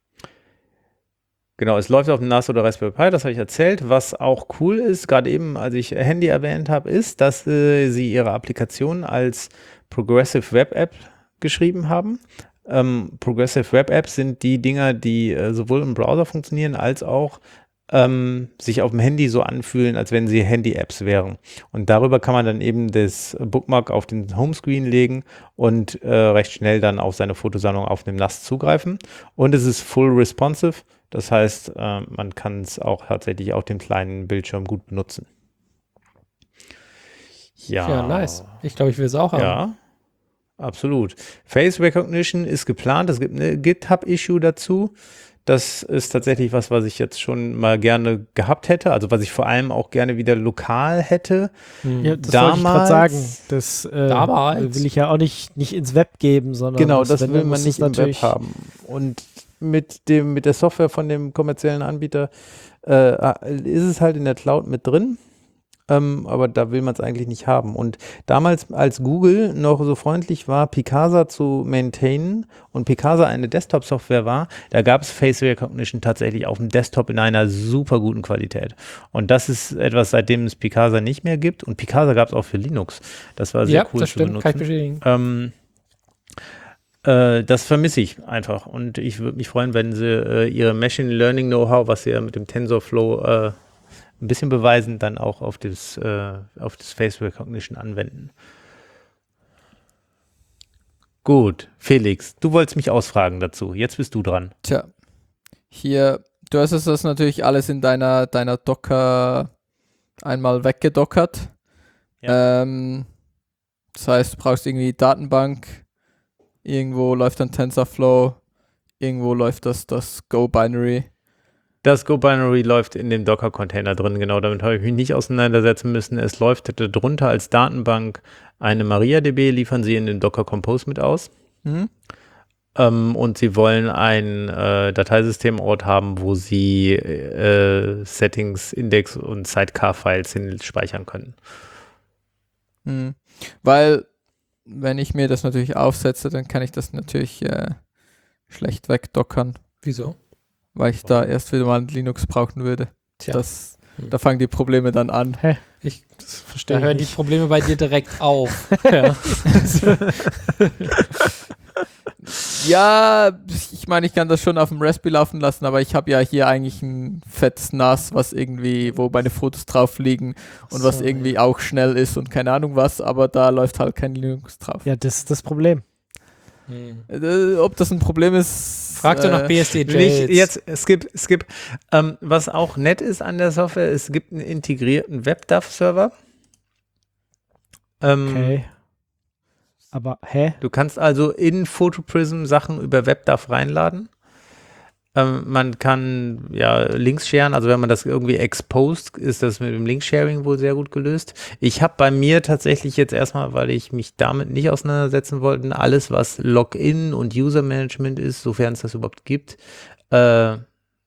Speaker 5: genau, es läuft auf dem N A S oder Raspberry Pi, das habe ich erzählt. Was auch cool ist, gerade eben, als ich Handy erwähnt habe, ist, dass äh, sie ihre Applikation als Progressive Web App geschrieben haben. Ähm, Progressive Web Apps sind die Dinger, die äh, sowohl im Browser funktionieren, als auch ähm, sich auf dem Handy so anfühlen, als wenn sie Handy-Apps wären. Und darüber kann man dann eben das Bookmark auf den Homescreen legen und äh, recht schnell dann auf seine Fotosammlung auf dem N A S zugreifen. Und es ist full responsive, das heißt, äh, man kann es auch tatsächlich auf dem kleinen Bildschirm gut benutzen. Ja,
Speaker 4: Ja, nice. Ich glaube, ich will es auch haben.
Speaker 5: ja, absolut. Face Recognition ist geplant. Es gibt eine GitHub-Issue dazu. Das ist tatsächlich was, was ich jetzt schon mal gerne gehabt hätte. Also was ich vor allem auch gerne wieder lokal hätte.
Speaker 4: Hm.
Speaker 3: Ja, das wollte ich gerade
Speaker 5: Damals-
Speaker 3: sagen. Das äh,
Speaker 4: Damals?
Speaker 3: will ich ja auch nicht, nicht ins Web geben, sondern
Speaker 5: Genau, das
Speaker 3: wenn,
Speaker 5: will
Speaker 3: dann
Speaker 5: man
Speaker 3: muss
Speaker 5: nicht
Speaker 3: es
Speaker 5: im Web
Speaker 3: natürlich
Speaker 5: haben. Und mit dem, mit der Software von dem kommerziellen Anbieter äh, ist es halt in der Cloud mit drin. Ähm, aber da will man es eigentlich nicht haben. Und damals, als Google noch so freundlich war, Picasa zu maintainen und Picasa eine Desktop-Software war, da gab es Face Recognition tatsächlich auf dem Desktop in einer super guten Qualität. Und das ist etwas, seitdem es Picasa nicht mehr gibt. Und Picasa gab es auch für Linux. Das war sehr
Speaker 4: Ja,
Speaker 5: cool
Speaker 4: das
Speaker 5: zu
Speaker 4: stimmt,
Speaker 5: benutzen.
Speaker 4: kann ich bestätigen.
Speaker 5: Ähm, äh, das vermisse ich einfach. Und ich würde mich freuen, wenn sie äh, ihre Machine Learning Know-how, was sie ja mit dem TensorFlow äh, ein bisschen beweisen, dann auch auf das, äh, auf das Face Recognition anwenden. Gut, Felix, du wolltest mich ausfragen dazu. Jetzt bist du dran.
Speaker 2: Tja, hier, du hast es das natürlich alles in deiner, deiner Docker einmal weggedockert. Ähm, das heißt, du brauchst irgendwie Datenbank, irgendwo läuft dann TensorFlow, irgendwo läuft das, das Go-Binary.
Speaker 5: Das Go-Binary läuft in dem Docker-Container drin, genau, damit habe ich mich nicht auseinandersetzen müssen. Es läuft darunter als Datenbank eine MariaDB, liefern sie in den Docker Compose mit aus.
Speaker 2: Mhm.
Speaker 5: Ähm, und sie wollen ein äh, Dateisystemort haben, wo sie äh, Settings, Index und Sidecar-Files hin speichern können.
Speaker 2: Mhm. Weil wenn ich mir das natürlich aufsetze, dann kann ich das natürlich äh, schlecht wegdockern,
Speaker 4: Wieso?
Speaker 2: weil ich da erst wieder mal ein Linux brauchen würde.
Speaker 4: Tja,
Speaker 2: Das,
Speaker 4: Hm.
Speaker 2: da fangen die Probleme dann an.
Speaker 3: Hä?
Speaker 4: ich,
Speaker 3: Das
Speaker 4: da
Speaker 3: verstehe ich
Speaker 4: hören die
Speaker 3: nicht.
Speaker 4: Probleme bei dir direkt auf. Ja.
Speaker 2: Ja, ich meine, ich kann das schon auf dem Raspberry laufen lassen, aber ich habe ja hier eigentlich ein fettes N A S, was irgendwie, wo meine Fotos drauf liegen und was
Speaker 4: So,
Speaker 2: irgendwie
Speaker 4: ja.
Speaker 2: auch schnell ist und keine Ahnung was, aber da läuft halt kein Linux drauf.
Speaker 3: Ja, das ist das Problem.
Speaker 4: Hm.
Speaker 2: Äh, ob das ein Problem ist.
Speaker 4: Frag doch nach
Speaker 2: äh,
Speaker 4: B S D J.
Speaker 5: Nicht jetzt, skip, skip. Ähm, was auch nett ist an der Software, es gibt einen integrierten WebDAV-Server. Ähm,
Speaker 3: Okay. Aber, hä?
Speaker 5: Du kannst also in PhotoPrism Sachen über WebDAV reinladen. Ähm, man kann ja Links sharen, also wenn man das irgendwie exposed, ist das mit dem Link-Sharing wohl sehr gut gelöst. Ich habe bei mir tatsächlich jetzt erstmal, weil ich mich damit nicht auseinandersetzen wollte, alles, was Login und User-Management ist, sofern es das überhaupt gibt, äh,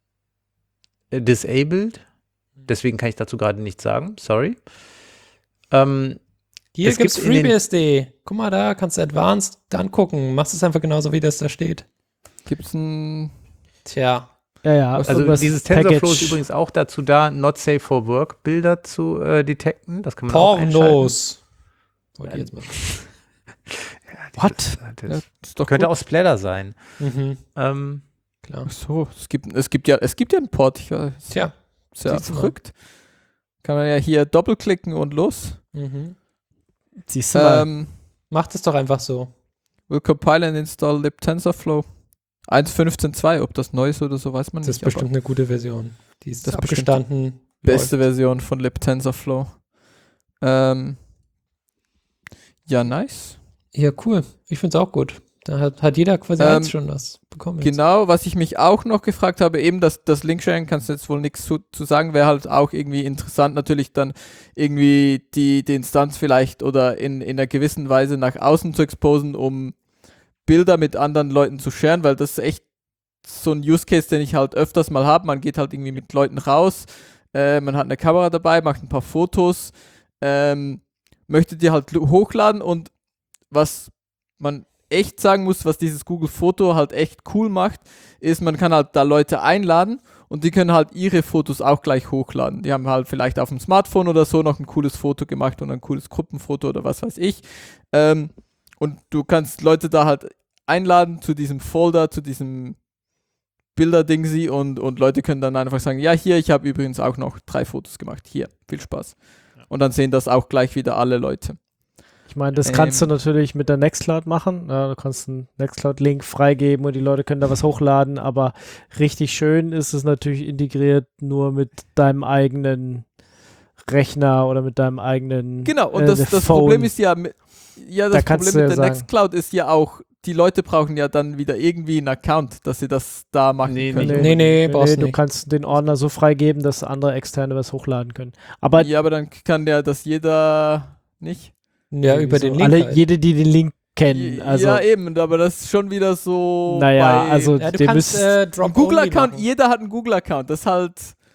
Speaker 5: disabled. Deswegen kann ich dazu gerade nichts sagen, sorry. Ähm,
Speaker 4: Hier
Speaker 5: es
Speaker 4: gibt's
Speaker 5: gibt in den-
Speaker 4: FreeBSD. Guck mal da, kannst du Advanced dann gucken. Machst es einfach genauso, wie das da steht.
Speaker 2: Gibt's ein.
Speaker 4: Tja.
Speaker 3: Ja, ja.
Speaker 5: Also
Speaker 3: irgendwas
Speaker 5: dieses TensorFlow ist
Speaker 3: Package-
Speaker 5: übrigens auch dazu da, not safe for work Bilder zu äh, detekten. Das kann man auch einschalten.
Speaker 4: Pornos. Wollte ich jetzt mal.
Speaker 3: What?
Speaker 5: Das,
Speaker 2: Ja,
Speaker 5: das
Speaker 2: ist doch
Speaker 5: könnte
Speaker 2: gut.
Speaker 5: auch Splatter sein.
Speaker 4: Mhm,
Speaker 5: Ähm,
Speaker 4: klar.
Speaker 2: Ach so, es gibt, es gibt ja, es gibt ja einen Port. Ich, äh, ist
Speaker 4: Tja.
Speaker 2: ja
Speaker 4: siehst du mal.
Speaker 2: verrückt. Kann man ja hier doppelklicken und los.
Speaker 4: Mhm.
Speaker 3: Siehst du mal.
Speaker 2: Ähm,
Speaker 4: Macht es doch einfach so.
Speaker 2: will compile and install libTensorFlow. eins Punkt fünfzehn Punkt zwei, ob das neu ist oder so, weiß man
Speaker 4: Das ist
Speaker 2: nicht. aber
Speaker 4: bestimmt eine gute Version. Die ist
Speaker 2: Das ist bestimmt
Speaker 4: abgestanden.
Speaker 2: beste
Speaker 4: läuft.
Speaker 2: Version von libTensorFlow. Ähm, ja, nice.
Speaker 4: Ja, cool. Ich finde es auch gut. Da hat, hat jeder quasi
Speaker 2: Ähm,
Speaker 4: eins schon was bekommen. jetzt.
Speaker 2: Genau, was ich mich auch noch gefragt habe, eben das, das Link-Sharing, kannst du jetzt wohl nichts zu, zu sagen, wäre halt auch irgendwie interessant, natürlich dann irgendwie die, die Instanz vielleicht oder in, in einer gewissen Weise nach außen zu exposen, um Bilder mit anderen Leuten zu sharen, weil das ist echt so ein Use Case, den ich halt öfters mal habe. Man geht halt irgendwie mit Leuten raus, äh, man hat eine Kamera dabei, macht ein paar Fotos, ähm, möchte die halt hochladen und was man echt sagen muss, was dieses Google Foto halt echt cool macht, ist, man kann halt da Leute einladen und die können halt ihre Fotos auch gleich hochladen. Die haben halt vielleicht auf dem Smartphone oder so noch ein cooles Foto gemacht und ein cooles Gruppenfoto oder was weiß ich. Ähm, und du kannst Leute da halt einladen zu diesem Folder, zu diesem Bilder-Dingsi und, und Leute können dann einfach sagen, ja, hier, ich habe übrigens auch noch drei Fotos gemacht. Hier, viel Spaß. Und dann sehen das auch gleich wieder alle Leute.
Speaker 3: Ich meine, das kannst
Speaker 2: ähm,
Speaker 3: du natürlich mit der Nextcloud machen. Ja, du kannst einen Nextcloud-Link freigeben und die Leute können da was hochladen, aber richtig schön ist es natürlich integriert nur mit deinem eigenen Rechner oder mit deinem eigenen
Speaker 2: Genau, und
Speaker 3: äh,
Speaker 2: das, das
Speaker 3: Phone.
Speaker 2: Problem ist ja, mi- ja,
Speaker 3: Da
Speaker 2: das
Speaker 3: kannst
Speaker 2: Problem
Speaker 3: du
Speaker 2: mit
Speaker 3: ja
Speaker 2: der
Speaker 3: sagen.
Speaker 2: Nextcloud ist ja auch, die Leute brauchen ja dann wieder irgendwie einen Account, dass sie das da machen
Speaker 5: Nee,
Speaker 2: können.
Speaker 5: nicht
Speaker 4: Nee, nee, brauchst
Speaker 3: du
Speaker 4: nicht.
Speaker 3: kannst den Ordner so freigeben, dass andere Externe was hochladen können. Aber
Speaker 2: Ja, aber dann kann der das jeder nicht.
Speaker 4: Ja,
Speaker 3: irgendwie
Speaker 4: über
Speaker 3: so
Speaker 4: den Link.
Speaker 3: alle,
Speaker 4: halt.
Speaker 3: jede, die den Link kennen. Also,
Speaker 2: ja, eben, aber das ist schon wieder so.
Speaker 3: naja,
Speaker 2: bei-
Speaker 3: also
Speaker 4: Ja, du
Speaker 3: den
Speaker 4: kannst
Speaker 3: müsst,
Speaker 4: äh,
Speaker 2: ein
Speaker 4: Drop
Speaker 2: Google-Account,
Speaker 4: machen.
Speaker 2: jeder hat einen Google-Account. Das ist halt,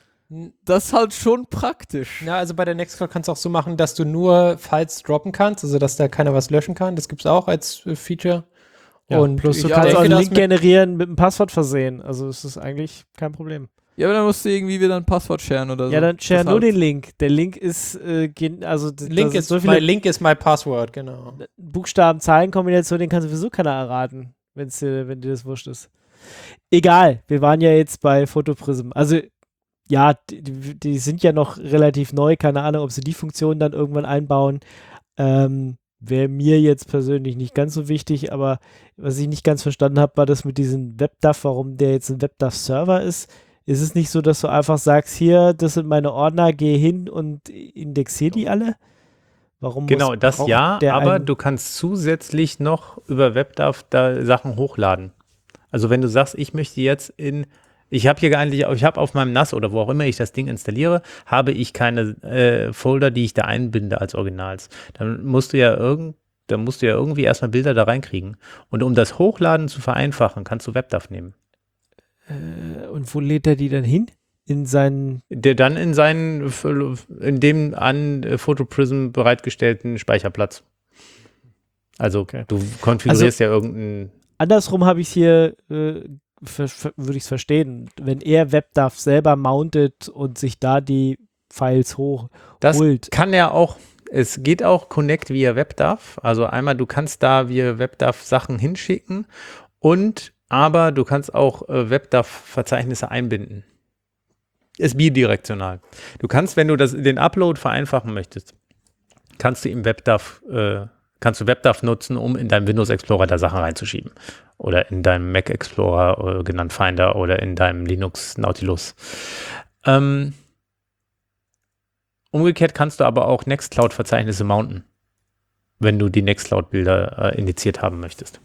Speaker 2: das ist halt schon praktisch.
Speaker 4: Ja, also bei der Nextcloud kannst du auch so machen, dass du nur Files droppen kannst, also dass da keiner was löschen kann. Das gibt es auch als äh, Feature.
Speaker 3: ja,
Speaker 4: Und
Speaker 3: plus du
Speaker 4: ich
Speaker 3: kannst
Speaker 4: denke,
Speaker 3: auch einen
Speaker 4: dass
Speaker 3: Link
Speaker 4: mit-
Speaker 3: generieren mit einem Passwort versehen. Also es ist eigentlich kein Problem.
Speaker 2: Ja, aber dann musst du irgendwie wieder ein Passwort sharen oder so.
Speaker 3: Ja, dann share
Speaker 2: Das
Speaker 3: nur
Speaker 2: halt.
Speaker 3: den Link. Der Link ist, äh, gen- also d- da
Speaker 4: Link
Speaker 3: sind
Speaker 4: ist,
Speaker 3: so
Speaker 4: my
Speaker 3: viele
Speaker 4: Link ist my Password, genau.
Speaker 3: Buchstaben-Zahlen-Kombinationen, den kann sowieso keiner erraten, wenn's dir, wenn dir das wurscht ist. Egal, wir waren ja jetzt bei PhotoPrism. Also ja, die, die die sind ja noch relativ neu, keine Ahnung, ob sie die Funktion dann irgendwann einbauen. Ähm, Wäre mir jetzt persönlich nicht ganz so wichtig, aber was ich nicht ganz verstanden habe, war das mit diesem WebDAV, warum der jetzt ein WebDAV-Server ist. Ist es nicht so, dass du einfach sagst, hier, das sind meine Ordner, geh hin und indexier die alle? Warum
Speaker 5: Genau,
Speaker 3: muss,
Speaker 5: das
Speaker 3: braucht
Speaker 5: ja,
Speaker 3: der
Speaker 5: aber
Speaker 3: einen-
Speaker 5: du kannst zusätzlich noch über WebDAV da Sachen hochladen. Also wenn du sagst, ich möchte jetzt in, ich habe hier eigentlich, ich habe auf meinem N A S oder wo auch immer ich das Ding installiere, habe ich keine äh, Folder, die ich da einbinde als Originals. Dann musst du ja irgend, dann musst du ja irgendwie erstmal Bilder da reinkriegen. Und um das Hochladen zu vereinfachen, kannst du WebDAV nehmen.
Speaker 3: Äh, und wo lädt er die dann hin? In seinen.
Speaker 5: Der dann in seinen, in dem an PhotoPrism bereitgestellten Speicherplatz. Also
Speaker 3: Okay.
Speaker 5: du konfigurierst ja irgendein.
Speaker 3: Andersrum habe ich es hier, äh, ver- ver- würde ich es verstehen, wenn er WebDAV selber mountet und sich da die Files hochholt.
Speaker 5: Das kann ja auch, es geht auch Connect via WebDAV. Also einmal, du kannst da via WebDAV Sachen hinschicken und aber du kannst auch äh, WebDAV-Verzeichnisse einbinden. Ist bidirektional. Du kannst, wenn du das, den Upload vereinfachen möchtest, kannst du im WebDAV, äh, kannst du WebDAV nutzen, um in deinem Windows Explorer da Sachen reinzuschieben. Oder in deinem Mac Explorer, äh, genannt Finder, oder in deinem Linux Nautilus. Ähm, umgekehrt kannst du aber auch Nextcloud-Verzeichnisse mounten, wenn du die Nextcloud-Bilder äh, indiziert haben möchtest.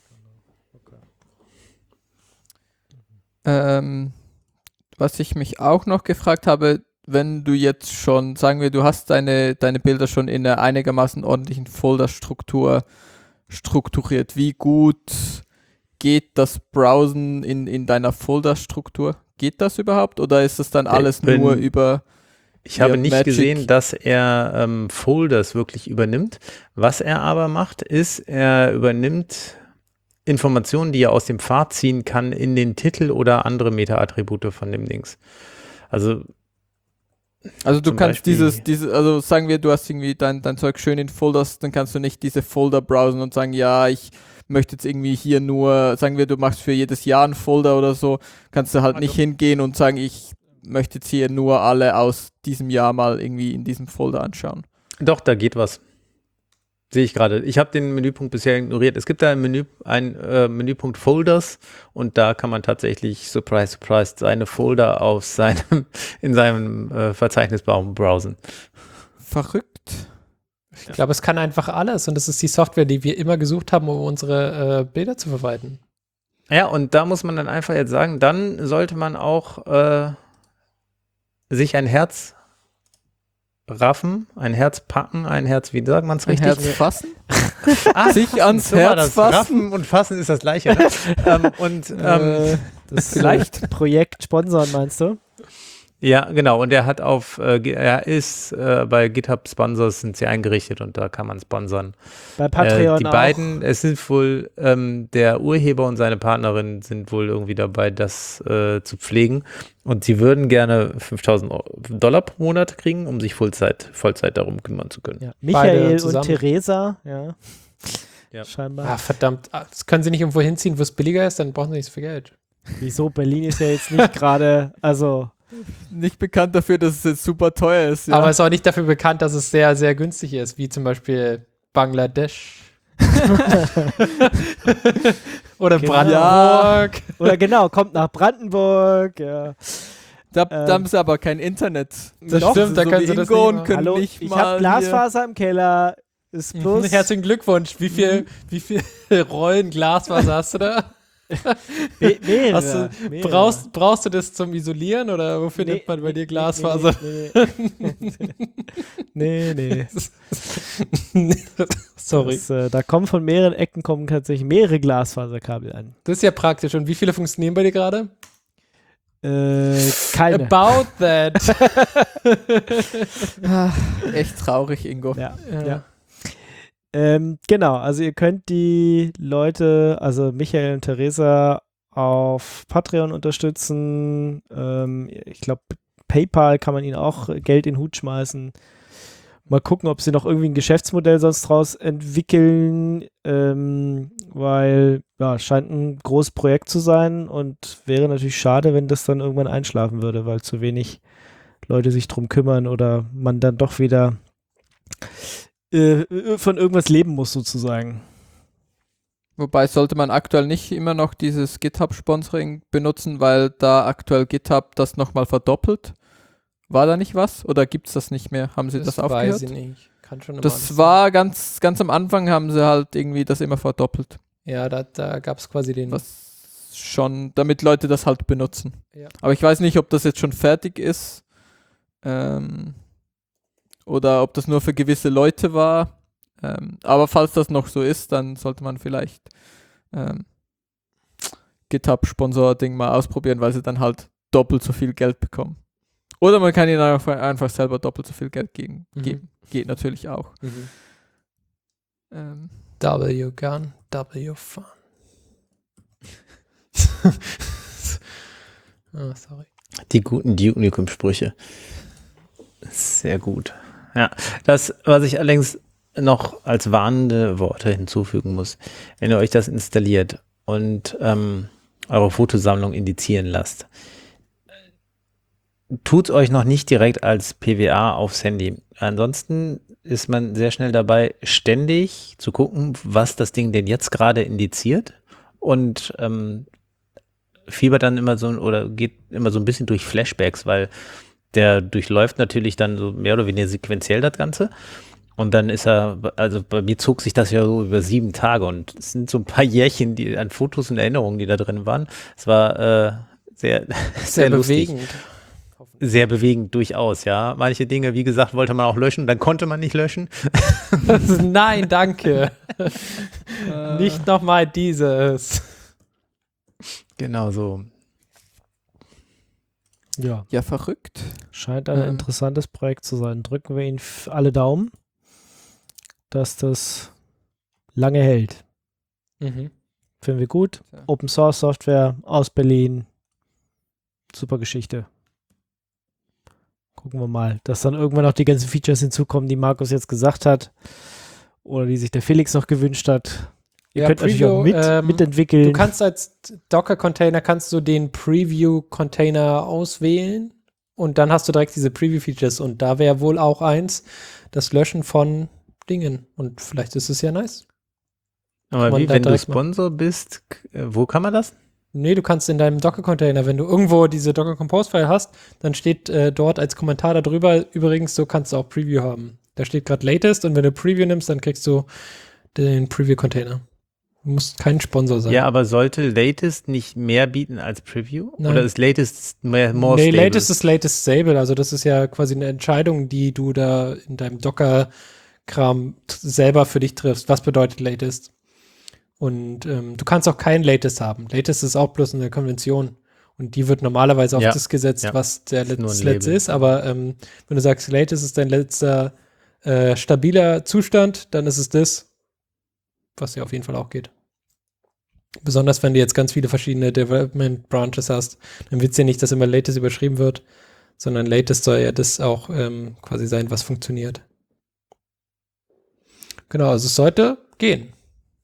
Speaker 2: Ähm, was ich mich auch noch gefragt habe, wenn du jetzt schon, sagen wir, du hast deine, deine Bilder schon in einer einigermaßen ordentlichen Folderstruktur strukturiert, wie gut geht das Browsen in, in deiner Folderstruktur? Geht das überhaupt oder ist das dann alles
Speaker 5: bin-
Speaker 2: nur über...
Speaker 5: Ich habe
Speaker 2: Ja,
Speaker 5: nicht
Speaker 2: Magic.
Speaker 5: gesehen, dass er ähm, Folders wirklich übernimmt. Was er aber macht, ist, er übernimmt Informationen, die er aus dem Pfad ziehen kann, in den Titel oder andere Meta-Attribute von dem Dings. Also
Speaker 2: Also du
Speaker 5: Zum
Speaker 2: kannst
Speaker 5: Beispiel-
Speaker 2: dieses, diese, also sagen wir, du hast irgendwie dein, dein Zeug schön in Folders, dann kannst du nicht diese Folder browsen und sagen, ja, ich möchte jetzt irgendwie hier nur, sagen wir, du machst für jedes Jahr einen Folder oder so, kannst du halt nicht hingehen und sagen, ich möchte jetzt hier nur alle aus diesem Jahr mal irgendwie in diesem Folder anschauen.
Speaker 5: doch, da geht was. Sehe ich gerade. Ich habe den Menüpunkt bisher ignoriert. Es gibt da ein Menü, ein äh, Menüpunkt Folders und da kann man tatsächlich, surprise, surprise, seine Folder aus seinem, in seinem äh, Verzeichnisbaum browsen.
Speaker 2: Verrückt.
Speaker 4: Ich glaube, es kann einfach alles und das ist die Software, die wir immer gesucht haben, um unsere äh, Bilder zu verwalten.
Speaker 5: Ja, und da muss man dann einfach jetzt sagen, dann sollte man auch äh, sich ein Herz raffen, ein Herz packen, ein Herz, wie sagt man es
Speaker 2: Ein
Speaker 5: richtig?
Speaker 2: Herz fassen?
Speaker 5: Ah,
Speaker 2: Sich ans
Speaker 5: so war
Speaker 2: Herz
Speaker 5: das.
Speaker 2: fassen?
Speaker 5: Raffen und fassen ist das gleiche. Ne? ähm, und ähm,
Speaker 3: Äh, das
Speaker 2: vielleicht.
Speaker 3: äh, Projekt sponsern, meinst du?
Speaker 5: ja, genau. Und er hat auf, äh, ge- er ist äh, bei GitHub Sponsors sind sie eingerichtet und da kann man sponsern.
Speaker 3: Bei Patreon
Speaker 5: äh, die
Speaker 3: auch.
Speaker 5: beiden, es sind wohl ähm, der Urheber und seine Partnerin sind wohl irgendwie dabei, das äh, zu pflegen. Und sie würden gerne fünftausend Dollar pro Monat kriegen, um sich Vollzeit, Vollzeit darum kümmern zu können.
Speaker 3: Ja.
Speaker 4: Beide
Speaker 3: Michael und
Speaker 4: zusammen.
Speaker 3: Theresa, ja.
Speaker 5: Ja.
Speaker 3: Scheinbar.
Speaker 4: Ah, verdammt. Ah, Das können sie nicht irgendwo hinziehen, wo es billiger ist, dann brauchen sie nicht so viel Geld.
Speaker 3: Wieso? Berlin ist ja jetzt nicht gerade, also
Speaker 2: Nicht bekannt dafür, dass es jetzt super teuer ist. Ja.
Speaker 4: Aber es ist auch nicht dafür bekannt, dass es sehr, sehr günstig ist, wie zum Beispiel Bangladesch. Oder
Speaker 3: Genau.
Speaker 4: Brandenburg.
Speaker 3: oder genau, kommt nach Brandenburg, ja.
Speaker 2: da, da
Speaker 3: ähm,
Speaker 2: haben sie aber kein Internet.
Speaker 4: Das
Speaker 3: Doch,
Speaker 4: stimmt, da
Speaker 2: so
Speaker 4: können
Speaker 2: wie
Speaker 4: sie das
Speaker 2: Ingo
Speaker 4: nicht
Speaker 2: und
Speaker 4: machen.
Speaker 2: können
Speaker 3: Hallo,
Speaker 2: nicht
Speaker 3: ich
Speaker 2: mal
Speaker 3: habe Glasfaser im Keller, ist plus.
Speaker 4: Herzlichen Glückwunsch. Wie viel, wie viel Rollen Glasfaser hast du da?
Speaker 3: Me mehrere,
Speaker 4: Hast du,
Speaker 3: mehrere.
Speaker 4: brauchst, brauchst du das zum Isolieren oder wofür
Speaker 3: Nee,
Speaker 4: nimmt man bei
Speaker 3: nee,
Speaker 4: dir
Speaker 3: nee,
Speaker 4: Glasfaser?
Speaker 3: Nee, nee. nee.
Speaker 4: Sorry.
Speaker 3: Das, äh, da kommen von mehreren Ecken kommen tatsächlich mehrere Glasfaserkabel an.
Speaker 4: Das ist ja praktisch. Und wie viele funktionieren bei dir gerade?
Speaker 3: Äh, keine.
Speaker 4: About that.
Speaker 2: Ah, echt traurig, Ingo.
Speaker 3: Ja,
Speaker 4: Ja.
Speaker 3: ja. Ähm, genau, also ihr könnt die Leute, also Michael und Theresa, auf Patreon unterstützen. Ähm, ich glaube, PayPal kann man ihnen auch Geld in den Hut schmeißen. Mal gucken, ob sie noch irgendwie ein Geschäftsmodell sonst draus entwickeln, ähm, weil ja, scheint ein großes Projekt zu sein und wäre natürlich schade, wenn das dann irgendwann einschlafen würde, weil zu wenig Leute sich drum kümmern oder man dann doch wieder äh, von irgendwas leben muss sozusagen.
Speaker 2: Wobei sollte man aktuell nicht immer noch dieses GitHub-Sponsoring benutzen, weil da aktuell GitHub das nochmal verdoppelt. War da nicht was? Oder gibt es das nicht mehr? Haben sie das, aufgehört?
Speaker 4: weiß ich nicht. Kann schon immer
Speaker 2: Das
Speaker 4: alles
Speaker 2: war ganz, ganz am Anfang haben sie halt irgendwie das immer verdoppelt.
Speaker 4: sein. Ja, da, da gab es quasi den.
Speaker 2: Was schon, damit Leute das halt benutzen.
Speaker 4: Ja.
Speaker 2: Aber ich weiß nicht, ob das jetzt schon fertig ist. Ähm, oder ob das nur für gewisse Leute war. Ähm, aber falls das noch so ist, dann sollte man vielleicht ähm, GitHub-Sponsor-Ding mal ausprobieren, weil sie dann halt doppelt so viel Geld bekommen. Oder man kann ihnen einfach, einfach selber doppelt so viel Geld gegen,
Speaker 4: Mhm.
Speaker 2: geben. Geht natürlich auch.
Speaker 4: Mhm.
Speaker 2: Ähm,
Speaker 4: W Gun, W Fun. oh, sorry.
Speaker 5: Die guten Duke Nukem-Sprüche. Sehr gut. Ja, das, was ich allerdings noch als warnende Worte hinzufügen muss, wenn ihr euch das installiert und ähm, eure Fotosammlung indizieren lasst, tut es euch noch nicht direkt als P W A aufs Handy. Ansonsten ist man sehr schnell dabei, ständig zu gucken, was das Ding denn jetzt gerade indiziert und ähm, fiebert dann immer so oder geht immer so ein bisschen durch Flashbacks, weil der durchläuft natürlich dann so mehr oder weniger sequenziell das Ganze. Und dann ist er, also bei mir zog sich das ja so über sieben Tage und es sind so ein paar Jährchen die, an Fotos und Erinnerungen, die da drin waren. Es war äh, sehr, sehr,
Speaker 4: Sehr
Speaker 5: lustig.
Speaker 4: bewegend.
Speaker 5: Sehr bewegend, durchaus, ja. Manche Dinge, wie gesagt, wollte man auch löschen, dann konnte man nicht löschen.
Speaker 4: Nein, danke. Nicht nochmal dieses.
Speaker 5: Genau so.
Speaker 3: Ja,
Speaker 2: ja, verrückt.
Speaker 3: scheint ein
Speaker 2: Ähm.
Speaker 3: interessantes Projekt zu sein. Drücken wir Ihnen f- alle Daumen, dass das lange hält.
Speaker 4: Mhm.
Speaker 3: Finden wir gut.
Speaker 2: Ja.
Speaker 3: Open Source Software aus Berlin. Super Geschichte. Gucken wir mal, dass dann irgendwann auch die ganzen Features hinzukommen, die Markus jetzt gesagt hat. Oder die sich der Felix noch gewünscht hat. Ihr
Speaker 4: Ja,
Speaker 3: könnt natürlich auch mit,
Speaker 4: Preview, ähm,
Speaker 3: mitentwickeln.
Speaker 4: Du kannst als Docker-Container kannst du den Preview-Container auswählen und dann hast du direkt diese Preview-Features und da wäre wohl auch eins, das Löschen von Dingen und vielleicht ist es ja nice.
Speaker 5: Aber
Speaker 4: man
Speaker 5: wie,
Speaker 4: da
Speaker 5: wenn du
Speaker 4: direkt mal-
Speaker 5: Sponsor bist, k- äh, wo kann man das?
Speaker 4: Nee, du kannst in deinem Docker-Container, wenn du irgendwo diese Docker-Compose-File hast, dann steht äh, dort als Kommentar darüber, übrigens, so kannst du auch Preview haben. Da steht gerade Latest und wenn du Preview nimmst, dann kriegst du den Preview-Container. Du musst kein Sponsor sein.
Speaker 5: Ja, aber sollte Latest nicht mehr bieten als Preview?
Speaker 4: Nein.
Speaker 5: Oder ist Latest mehr, more
Speaker 4: nee,
Speaker 5: stable?
Speaker 4: Latest ist Latest Stable. Also das ist ja quasi eine Entscheidung, die du da in deinem Docker-Kram t- selber für dich triffst. Was bedeutet Latest? Und ähm, du kannst auch kein Latest haben. Latest ist auch bloß eine Konvention. Und die wird normalerweise auf
Speaker 5: Ja,
Speaker 4: das gesetzt,
Speaker 5: ja.
Speaker 4: was der
Speaker 5: Ist nur
Speaker 4: Letz
Speaker 5: ein
Speaker 4: letzte
Speaker 5: Label.
Speaker 4: ist. Aber ähm, wenn du sagst, Latest ist dein letzter äh, stabiler Zustand, dann ist es das, was ja auf jeden Fall auch geht. Besonders wenn du jetzt ganz viele verschiedene Development Branches hast, dann wird es ja nicht, dass immer Latest überschrieben wird, sondern Latest soll ja das auch ähm, quasi sein, was funktioniert. Genau, also es sollte gehen.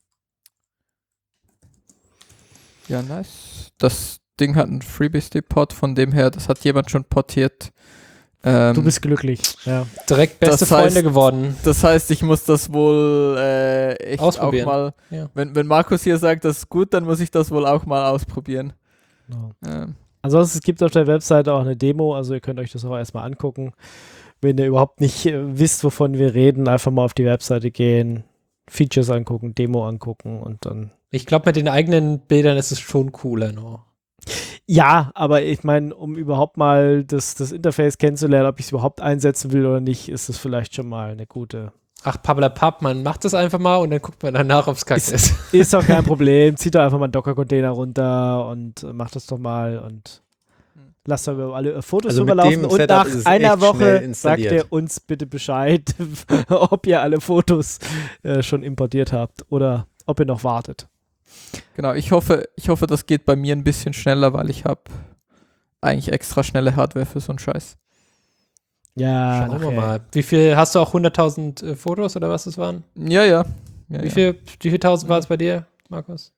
Speaker 2: Ja, nice. Das Ding hat einen FreeBSD-Port, von dem her, das hat jemand schon portiert. Ähm,
Speaker 3: Du bist glücklich. Ja.
Speaker 4: Direkt beste
Speaker 2: Das heißt-
Speaker 4: Freunde geworden.
Speaker 2: das heißt, ich muss das wohl äh, echt
Speaker 4: Ausprobieren.
Speaker 2: auch mal,
Speaker 4: Ja.
Speaker 2: wenn, wenn Markus hier sagt, das ist gut, dann muss ich das wohl auch mal ausprobieren.
Speaker 3: Genau.
Speaker 2: Ähm,
Speaker 3: Ansonsten es gibt auf der Webseite auch eine Demo, also ihr könnt euch das auch erstmal angucken. Wenn ihr überhaupt nicht äh, wisst, wovon wir reden, einfach mal auf die Webseite gehen, Features angucken, Demo angucken und dann.
Speaker 4: Ich glaube, mit den eigenen Bildern ist es schon cooler noch.
Speaker 3: Ja, aber ich meine, um überhaupt mal das, das Interface kennenzulernen, ob ich es überhaupt einsetzen will oder nicht, ist es vielleicht schon mal eine gute.
Speaker 4: Ach, pappelapapp, man macht das einfach mal und dann guckt man danach, ob es kacke ist.
Speaker 3: Ist doch kein Problem. Zieht doch einfach mal einen Docker-Container runter und äh, macht das doch mal und lasst doch über alle Fotos
Speaker 5: Also mit
Speaker 3: rüberlaufen.
Speaker 5: dem
Speaker 3: Und
Speaker 5: Setup
Speaker 3: nach
Speaker 5: ist es
Speaker 3: einer
Speaker 5: echt schnell
Speaker 3: Woche sagt
Speaker 5: installiert.
Speaker 3: ihr uns bitte Bescheid, ob ihr alle Fotos äh, schon importiert habt oder ob ihr noch wartet.
Speaker 2: genau, ich hoffe, ich hoffe, das geht bei mir ein bisschen schneller, weil ich habe eigentlich extra schnelle Hardware für so einen Scheiß.
Speaker 3: Ja,
Speaker 4: Schauen wir
Speaker 3: nachher.
Speaker 4: mal. Wie viel, hast du auch hunderttausend äh, Fotos oder was es waren?
Speaker 2: Ja, ja. ja
Speaker 4: Wie
Speaker 2: ja.
Speaker 4: viel, wie viel tausend war es bei dir, Markus?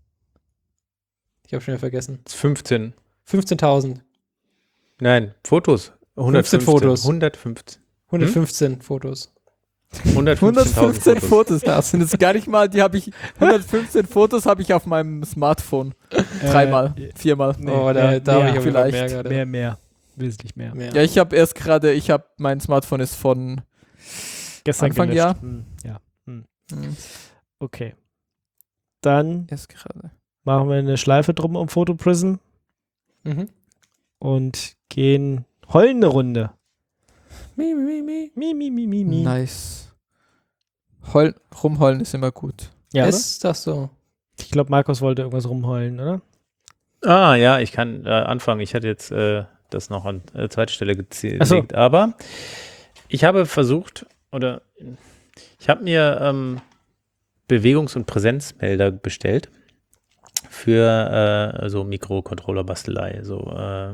Speaker 4: Ich habe schon wieder vergessen.
Speaker 5: Das ist fünfzehn.
Speaker 4: fünfzehntausend.
Speaker 5: Nein, Fotos. hundertfünfzehn
Speaker 4: Fotos.
Speaker 5: hundertfünfzehn.
Speaker 4: hundertfünfzehn Fotos.
Speaker 2: hundertfünfzehn
Speaker 5: Fotos.
Speaker 2: Fotos, das sind jetzt gar nicht mal, die habe ich, hundertfünfzehn Fotos habe ich auf meinem Smartphone. Dreimal,
Speaker 3: Äh,
Speaker 2: viermal.
Speaker 3: nee,
Speaker 4: oh, da,
Speaker 3: mehr,
Speaker 4: da habe ich
Speaker 3: mehr,
Speaker 4: auf jeden Fall
Speaker 2: vielleicht.
Speaker 4: mehr gerade.
Speaker 3: mehr, mehr. Wesentlich mehr.
Speaker 4: Mehr.
Speaker 2: Ja, ich habe erst gerade, ich habe, mein Smartphone ist von,
Speaker 3: Gestern
Speaker 2: Anfang
Speaker 3: gelöscht.
Speaker 2: Jahr.
Speaker 3: Hm, ja, hm.
Speaker 2: hm,
Speaker 3: Okay. Dann
Speaker 2: erst gerade.
Speaker 3: machen wir eine Schleife drum um Photoprism
Speaker 4: Mhm.
Speaker 3: und gehen heulen eine Runde.
Speaker 4: Mi, mi, mi.
Speaker 3: Mi, mi, mi, mi, mi.
Speaker 2: Nice. Heul, rumheulen ist immer gut.
Speaker 3: Ja, oder?
Speaker 4: Ist das so?
Speaker 3: Ich glaube, Markus wollte irgendwas rumheulen, oder?
Speaker 5: Ah, ja, ich kann äh, anfangen. Ich hatte jetzt äh, das noch an äh, zweite Stelle
Speaker 3: Ach so.
Speaker 5: gelegt. Aber ich habe versucht, oder ich habe mir ähm, Bewegungs- und Präsenzmelder bestellt für äh, so Mikrocontroller-Bastelei, so äh,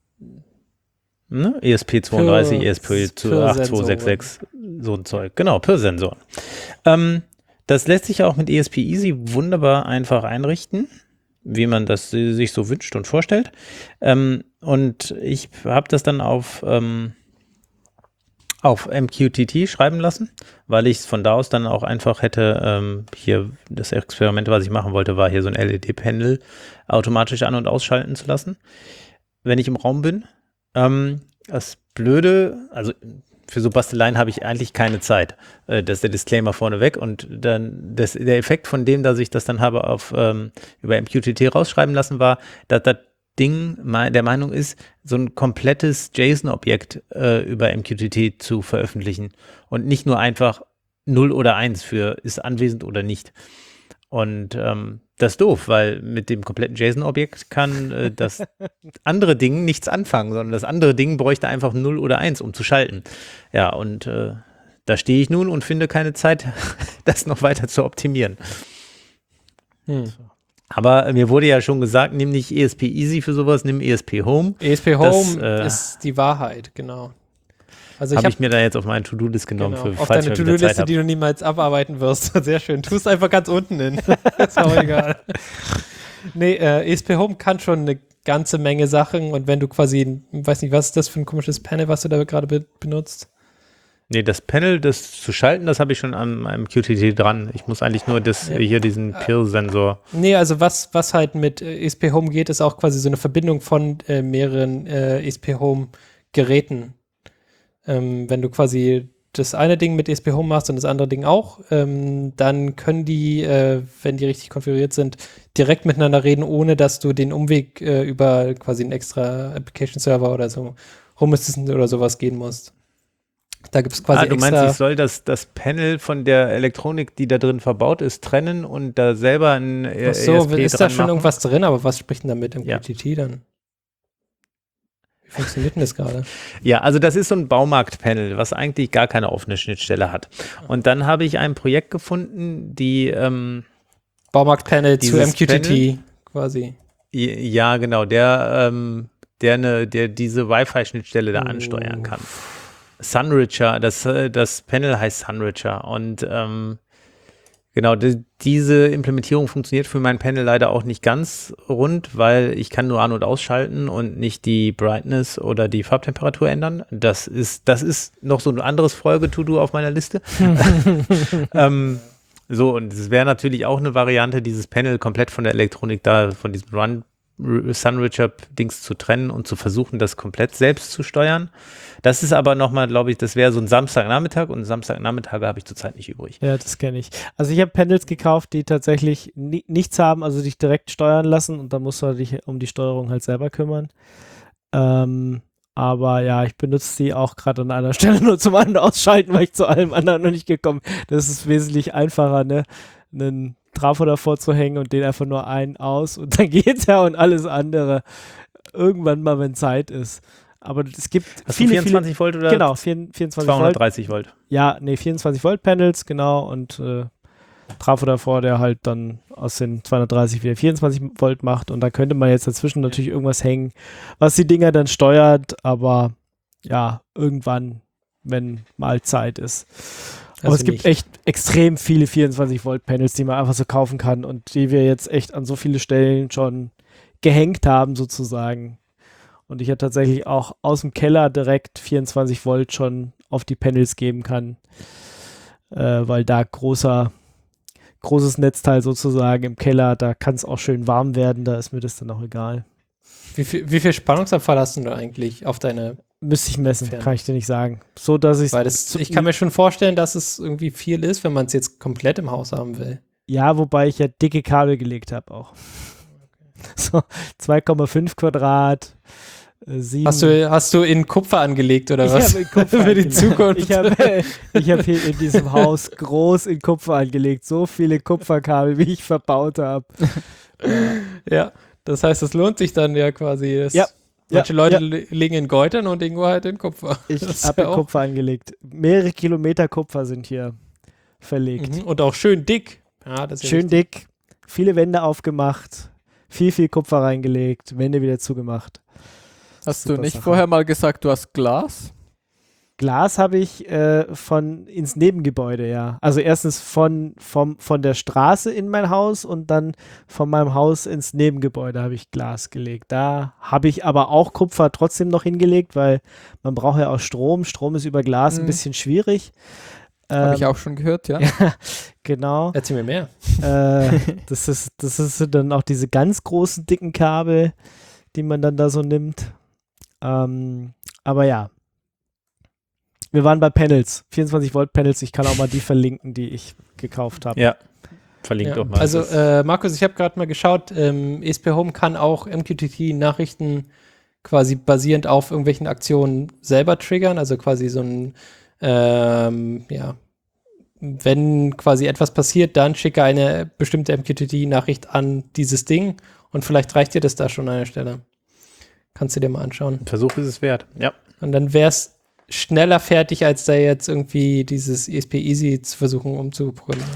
Speaker 5: ne? E S P zweiunddreißig,
Speaker 4: Für-
Speaker 5: E S P
Speaker 4: für
Speaker 5: acht zwei sechs sechs, so ein Zeug. Genau, per Sensor. Ähm, das lässt sich auch mit E S P Easy wunderbar einfach einrichten, wie man das sich so wünscht und vorstellt. Ähm, und ich habe das dann auf, ähm, auf M Q T T schreiben lassen, weil ich es von da aus dann auch einfach hätte, ähm, hier das Experiment, was ich machen wollte, war hier so ein L E D-Panel automatisch an- und ausschalten zu lassen, wenn ich im Raum bin. Ähm, das Blöde, also für so Basteleien habe ich eigentlich keine Zeit. Äh, das ist der Disclaimer vorneweg und dann das, der Effekt von dem, dass ich das dann habe auf ähm, über M Q T T rausschreiben lassen, war, dass das Ding mei- der Meinung ist, so ein komplettes JSON-Objekt äh, über M Q T T zu veröffentlichen und nicht nur einfach null oder eins für ist anwesend oder nicht. Und ähm, das ist doof, weil mit dem kompletten JSON-Objekt kann äh, das andere Ding nichts anfangen, sondern das andere Ding bräuchte einfach null oder eins, um zu schalten. Ja, und äh, da stehe ich nun und finde keine Zeit, das noch weiter zu optimieren.
Speaker 4: Hm.
Speaker 5: Aber mir wurde ja schon gesagt, nimm nicht E S P Easy für sowas, nimm E S P Home.
Speaker 4: E S P Home
Speaker 5: Das, äh,
Speaker 4: ist die Wahrheit, genau. Also ich
Speaker 5: Habe
Speaker 4: habe
Speaker 5: ich mir da jetzt auf meine To-Do-List genommen,
Speaker 4: genau,
Speaker 5: für,
Speaker 4: auf
Speaker 5: falls
Speaker 4: deine
Speaker 5: ich mal wieder Zeit
Speaker 4: To-Do-Liste,
Speaker 5: habe.
Speaker 4: die du niemals abarbeiten wirst. Sehr schön. Tu es einfach ganz unten hin. Ist auch egal. Nee, äh, E S P Home kann schon eine ganze Menge Sachen und wenn du quasi, weiß nicht, was ist das für ein komisches Panel, was du da gerade be benutzt?
Speaker 5: Nee, das Panel, das zu schalten, das habe ich schon an meinem Q T T dran. Ich muss eigentlich nur das,
Speaker 4: Ja.
Speaker 5: hier diesen P I L-Sensor.
Speaker 4: Nee, also was, was halt mit äh, E S P Home geht, ist auch quasi so eine Verbindung von äh, mehreren äh, E S P Home Geräten. Ähm, wenn du quasi das eine Ding mit E S P Home machst und das andere Ding auch, ähm, dann können die, äh, wenn die richtig konfiguriert sind, direkt miteinander reden, ohne dass du den Umweg äh, über quasi einen extra Application Server oder so Home Assistant oder sowas gehen musst. Da gibt es quasi
Speaker 5: Ah, du
Speaker 4: extra.
Speaker 5: meinst, ich soll das, das Panel von der Elektronik, die da drin verbaut ist, trennen und da selber ein äh,
Speaker 4: Ach so,
Speaker 5: E S P
Speaker 4: ist da
Speaker 5: dran
Speaker 4: schon
Speaker 5: machen?
Speaker 4: irgendwas drin, aber was spricht denn da mit im
Speaker 5: Ja.
Speaker 4: Q T T dann? Wie funktioniert denn das gerade?
Speaker 5: Ja, also das ist so ein Baumarkt-Panel, was eigentlich gar keine offene Schnittstelle hat. Und dann habe ich ein Projekt gefunden, die ähm,
Speaker 4: Baumarktpanel zu
Speaker 5: Dieses
Speaker 4: M Q T T
Speaker 5: Panel?
Speaker 4: quasi.
Speaker 5: ja, genau, der, ähm, der, ne, der diese Wi-Fi-Schnittstelle da
Speaker 4: Oh.
Speaker 5: ansteuern kann. Sunricher, das, äh, das Panel heißt Sunricher und ähm, genau, die, diese Implementierung funktioniert für mein Panel leider auch nicht ganz rund, weil ich kann nur an- und ausschalten und nicht die Brightness oder die Farbtemperatur ändern. Das ist, das ist noch so ein anderes Folge-To-Do auf meiner Liste. ähm, so, und es wäre natürlich auch eine Variante, dieses Panel komplett von der Elektronik da, von diesem Run Sunricher-Dings zu trennen und zu versuchen, das komplett selbst zu steuern. Das ist aber nochmal, glaube ich, das wäre so ein Samstagnachmittag und Samstagnachmittage habe ich zurzeit nicht übrig.
Speaker 3: Ja, das kenne ich. Also ich habe Panels gekauft, die tatsächlich ni nichts haben, also dich direkt steuern lassen und dann musst du dich um die Steuerung halt selber kümmern. Ähm, aber ja, ich benutze die auch gerade an einer Stelle nur zum An- und Ausschalten, weil ich zu allem anderen noch nicht gekommen bin. Das ist wesentlich einfacher, ne? Einen Trafo davor zu hängen und den einfach nur ein aus und dann geht's ja und alles andere irgendwann mal, wenn Zeit ist. Aber es gibt
Speaker 5: Hast
Speaker 3: viele,
Speaker 5: du vierundzwanzig Volt oder
Speaker 3: viele, genau, vierundzwanzig Volt.
Speaker 5: zweihundertdreißig Volt?
Speaker 3: Ja, nee, vierundzwanzig Volt Panels, genau, und äh, Trafo davor, der halt dann aus den zweihundertdreißig wieder vierundzwanzig Volt macht und da könnte man jetzt dazwischen natürlich irgendwas hängen, was die Dinger dann steuert, aber ja, irgendwann, wenn mal Zeit ist. Aber
Speaker 4: Also
Speaker 3: es gibt
Speaker 4: nicht.
Speaker 3: echt extrem viele vierundzwanzig Volt Panels, die man einfach so kaufen kann und die wir jetzt echt an so viele Stellen schon gehängt haben sozusagen. Und ich ja tatsächlich auch aus dem Keller direkt vierundzwanzig Volt schon auf die Panels geben kann, äh, weil da großer, großes Netzteil sozusagen im Keller, da kann es auch schön warm werden, da ist mir das dann auch egal.
Speaker 4: Wie viel, wie viel Spannungsabfall hast du da eigentlich auf deine?
Speaker 3: Müsste ich messen,
Speaker 4: Fern.
Speaker 3: kann ich dir nicht sagen. So, dass ich
Speaker 4: Weil das, ich kann mir schon vorstellen, dass es irgendwie viel ist, wenn man es jetzt komplett im Haus haben will.
Speaker 3: Ja, wobei ich ja dicke Kabel gelegt habe auch. So, zwei Komma fünf Quadrat, äh, sieben.
Speaker 4: Hast du, hast du in Kupfer angelegt oder
Speaker 3: Ich
Speaker 4: was?
Speaker 3: habe in Kupfer
Speaker 4: Für die
Speaker 3: angelegt.
Speaker 4: Zukunft.
Speaker 3: Ich habe ich hab hier in diesem Haus groß in Kupfer angelegt. So viele Kupferkabel, wie ich verbaut habe.
Speaker 4: Ja, das heißt, es lohnt sich dann ja quasi. Das,
Speaker 3: Ja,
Speaker 4: manche
Speaker 3: ja,
Speaker 4: Leute
Speaker 3: ja.
Speaker 4: le- legen in Goldern und Ingo halt in Kupfer.
Speaker 3: Ich
Speaker 4: Das ist
Speaker 3: habe
Speaker 4: ja
Speaker 3: in
Speaker 4: auch-
Speaker 3: Kupfer angelegt. Mehrere Kilometer Kupfer sind hier verlegt.
Speaker 4: Mhm. Und auch schön dick. Ja, das ist ja
Speaker 3: Schön
Speaker 4: richtig.
Speaker 3: dick, viele Wände aufgemacht, viel, viel Kupfer reingelegt, Wände wieder zugemacht.
Speaker 2: Hast
Speaker 3: Super
Speaker 2: du nicht
Speaker 3: Sache.
Speaker 2: vorher mal gesagt, du hast Glas?
Speaker 3: Glas habe ich äh, von ins Nebengebäude, ja. Also erstens von, vom, von der Straße in mein Haus und dann von meinem Haus ins Nebengebäude habe ich Glas gelegt. Da habe ich aber auch Kupfer trotzdem noch hingelegt, weil man braucht ja auch Strom. Strom ist über Glas ein
Speaker 2: Mhm.
Speaker 3: bisschen schwierig.
Speaker 2: Habe ich
Speaker 3: Ähm,
Speaker 2: auch schon gehört, ja.
Speaker 3: ja, genau.
Speaker 4: Erzähl mir mehr.
Speaker 3: Äh, das ist, das ist dann auch diese ganz großen, dicken Kabel, die man dann da so nimmt. Ähm, aber ja. Wir waren bei Panels, vierundzwanzig Volt Panels. Ich kann auch mal die verlinken, die ich gekauft habe.
Speaker 5: Ja, verlinkt
Speaker 4: Ja.
Speaker 5: doch mal.
Speaker 4: Also
Speaker 5: Das-
Speaker 4: äh, Markus, ich habe gerade mal geschaut, ähm, E S P Home kann auch M Q T T-Nachrichten quasi basierend auf irgendwelchen Aktionen selber triggern, also quasi so ein, ähm, ja, wenn quasi etwas passiert, dann schicke eine bestimmte M Q T T-Nachricht an dieses Ding und vielleicht reicht dir das da schon an der Stelle. Kannst du dir mal anschauen.
Speaker 5: Versuch ist es wert. Ja.
Speaker 4: Und dann wäre es schneller fertig, als da jetzt irgendwie dieses E S P Easy zu versuchen umzuprogrammieren.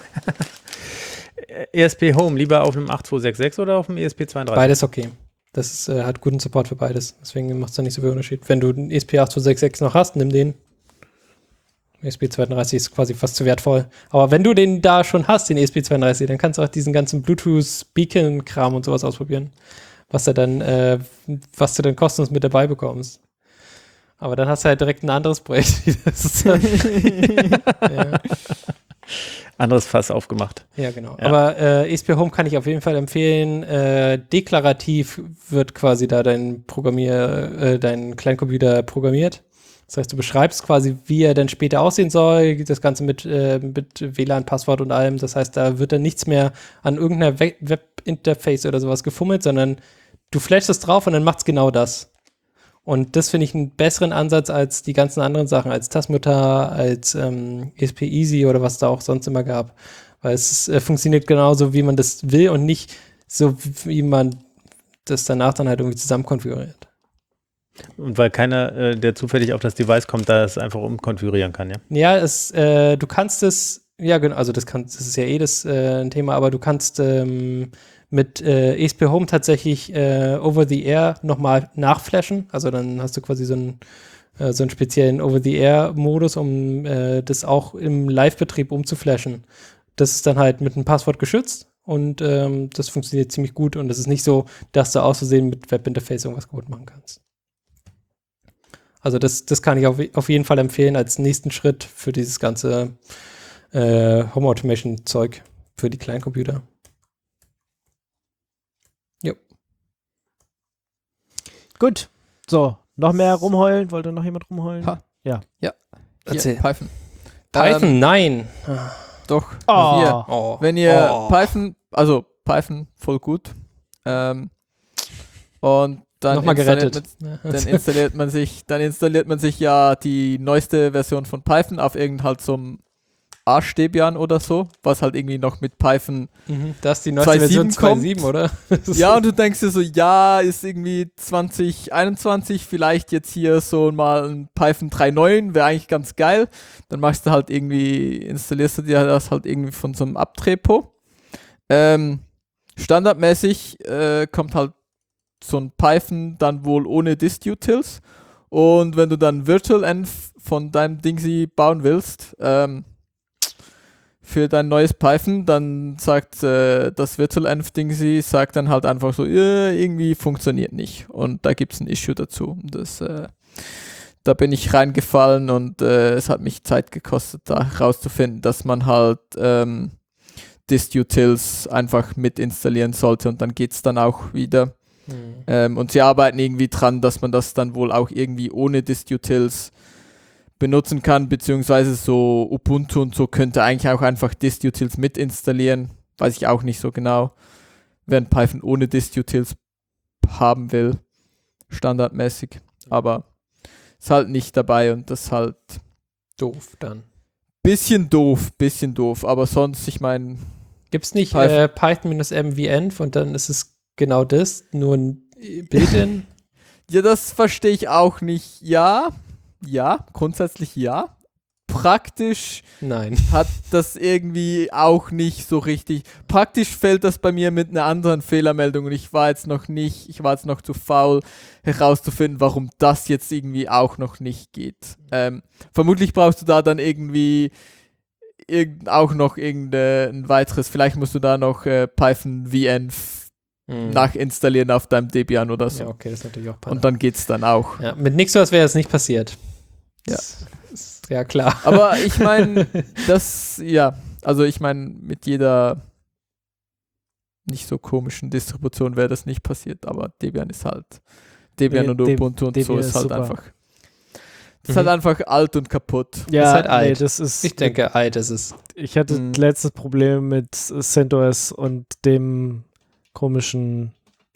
Speaker 5: E S P Home, lieber auf einem acht zwei sechs sechs oder auf dem E S P zweiunddreißig?
Speaker 4: Beides okay. Das ist, äh, hat guten Support für beides. Deswegen macht es da nicht so viel Unterschied. Wenn du den E S P acht zwei sechs sechs noch hast, nimm den. E S P zweiunddreißig ist quasi fast zu wertvoll. Aber wenn du den da schon hast, den E S P zweiunddreißig, dann kannst du auch diesen ganzen Bluetooth-Beacon-Kram und sowas ausprobieren. Was du dann, äh, was du dann kostenlos mit dabei bekommst. Aber dann hast du halt direkt ein anderes Projekt. Das ist dann, ja.
Speaker 5: Anderes Fass aufgemacht.
Speaker 4: Ja, genau.
Speaker 5: Ja.
Speaker 4: Aber äh, E S P Home kann ich auf jeden Fall empfehlen. Äh, deklarativ wird quasi da dein Programmier, äh, dein Kleincomputer programmiert. Das heißt, du beschreibst quasi, wie er dann später aussehen soll, das Ganze mit, äh, mit W L A N-Passwort und allem. Das heißt, da wird dann nichts mehr an irgendeiner We- Webinterface oder sowas gefummelt, sondern du flashst es drauf und dann macht's genau das. Und das finde ich einen besseren Ansatz als die ganzen anderen Sachen, als Tasmuta, als ähm, E S P Easy oder was da auch sonst immer gab. Weil es äh, funktioniert genauso, wie man das will und nicht so, wie man das danach dann halt irgendwie zusammen konfiguriert.
Speaker 5: Und weil keiner, äh, der zufällig auf das Device kommt, da es einfach umkonfigurieren kann, ja?
Speaker 4: Ja, es, äh, du kannst es, ja genau, also das, kann, das ist ja eh das äh, ein Thema, aber du kannst ähm, mit äh, E S P Home tatsächlich äh, over the air nochmal nachflashen. Also dann hast du quasi so einen, äh, so einen speziellen Over-the-Air-Modus, um äh, das auch im Live-Betrieb umzuflashen. Das ist dann halt mit einem Passwort geschützt und ähm, das funktioniert ziemlich gut und es ist nicht so, dass du aus Versehen mit Webinterface irgendwas kaputt machen kannst. Also das, das kann ich auf, auf jeden Fall empfehlen als nächsten Schritt für dieses ganze äh, Home Automation Zeug für die Kleincomputer. Jo.
Speaker 3: Gut. So, noch mehr rumheulen? Wollte noch jemand rumheulen?
Speaker 2: Ha.
Speaker 3: Ja.
Speaker 2: Hier,
Speaker 4: Erzähl.
Speaker 2: Python.
Speaker 4: Python,
Speaker 2: Ähm,
Speaker 4: nein.
Speaker 2: doch.
Speaker 3: Oh.
Speaker 2: Hier.
Speaker 4: Oh.
Speaker 2: Wenn ihr
Speaker 4: Oh.
Speaker 2: Python, also Python, voll gut. Ähm, und dann
Speaker 4: Nochmal
Speaker 2: installiert
Speaker 4: gerettet.
Speaker 2: Man, dann installiert man sich, dann installiert man sich ja die neueste Version von Python auf irgend halt so einem A-Stäbchen oder so, was halt irgendwie noch mit Python.
Speaker 4: Mhm. Das ist die neueste
Speaker 2: zwei Punkt sieben
Speaker 4: Version zwei Punkt
Speaker 2: kommt.
Speaker 4: sieben, oder?
Speaker 2: Ja, und du denkst dir so, ja, ist irgendwie zwanzig einundzwanzig, vielleicht jetzt hier so mal ein Python drei Punkt neun, wäre eigentlich ganz geil. Dann machst du halt irgendwie, installierst du dir das halt irgendwie von so einem Abtrepo. Ähm, standardmäßig äh, kommt halt so ein Python dann wohl ohne Dist-Utils. Und wenn du dann virtualenv von deinem Dingsy bauen willst, ähm, für dein neues Python, dann sagt äh, das virtualenv-Dingsy, sagt dann halt einfach so, äh, irgendwie funktioniert nicht. Und da gibt es ein Issue dazu. Das, äh, da bin ich reingefallen und äh, es hat mich Zeit gekostet, da rauszufinden, dass man halt ähm, Dist-Utils einfach mit installieren sollte und dann geht es dann auch wieder.
Speaker 4: Mhm.
Speaker 2: Ähm, und sie arbeiten irgendwie dran, dass man das dann wohl auch irgendwie ohne Dist-Utils benutzen kann, beziehungsweise so Ubuntu und so könnte eigentlich auch einfach Dist-Utils mit installieren. Weiß ich auch nicht so genau. Wer ein Python ohne Dist-Utils haben will, standardmäßig. Aber ist halt nicht dabei und das ist halt
Speaker 4: Doof dann.
Speaker 2: bisschen doof, bisschen doof. Aber sonst, ich meine,
Speaker 4: Gibt es nicht
Speaker 2: Python.
Speaker 4: äh, Python-mvenv und dann ist es genau das, nur ein Built-in?
Speaker 2: ja, das verstehe ich auch nicht. Ja, ja, grundsätzlich ja. praktisch
Speaker 4: Nein.
Speaker 2: hat das irgendwie auch nicht so richtig. Praktisch fällt das bei mir mit einer anderen Fehlermeldung und ich war jetzt noch nicht, ich war jetzt noch zu faul herauszufinden, warum das jetzt irgendwie auch noch nicht geht. Ähm, vermutlich brauchst du da dann irgendwie irgend, auch noch irgendein weiteres, vielleicht musst du da noch äh, Python V N f
Speaker 4: Hm.
Speaker 2: nachinstallieren auf deinem Debian oder so.
Speaker 4: Ja, okay, das ist natürlich auch
Speaker 2: Und dann geht's dann auch.
Speaker 4: Ja, mit NixOS wäre es nicht passiert.
Speaker 2: Ja.
Speaker 4: Das ist ja klar.
Speaker 2: Aber ich meine, das, ja, also ich meine, mit jeder nicht so komischen Distribution wäre das nicht passiert, aber Debian ist halt, Debian
Speaker 3: Nee,
Speaker 2: und
Speaker 3: Deb-
Speaker 2: Ubuntu und
Speaker 3: Debian
Speaker 2: so ist
Speaker 3: ist
Speaker 2: halt
Speaker 3: super.
Speaker 2: einfach, das ist
Speaker 4: Mhm.
Speaker 2: halt einfach alt und kaputt.
Speaker 3: Ja,
Speaker 4: ist halt
Speaker 3: nee,
Speaker 4: alt.
Speaker 3: das ist,
Speaker 4: Ich denke, alt ist es.
Speaker 3: ich hatte
Speaker 2: Mhm.
Speaker 3: letztes Problem mit CentOS und dem komischen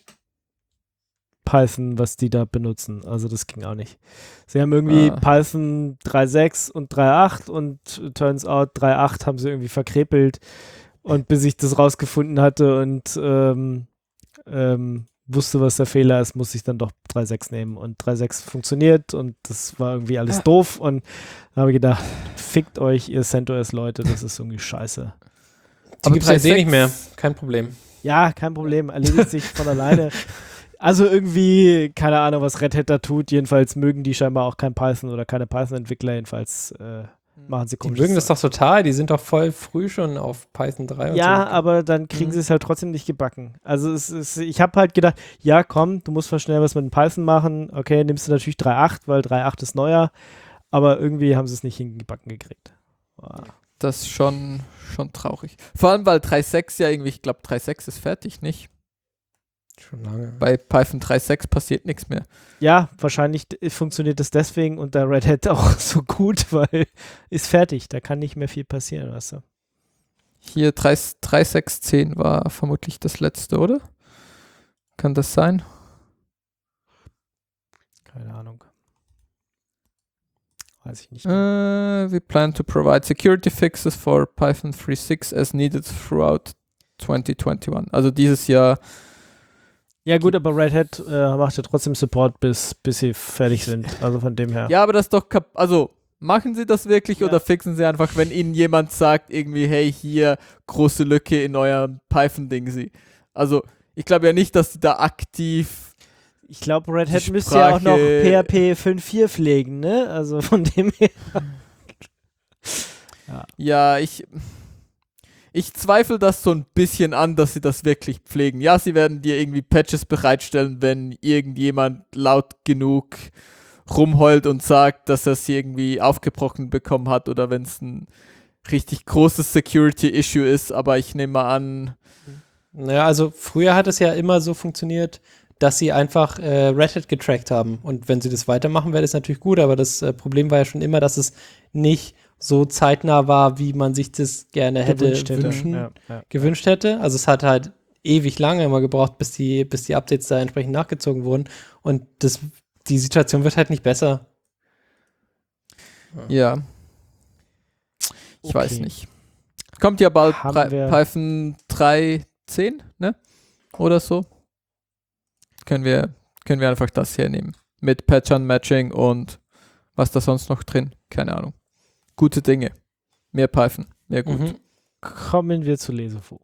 Speaker 3: Python, was die da benutzen. Also das ging auch nicht. Sie haben irgendwie
Speaker 2: Ah.
Speaker 3: Python drei Punkt sechs und drei Punkt acht und turns out drei Punkt acht haben sie irgendwie verkrepelt. Und bis ich das rausgefunden hatte und ähm, ähm, wusste, was der Fehler ist, musste ich dann doch drei Punkt sechs nehmen. Und drei Punkt sechs funktioniert und das war irgendwie alles
Speaker 2: Ah.
Speaker 3: doof. Und da habe ich gedacht, fickt euch, ihr CentOS-Leute, das ist irgendwie scheiße.
Speaker 4: Die
Speaker 2: Aber
Speaker 4: gibt es jetzt eh
Speaker 2: drei
Speaker 4: nicht
Speaker 2: Punkt
Speaker 4: mehr.
Speaker 2: sechs
Speaker 4: Kein Problem.
Speaker 3: Ja, kein Problem, erledigt sich von alleine. Also irgendwie, keine Ahnung, was Red Hat da tut. Jedenfalls mögen die scheinbar auch kein Python oder keine Python-Entwickler. Jedenfalls äh, machen sie
Speaker 4: Die
Speaker 3: komisches
Speaker 4: mögen das
Speaker 3: Zeug.
Speaker 4: doch total. Die sind doch voll früh schon auf Python drei und
Speaker 3: Ja,
Speaker 4: so.
Speaker 3: aber dann kriegen
Speaker 4: Mhm.
Speaker 3: sie es halt trotzdem nicht gebacken. Also es ist, ich habe halt gedacht, ja komm, du musst mal schnell was mit dem Python machen. Okay, nimmst du natürlich drei Punkt acht, weil drei Punkt acht ist neuer. Aber irgendwie haben sie es nicht hingebacken gekriegt. Wow.
Speaker 2: Das ist schon, schon traurig. Vor allem, weil drei Punkt sechs ja irgendwie, ich glaube drei Punkt sechs ist fertig, nicht?
Speaker 4: Schon lange.
Speaker 2: Bei Python drei Punkt sechs passiert nichts mehr.
Speaker 3: Ja, wahrscheinlich d- funktioniert das deswegen unter Red Hat auch so gut, weil ist fertig. Da kann nicht mehr viel passieren, weißt du.
Speaker 2: Hier drei Punkt sechs zehn war vermutlich das letzte, oder? Kann das sein?
Speaker 3: Keine Ahnung. Weiß ich nicht.
Speaker 2: Uh, we plan to provide security fixes for Python drei Punkt sechs as needed throughout zwanzig einundzwanzig. Also dieses Jahr,
Speaker 3: Ja gut, aber Red Hat äh, macht ja trotzdem Support, bis, bis sie fertig sind. Also von dem her.
Speaker 2: ja, aber das ist doch, kap also machen sie das wirklich
Speaker 3: Ja.
Speaker 2: oder fixen sie einfach, wenn ihnen jemand sagt, irgendwie, hey, hier, große Lücke in eurem Python-Ding sie. Also ich glaube ja nicht, dass sie da aktiv,
Speaker 3: Ich glaube, Red
Speaker 2: Die
Speaker 3: Hat müsste ja auch noch
Speaker 2: Sprache-
Speaker 3: P H P fünf Punkt vier pflegen, ne? Also von dem her.
Speaker 2: ja, ich, ich zweifle das so ein bisschen an, dass sie das wirklich pflegen. Ja, sie werden dir irgendwie Patches bereitstellen, wenn irgendjemand laut genug rumheult und sagt, dass er es irgendwie aufgebrochen bekommen hat oder wenn es ein richtig großes Security-Issue ist, aber ich nehme mal an,
Speaker 4: Naja, also früher hat es ja immer so funktioniert, dass sie einfach äh, Red Hat getrackt haben. Und wenn sie das weitermachen, wäre das natürlich gut, aber das äh, Problem war ja schon immer, dass es nicht so zeitnah war, wie man sich das gerne hätte
Speaker 3: gewünscht hätte.
Speaker 4: wünschen,
Speaker 3: Ja, ja.
Speaker 4: gewünscht hätte. Also es hat halt ewig lange immer gebraucht, bis die, bis die Updates da entsprechend nachgezogen wurden. Und das, die Situation wird halt nicht besser.
Speaker 2: ja, ich
Speaker 3: Okay.
Speaker 2: weiß nicht. Kommt ja bald
Speaker 3: Haben
Speaker 2: Py-
Speaker 3: wir-
Speaker 2: Python drei Punkt zehn, ne? Oder so. Können wir, können wir einfach das hernehmen. Mit Patch-Unmatching und was da sonst noch drin? Keine Ahnung. Gute Dinge. Mehr Python. Mehr gut.
Speaker 4: Mhm.
Speaker 3: Kommen wir zu Lesefu.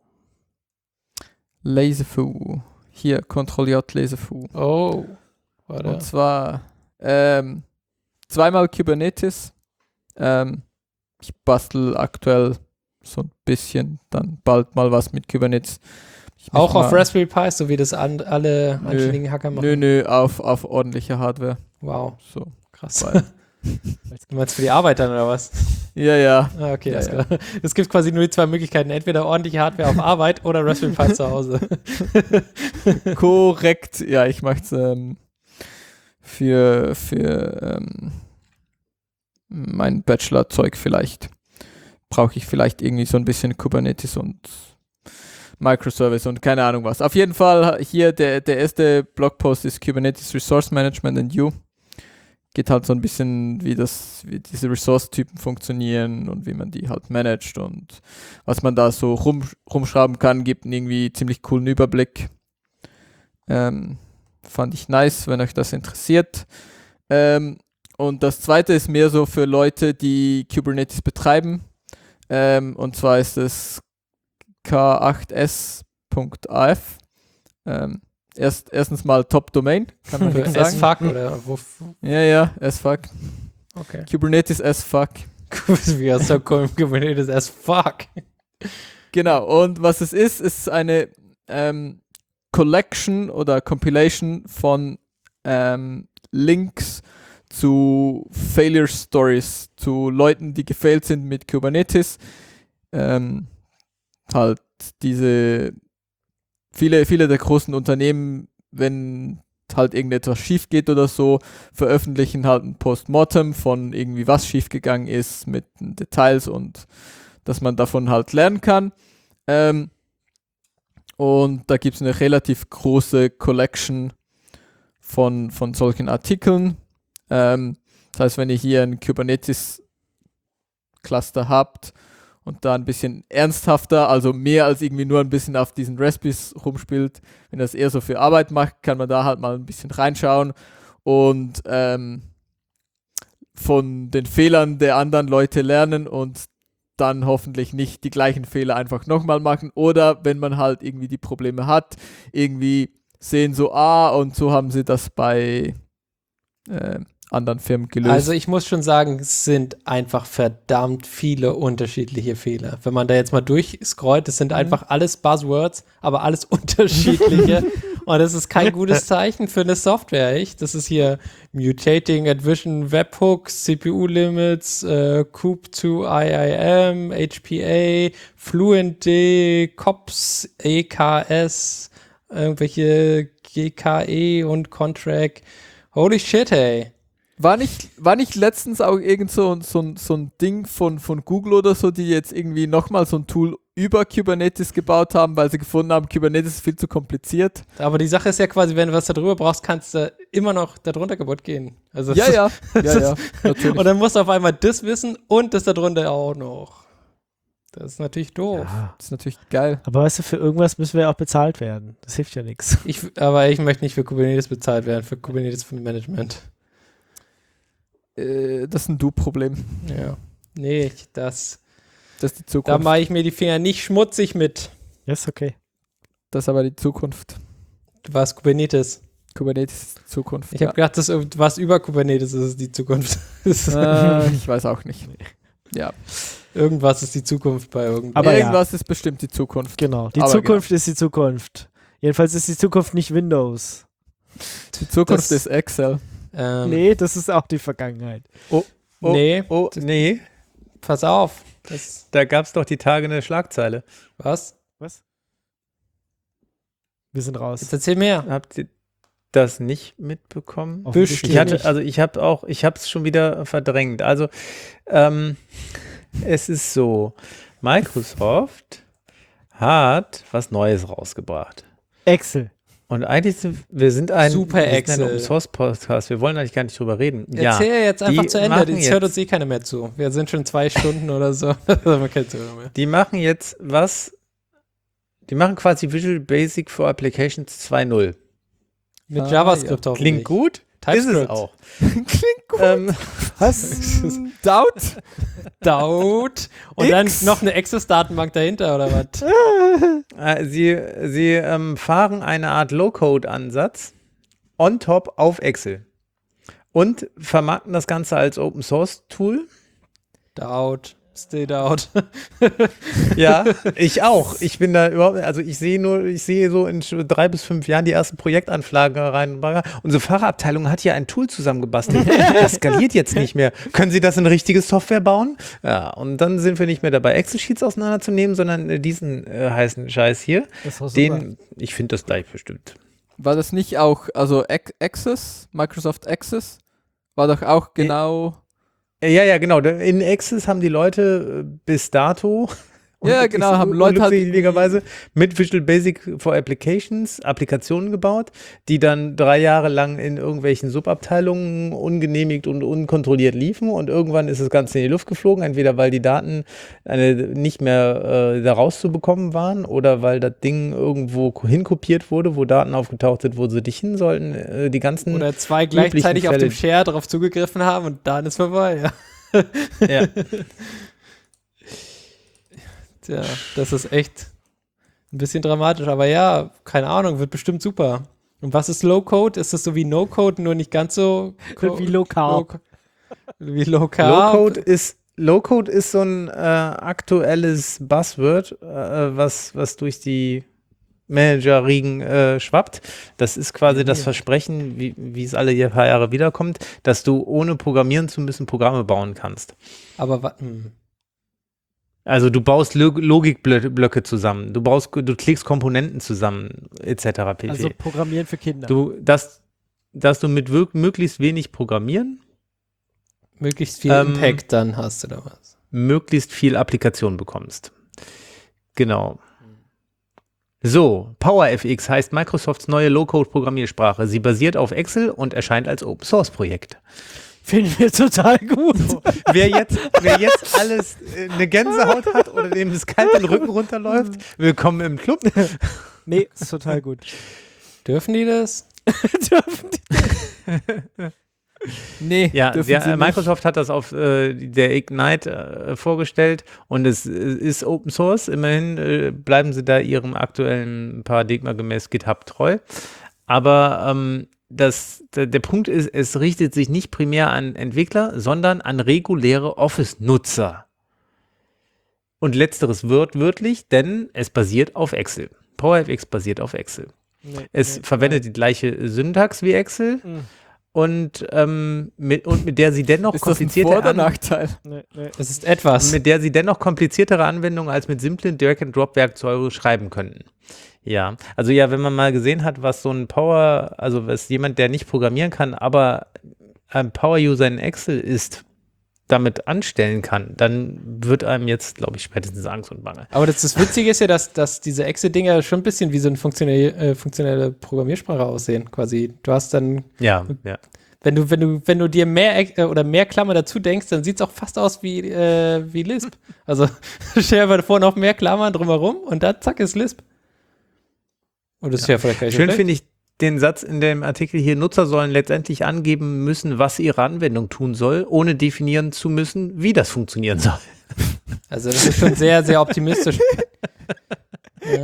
Speaker 2: Laserfu. Hier, Ctrl-J Laserfu.
Speaker 4: Oh. Warte.
Speaker 2: Und zwar ähm, zweimal Kubernetes. Ähm, ich bastel aktuell so ein bisschen, dann bald mal was mit Kubernetes. Ich
Speaker 4: Auch
Speaker 2: muss
Speaker 4: auf
Speaker 2: mal-
Speaker 4: Raspberry Pi, so wie das an, alle
Speaker 2: Nö.
Speaker 4: anständigen Hacker machen.
Speaker 2: Nö, nö, auf, auf ordentliche Hardware.
Speaker 4: Wow,
Speaker 2: So.
Speaker 4: krass.
Speaker 2: Weil-
Speaker 4: Du meinst für die Arbeit dann oder was?
Speaker 2: Ja, ja.
Speaker 4: Ah, okay,
Speaker 2: Ja,
Speaker 4: alles
Speaker 2: ja.
Speaker 4: klar. Es gibt quasi nur die zwei Möglichkeiten, entweder ordentliche Hardware auf Arbeit oder Raspberry Pi zu Hause.
Speaker 2: Korrekt. Ja, ich mache es ähm, für, für ähm, mein Bachelor-Zeug vielleicht. Brauche ich vielleicht irgendwie so ein bisschen Kubernetes und Microservice und keine Ahnung was. Auf jeden Fall hier der, der erste Blogpost ist Kubernetes Resource Management and You. Geht halt so ein bisschen, wie das, wie diese Resource-Typen funktionieren und wie man die halt managt und was man da so rum, rumschrauben kann, gibt einen irgendwie ziemlich coolen Überblick. Ähm, fand ich nice, wenn euch das interessiert. Ähm, und das zweite ist mehr so für Leute, die Kubernetes betreiben. Ähm, und zwar ist es k acht s punkt a f. Ähm, erst, erstens mal Top-Domain, kann man sagen.
Speaker 4: S-Fuck oder wo?
Speaker 2: Ja, ja, S-Fuck.
Speaker 4: Okay.
Speaker 2: Kubernetes S-Fuck.
Speaker 4: Wie hast du Kubernetes S-Fuck?
Speaker 2: Genau, und was es ist, ist eine ähm, Collection oder Compilation von ähm, Links zu Failure Stories, zu Leuten, die gefailt sind mit Kubernetes. Ähm, halt diese viele, viele der großen Unternehmen, wenn halt irgendetwas schief geht oder so, veröffentlichen halt ein Postmortem von irgendwie was schiefgegangen ist mit Details und dass man davon halt lernen kann. Ähm, und da gibt es eine relativ große Collection von, von solchen Artikeln. Ähm, das heißt, wenn ihr hier ein Kubernetes-Cluster habt und da ein bisschen ernsthafter, also mehr als irgendwie nur ein bisschen auf diesen Recipes rumspielt, wenn das eher so für Arbeit macht, kann man da halt mal ein bisschen reinschauen und ähm, von den Fehlern der anderen Leute lernen und dann hoffentlich nicht die gleichen Fehler einfach nochmal machen, oder wenn man halt irgendwie die Probleme hat, irgendwie sehen so, ah, und so haben sie das bei äh, anderen Firmen gelöst.
Speaker 4: Also ich muss schon sagen, es sind einfach verdammt viele unterschiedliche Fehler. Wenn man da jetzt mal durchscrollt, das sind einfach alles Buzzwords, aber alles unterschiedliche. Und das ist kein gutes Zeichen für eine Software, echt? Das ist hier Mutating Advision Webhooks, C P U-Limits, äh, Coop zwei I I M, H P A, FluentD, C O P S, E K S, irgendwelche G K E und Contract. Holy shit, hey.
Speaker 2: War nicht, war nicht letztens auch irgend so, so, so ein Ding von, von Google oder so, die jetzt irgendwie nochmal so ein Tool über Kubernetes gebaut haben, weil sie gefunden haben, Kubernetes ist viel zu kompliziert?
Speaker 4: Aber die Sache ist ja quasi, wenn du was darüber brauchst, kannst du immer noch darunter kaputt gehen. Also
Speaker 2: Ja, ja, ja, ja, natürlich.
Speaker 4: Und dann musst du auf einmal das wissen und das darunter auch noch. Das ist natürlich doof.
Speaker 3: Ja.
Speaker 2: Das ist natürlich geil.
Speaker 3: Aber weißt du, für irgendwas müssen wir ja auch bezahlt werden. Das hilft ja nichts.
Speaker 4: Ich, aber ich möchte nicht für Kubernetes bezahlt werden, für Kubernetes für Management.
Speaker 2: Äh, das ist ein Du-Problem.
Speaker 4: Ja. Nee, ich- das,
Speaker 2: Das ist die
Speaker 4: da
Speaker 2: Zukunft.
Speaker 4: mache ich mir die Finger nicht schmutzig mit.
Speaker 3: Ja, ist okay.
Speaker 2: Das ist aber die Zukunft.
Speaker 4: Du warst Kubernetes.
Speaker 2: Kubernetes ist die Zukunft.
Speaker 4: Ich habe gedacht, das ist was über Kubernetes ist die Zukunft. Das ist-
Speaker 2: äh, ich weiß auch nicht. Ja.
Speaker 4: Irgendwas ist die Zukunft bei irgendwas.
Speaker 3: Aber ja.
Speaker 2: Irgendwas ist bestimmt die Zukunft.
Speaker 3: Genau. Die
Speaker 2: Aber
Speaker 3: Zukunft ist die Zukunft. Jedenfalls ist die Zukunft nicht Windows.
Speaker 2: Die Zukunft
Speaker 4: Das-
Speaker 2: ist Excel.
Speaker 4: Ähm,
Speaker 3: Nee, das ist auch die Vergangenheit.
Speaker 5: Oh,
Speaker 4: Nee,
Speaker 5: oh, nee,
Speaker 4: pass auf. Das,
Speaker 5: da gab es doch die Tage eine Schlagzeile.
Speaker 4: was?
Speaker 3: Was? Wir sind raus.
Speaker 4: Jetzt erzähl mehr.
Speaker 5: Habt ihr das nicht mitbekommen?
Speaker 3: Offensichtlich
Speaker 5: Ich hatte,
Speaker 3: nicht.
Speaker 5: also ich habe auch, ich habe es schon wieder verdrängt. Also ähm, es ist so, Microsoft hat was Neues rausgebracht.
Speaker 3: Excel.
Speaker 5: Und eigentlich sind wir sind ein,
Speaker 4: Super
Speaker 5: wir sind ein
Speaker 4: Excel.
Speaker 5: Open Source Podcast. Wir wollen eigentlich gar nicht drüber reden.
Speaker 4: Erzähl jetzt einfach
Speaker 5: die
Speaker 4: zu Ende.
Speaker 5: machen
Speaker 4: Jetzt
Speaker 5: jetzt-
Speaker 4: hört uns eh keiner mehr zu. Wir sind schon zwei Stunden oder so. Da haben wir keine Zuhörer mehr.
Speaker 5: Die machen jetzt was, die machen quasi Visual Basic for Applications zwei Punkt null.
Speaker 4: Mit
Speaker 2: Ah,
Speaker 4: JavaScript hoffentlich.
Speaker 5: Klingt gut?
Speaker 4: TypeScript.
Speaker 5: Ist es auch.
Speaker 2: Klingt gut.
Speaker 5: Ähm,
Speaker 3: Was?
Speaker 2: Doubt?
Speaker 4: Daut. Und
Speaker 2: X.
Speaker 4: dann noch eine Access-Datenbank dahinter, oder was?
Speaker 5: Äh, Sie, sie ähm, fahren eine Art Low-Code-Ansatz on top auf Excel und vermarkten das Ganze als Open-Source-Tool.
Speaker 4: Daut. Stay Daut.
Speaker 5: Ja, ich auch. Ich bin da überhaupt, also ich sehe nur, ich sehe so in sch- drei bis fünf Jahren die ersten Projektanfragen rein. Unsere Fahrabteilung hat hier ein Tool zusammengebastelt. Das skaliert jetzt nicht mehr. Können Sie das in richtige Software bauen? Ja, und dann sind wir nicht mehr dabei, Excel-Sheets auseinanderzunehmen, sondern äh, diesen äh, heißen Scheiß hier.
Speaker 3: Das ist doch super.
Speaker 5: Den, ich finde das gleich bestimmt.
Speaker 2: War das nicht auch, also Ac- Access, Microsoft Access, war doch auch genau,
Speaker 5: Äh, Ja, ja, genau. In Access haben die Leute äh, bis dato
Speaker 2: Ja, genau, haben Leute halt
Speaker 5: unglückseligerweise mit Visual Basic for Applications Applikationen gebaut, die dann drei Jahre lang in irgendwelchen Subabteilungen ungenehmigt und unkontrolliert liefen und irgendwann ist das Ganze in die Luft geflogen, entweder weil die Daten eine, nicht mehr äh, da rauszubekommen waren oder weil das Ding irgendwo hinkopiert wurde, wo Daten aufgetaucht sind, wo sie nicht hin sollten. Äh, die ganzen
Speaker 4: Oder zwei gleichzeitig auf
Speaker 5: Fälle.
Speaker 4: dem Share drauf zugegriffen haben und dann ist vorbei, ja.
Speaker 5: Ja.
Speaker 4: Tja, das ist echt ein bisschen dramatisch, aber ja, keine Ahnung, wird bestimmt super. Und was ist Low-Code? Ist das so wie No-Code, nur nicht ganz so
Speaker 3: Wie Low Carb.
Speaker 4: Low, wie Low Carb?
Speaker 5: Low-Code ist, Low-Code ist so ein äh, aktuelles Buzzword, äh, was, was durch die Manager-Riegen äh, schwappt. Das ist quasi das Versprechen, wie, wie es alle paar Jahre wiederkommt, dass du ohne programmieren zu müssen Programme bauen kannst.
Speaker 4: Aber wa- hm.
Speaker 5: Also du baust Log- Logikblöcke zusammen, du baust, du klickst Komponenten zusammen, et cetera pp.
Speaker 3: Also Programmieren für Kinder.
Speaker 5: Du, dass, dass du mit wirk- möglichst wenig Programmieren
Speaker 4: möglichst viel
Speaker 5: Ähm,
Speaker 4: Impact dann hast oder was?
Speaker 5: möglichst viel Applikation bekommst. Genau. So, PowerFX heißt Microsofts neue Low-Code-Programmiersprache. Sie basiert auf Excel und erscheint als Open-Source-Projekt.
Speaker 3: Finden wir total gut.
Speaker 5: Wer jetzt, wer jetzt alles äh, eine Gänsehaut hat oder dem das kalt den Rücken runterläuft, willkommen im Club.
Speaker 3: Nee, ist total gut.
Speaker 4: Dürfen die das?
Speaker 3: Dürfen die-
Speaker 2: Nee,
Speaker 5: Ja,
Speaker 2: dürfen
Speaker 5: der,
Speaker 2: sie
Speaker 5: äh,
Speaker 2: nicht.
Speaker 5: Microsoft hat das auf äh, der Ignite äh, vorgestellt und es äh, ist Open Source. Immerhin äh, bleiben sie da ihrem aktuellen Paradigma gemäß GitHub treu. Aber ähm, das, der, der Punkt ist, es richtet sich nicht primär an Entwickler, sondern an reguläre Office-Nutzer. Und letzteres wird wörtlich, denn es basiert auf Excel. PowerFX basiert auf Excel.
Speaker 3: Nee,
Speaker 5: Es
Speaker 3: nee,
Speaker 5: verwendet die gleiche Syntax wie Excel.
Speaker 3: Mhm.
Speaker 5: Und, ähm, mit, und mit der sie dennoch
Speaker 2: Ist das ein
Speaker 5: komplizierte
Speaker 2: Vor- oder
Speaker 5: An-
Speaker 2: Nachteil?
Speaker 3: nee, nee.
Speaker 4: Das ist etwas.
Speaker 5: mit der sie dennoch kompliziertere Anwendungen als mit simplen Drag-and-Drop-Werkzeugen schreiben könnten. Ja, also ja, wenn man mal gesehen hat, was so ein Power, also was jemand, der nicht programmieren kann, aber ein Power-User in Excel ist, damit anstellen kann, dann wird einem jetzt, glaube ich, spätestens Angst und Bange.
Speaker 4: Aber das, das Witzige ist ja, dass, dass diese Excel-Dinger schon ein bisschen wie so eine funktionelle, äh, funktionelle Programmiersprache aussehen, quasi. Du hast dann,
Speaker 5: Ja, ja.
Speaker 4: wenn du, wenn du, wenn du dir mehr Eck- äh, oder mehr Klammer dazu denkst, dann sieht es auch fast aus wie, äh, wie Lisp. Also stell dir vor noch mehr Klammern drumherum und dann zack ist Lisp. Und das ist ja vielleicht gar nicht so
Speaker 5: Schön
Speaker 4: schlecht.
Speaker 5: finde ich den Satz in dem Artikel hier, Nutzer sollen letztendlich angeben müssen, was ihre Anwendung tun soll, ohne definieren zu müssen, wie das funktionieren soll.
Speaker 4: Also das ist schon sehr, sehr optimistisch. Ja.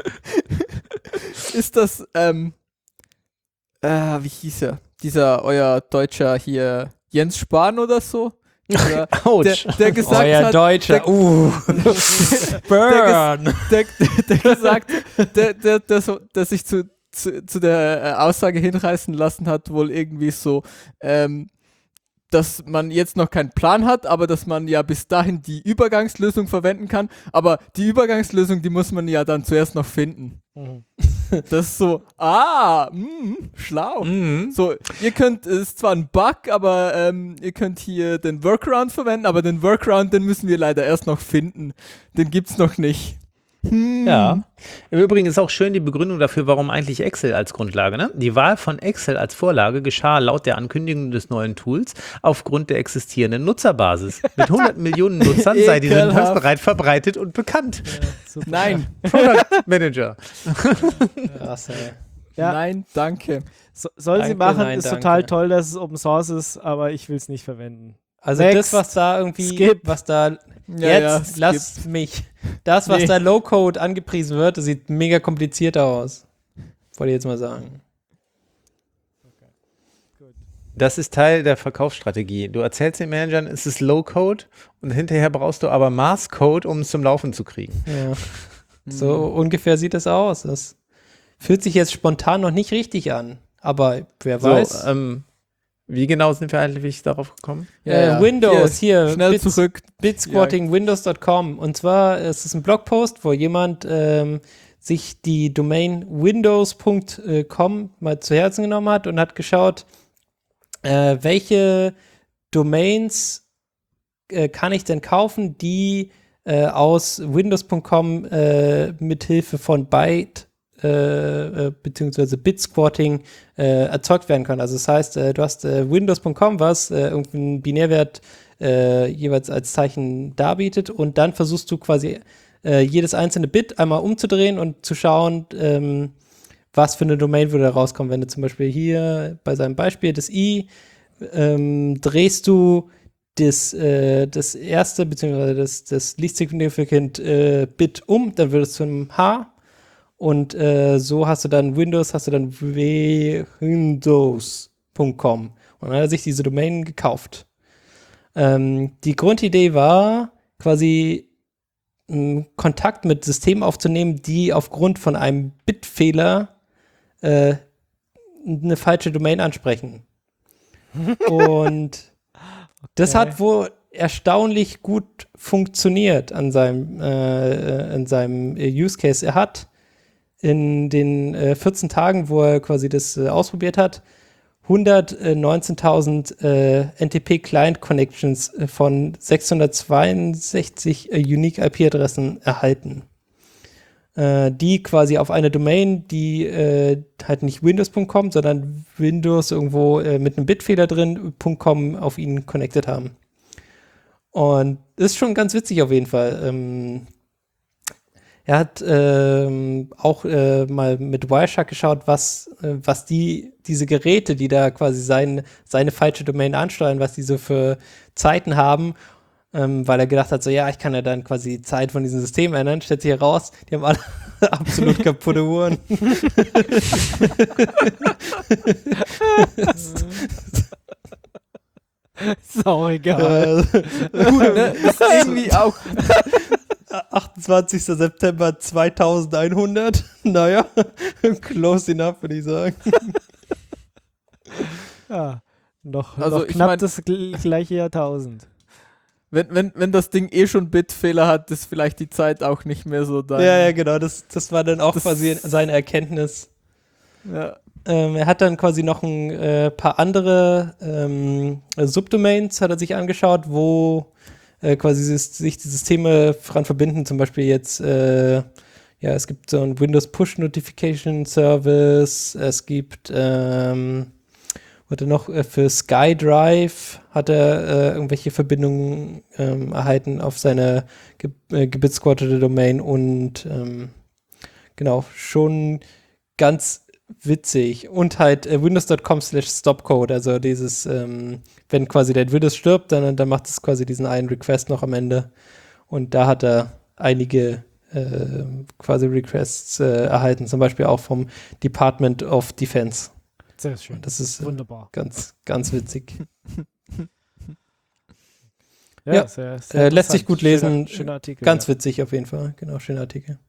Speaker 2: Ist das, ähm, äh, wie hieß er? Dieser, euer Deutscher hier, Jens Spahn oder so? Oder der,
Speaker 5: Autsch.
Speaker 2: der gesagt
Speaker 4: Euer
Speaker 2: hat,
Speaker 4: Deutscher,
Speaker 2: der-
Speaker 4: uh, burn.
Speaker 2: der, der gesagt, der, der, der, so, der sich zu, zu, zu der äh, Aussage hinreißen lassen hat, wohl irgendwie so, ähm, dass man jetzt noch keinen Plan hat, aber dass man ja bis dahin die Übergangslösung verwenden kann. Aber die Übergangslösung, die muss man ja dann zuerst noch finden.
Speaker 3: Mhm.
Speaker 2: Das ist so, ah, mh, schlau.
Speaker 5: Mhm.
Speaker 2: So, ihr könnt, es ist zwar ein Bug, aber ähm, ihr könnt hier den Workaround verwenden, aber den Workaround, den müssen wir leider erst noch finden. Den gibt's noch nicht. Hm.
Speaker 5: Ja. Im Übrigen ist auch schön die Begründung dafür, warum eigentlich Excel als Grundlage. Ne? Die Wahl von Excel als Vorlage geschah laut der Ankündigung des neuen Tools aufgrund der existierenden Nutzerbasis. Mit hundert Millionen Nutzern sei die Syntax
Speaker 2: Ekelhaft.
Speaker 5: bereits verbreitet und bekannt.
Speaker 3: Super.
Speaker 2: Nein,
Speaker 5: Product Manager.
Speaker 4: Krass, ey.
Speaker 3: Ja.
Speaker 2: nein, danke.
Speaker 3: So, soll sie
Speaker 4: Danke,
Speaker 3: machen,
Speaker 4: nein,
Speaker 3: ist
Speaker 4: danke.
Speaker 3: total toll, dass es Open Source ist, aber ich will es nicht verwenden.
Speaker 4: Also
Speaker 3: Next.
Speaker 4: das, was da irgendwie,
Speaker 3: Skip.
Speaker 4: was da
Speaker 2: Ja, ja,
Speaker 4: jetzt,
Speaker 2: skip.
Speaker 4: lass mich. Das, was
Speaker 2: Nee.
Speaker 4: da Low-Code angepriesen wird, das sieht mega kompliziert aus. Wollte ich jetzt mal sagen.
Speaker 5: Das ist Teil der Verkaufsstrategie. Du erzählst den Managern, es ist Low-Code und hinterher brauchst du aber Mass-Code, um es zum Laufen zu kriegen.
Speaker 4: Ja. So ungefähr sieht es aus. Das fühlt sich jetzt spontan noch nicht richtig an. Aber wer weiß.
Speaker 5: So, ähm, wie genau sind wir eigentlich darauf gekommen?
Speaker 4: äh, Windows, hier,
Speaker 2: Schnell
Speaker 4: Bits-
Speaker 2: zurück.
Speaker 4: bitsquatting windows Punkt com. Und zwar ist es ein Blogpost, wo jemand ähm, sich die Domain windows Punkt com mal zu Herzen genommen hat und hat geschaut, äh, welche Domains äh, kann ich denn kaufen, die äh, aus Windows Punkt com äh, mit Hilfe von Byte äh, äh, beziehungsweise Bit-Squatting äh, erzeugt werden können. Also das heißt, äh, du hast äh, Windows Punkt com, was äh, irgendeinen Binärwert äh, jeweils als Zeichen darbietet und dann versuchst du quasi äh, jedes einzelne Bit einmal umzudrehen und zu schauen, ähm, was für eine Domain würde da rauskommen. Wenn du zum Beispiel hier bei seinem Beispiel das I ähm, drehst du das, äh, das erste beziehungsweise das, das least significant äh, Bit um, dann wird es zu einem H und äh, so hast du dann Windows, hast du dann windows Punkt com und dann hat er sich diese Domain gekauft. Ähm, die Grundidee war quasi einen Kontakt mit Systemen aufzunehmen, die aufgrund von einem Bitfehler äh, eine falsche Domain ansprechen. Und das
Speaker 3: Okay.
Speaker 4: hat wohl erstaunlich gut funktioniert an seinem, äh, in seinem Use Case. Er hat in den äh, vierzehn Tagen, wo er quasi das äh, ausprobiert hat, hundertneunzehntausend äh, N T P-Client-Connections äh, von sechshundertzweiundsechzig äh, Unique I P-Adressen erhalten. Äh, die quasi auf eine Domain, die äh, halt nicht Windows Punkt com, sondern Windows irgendwo äh, mit einem Bitfehler drin, .com auf ihn connected haben. Und das ist schon ganz witzig auf jeden Fall. Ähm, er hat ähm, auch äh, mal mit Wireshark geschaut, was, äh, was die, diese Geräte, die da quasi sein, seine falsche Domain ansteuern, was die so für Zeiten haben. Ähm, weil er gedacht hat, so ja, ich kann ja dann quasi die Zeit von diesem System ändern. Stellt sich heraus, die haben alle absolut kaputte Uhren.
Speaker 3: Sau egal.
Speaker 2: Gut, ne? Das ist irgendwie auch.
Speaker 4: achtundzwanzigster September zweitausendeinhundert. Naja, close enough, würde ich sagen.
Speaker 3: Ja, noch,
Speaker 2: Also
Speaker 3: noch
Speaker 2: ich
Speaker 3: knapp
Speaker 2: mein-
Speaker 3: das gl- gleiche Jahrtausend.
Speaker 2: Wenn, wenn, wenn das Ding eh schon Bitfehler hat, ist vielleicht die Zeit auch nicht mehr so da.
Speaker 4: Ja, ja, genau. Das, das war dann auch
Speaker 2: Das-
Speaker 4: quasi seine Erkenntnis.
Speaker 2: Ja.
Speaker 4: Ähm, er hat dann quasi noch ein äh, paar andere ähm, Subdomains hat er sich angeschaut, wo äh, quasi sich, sich die Systeme dran verbinden. Zum Beispiel jetzt, äh, ja, es gibt so ein Windows Push Notification Service. Es gibt, ähm, wurde noch äh, für SkyDrive hat er äh, irgendwelche Verbindungen ähm, erhalten auf seine ge äh, gebitsquatterte Domain und ähm, genau, schon ganz witzig. Und halt äh, windows Punkt com slash stopcode, also dieses, ähm, wenn quasi dein Windows stirbt, dann, dann macht es quasi diesen einen Request noch am Ende. Und da hat er einige äh, quasi Requests äh, erhalten, zum Beispiel auch vom Department of Defense.
Speaker 3: Sehr schön.
Speaker 4: Das ist äh,
Speaker 3: Wunderbar.
Speaker 4: ganz, ganz witzig.
Speaker 3: Ja,
Speaker 4: ja,
Speaker 3: sehr, sehr
Speaker 4: äh, lässt sich
Speaker 3: interessant.
Speaker 4: gut lesen.
Speaker 3: Schöner, schöner Artikel.
Speaker 4: Ganz
Speaker 3: ja.
Speaker 4: witzig auf jeden Fall. Genau, schöner Artikel.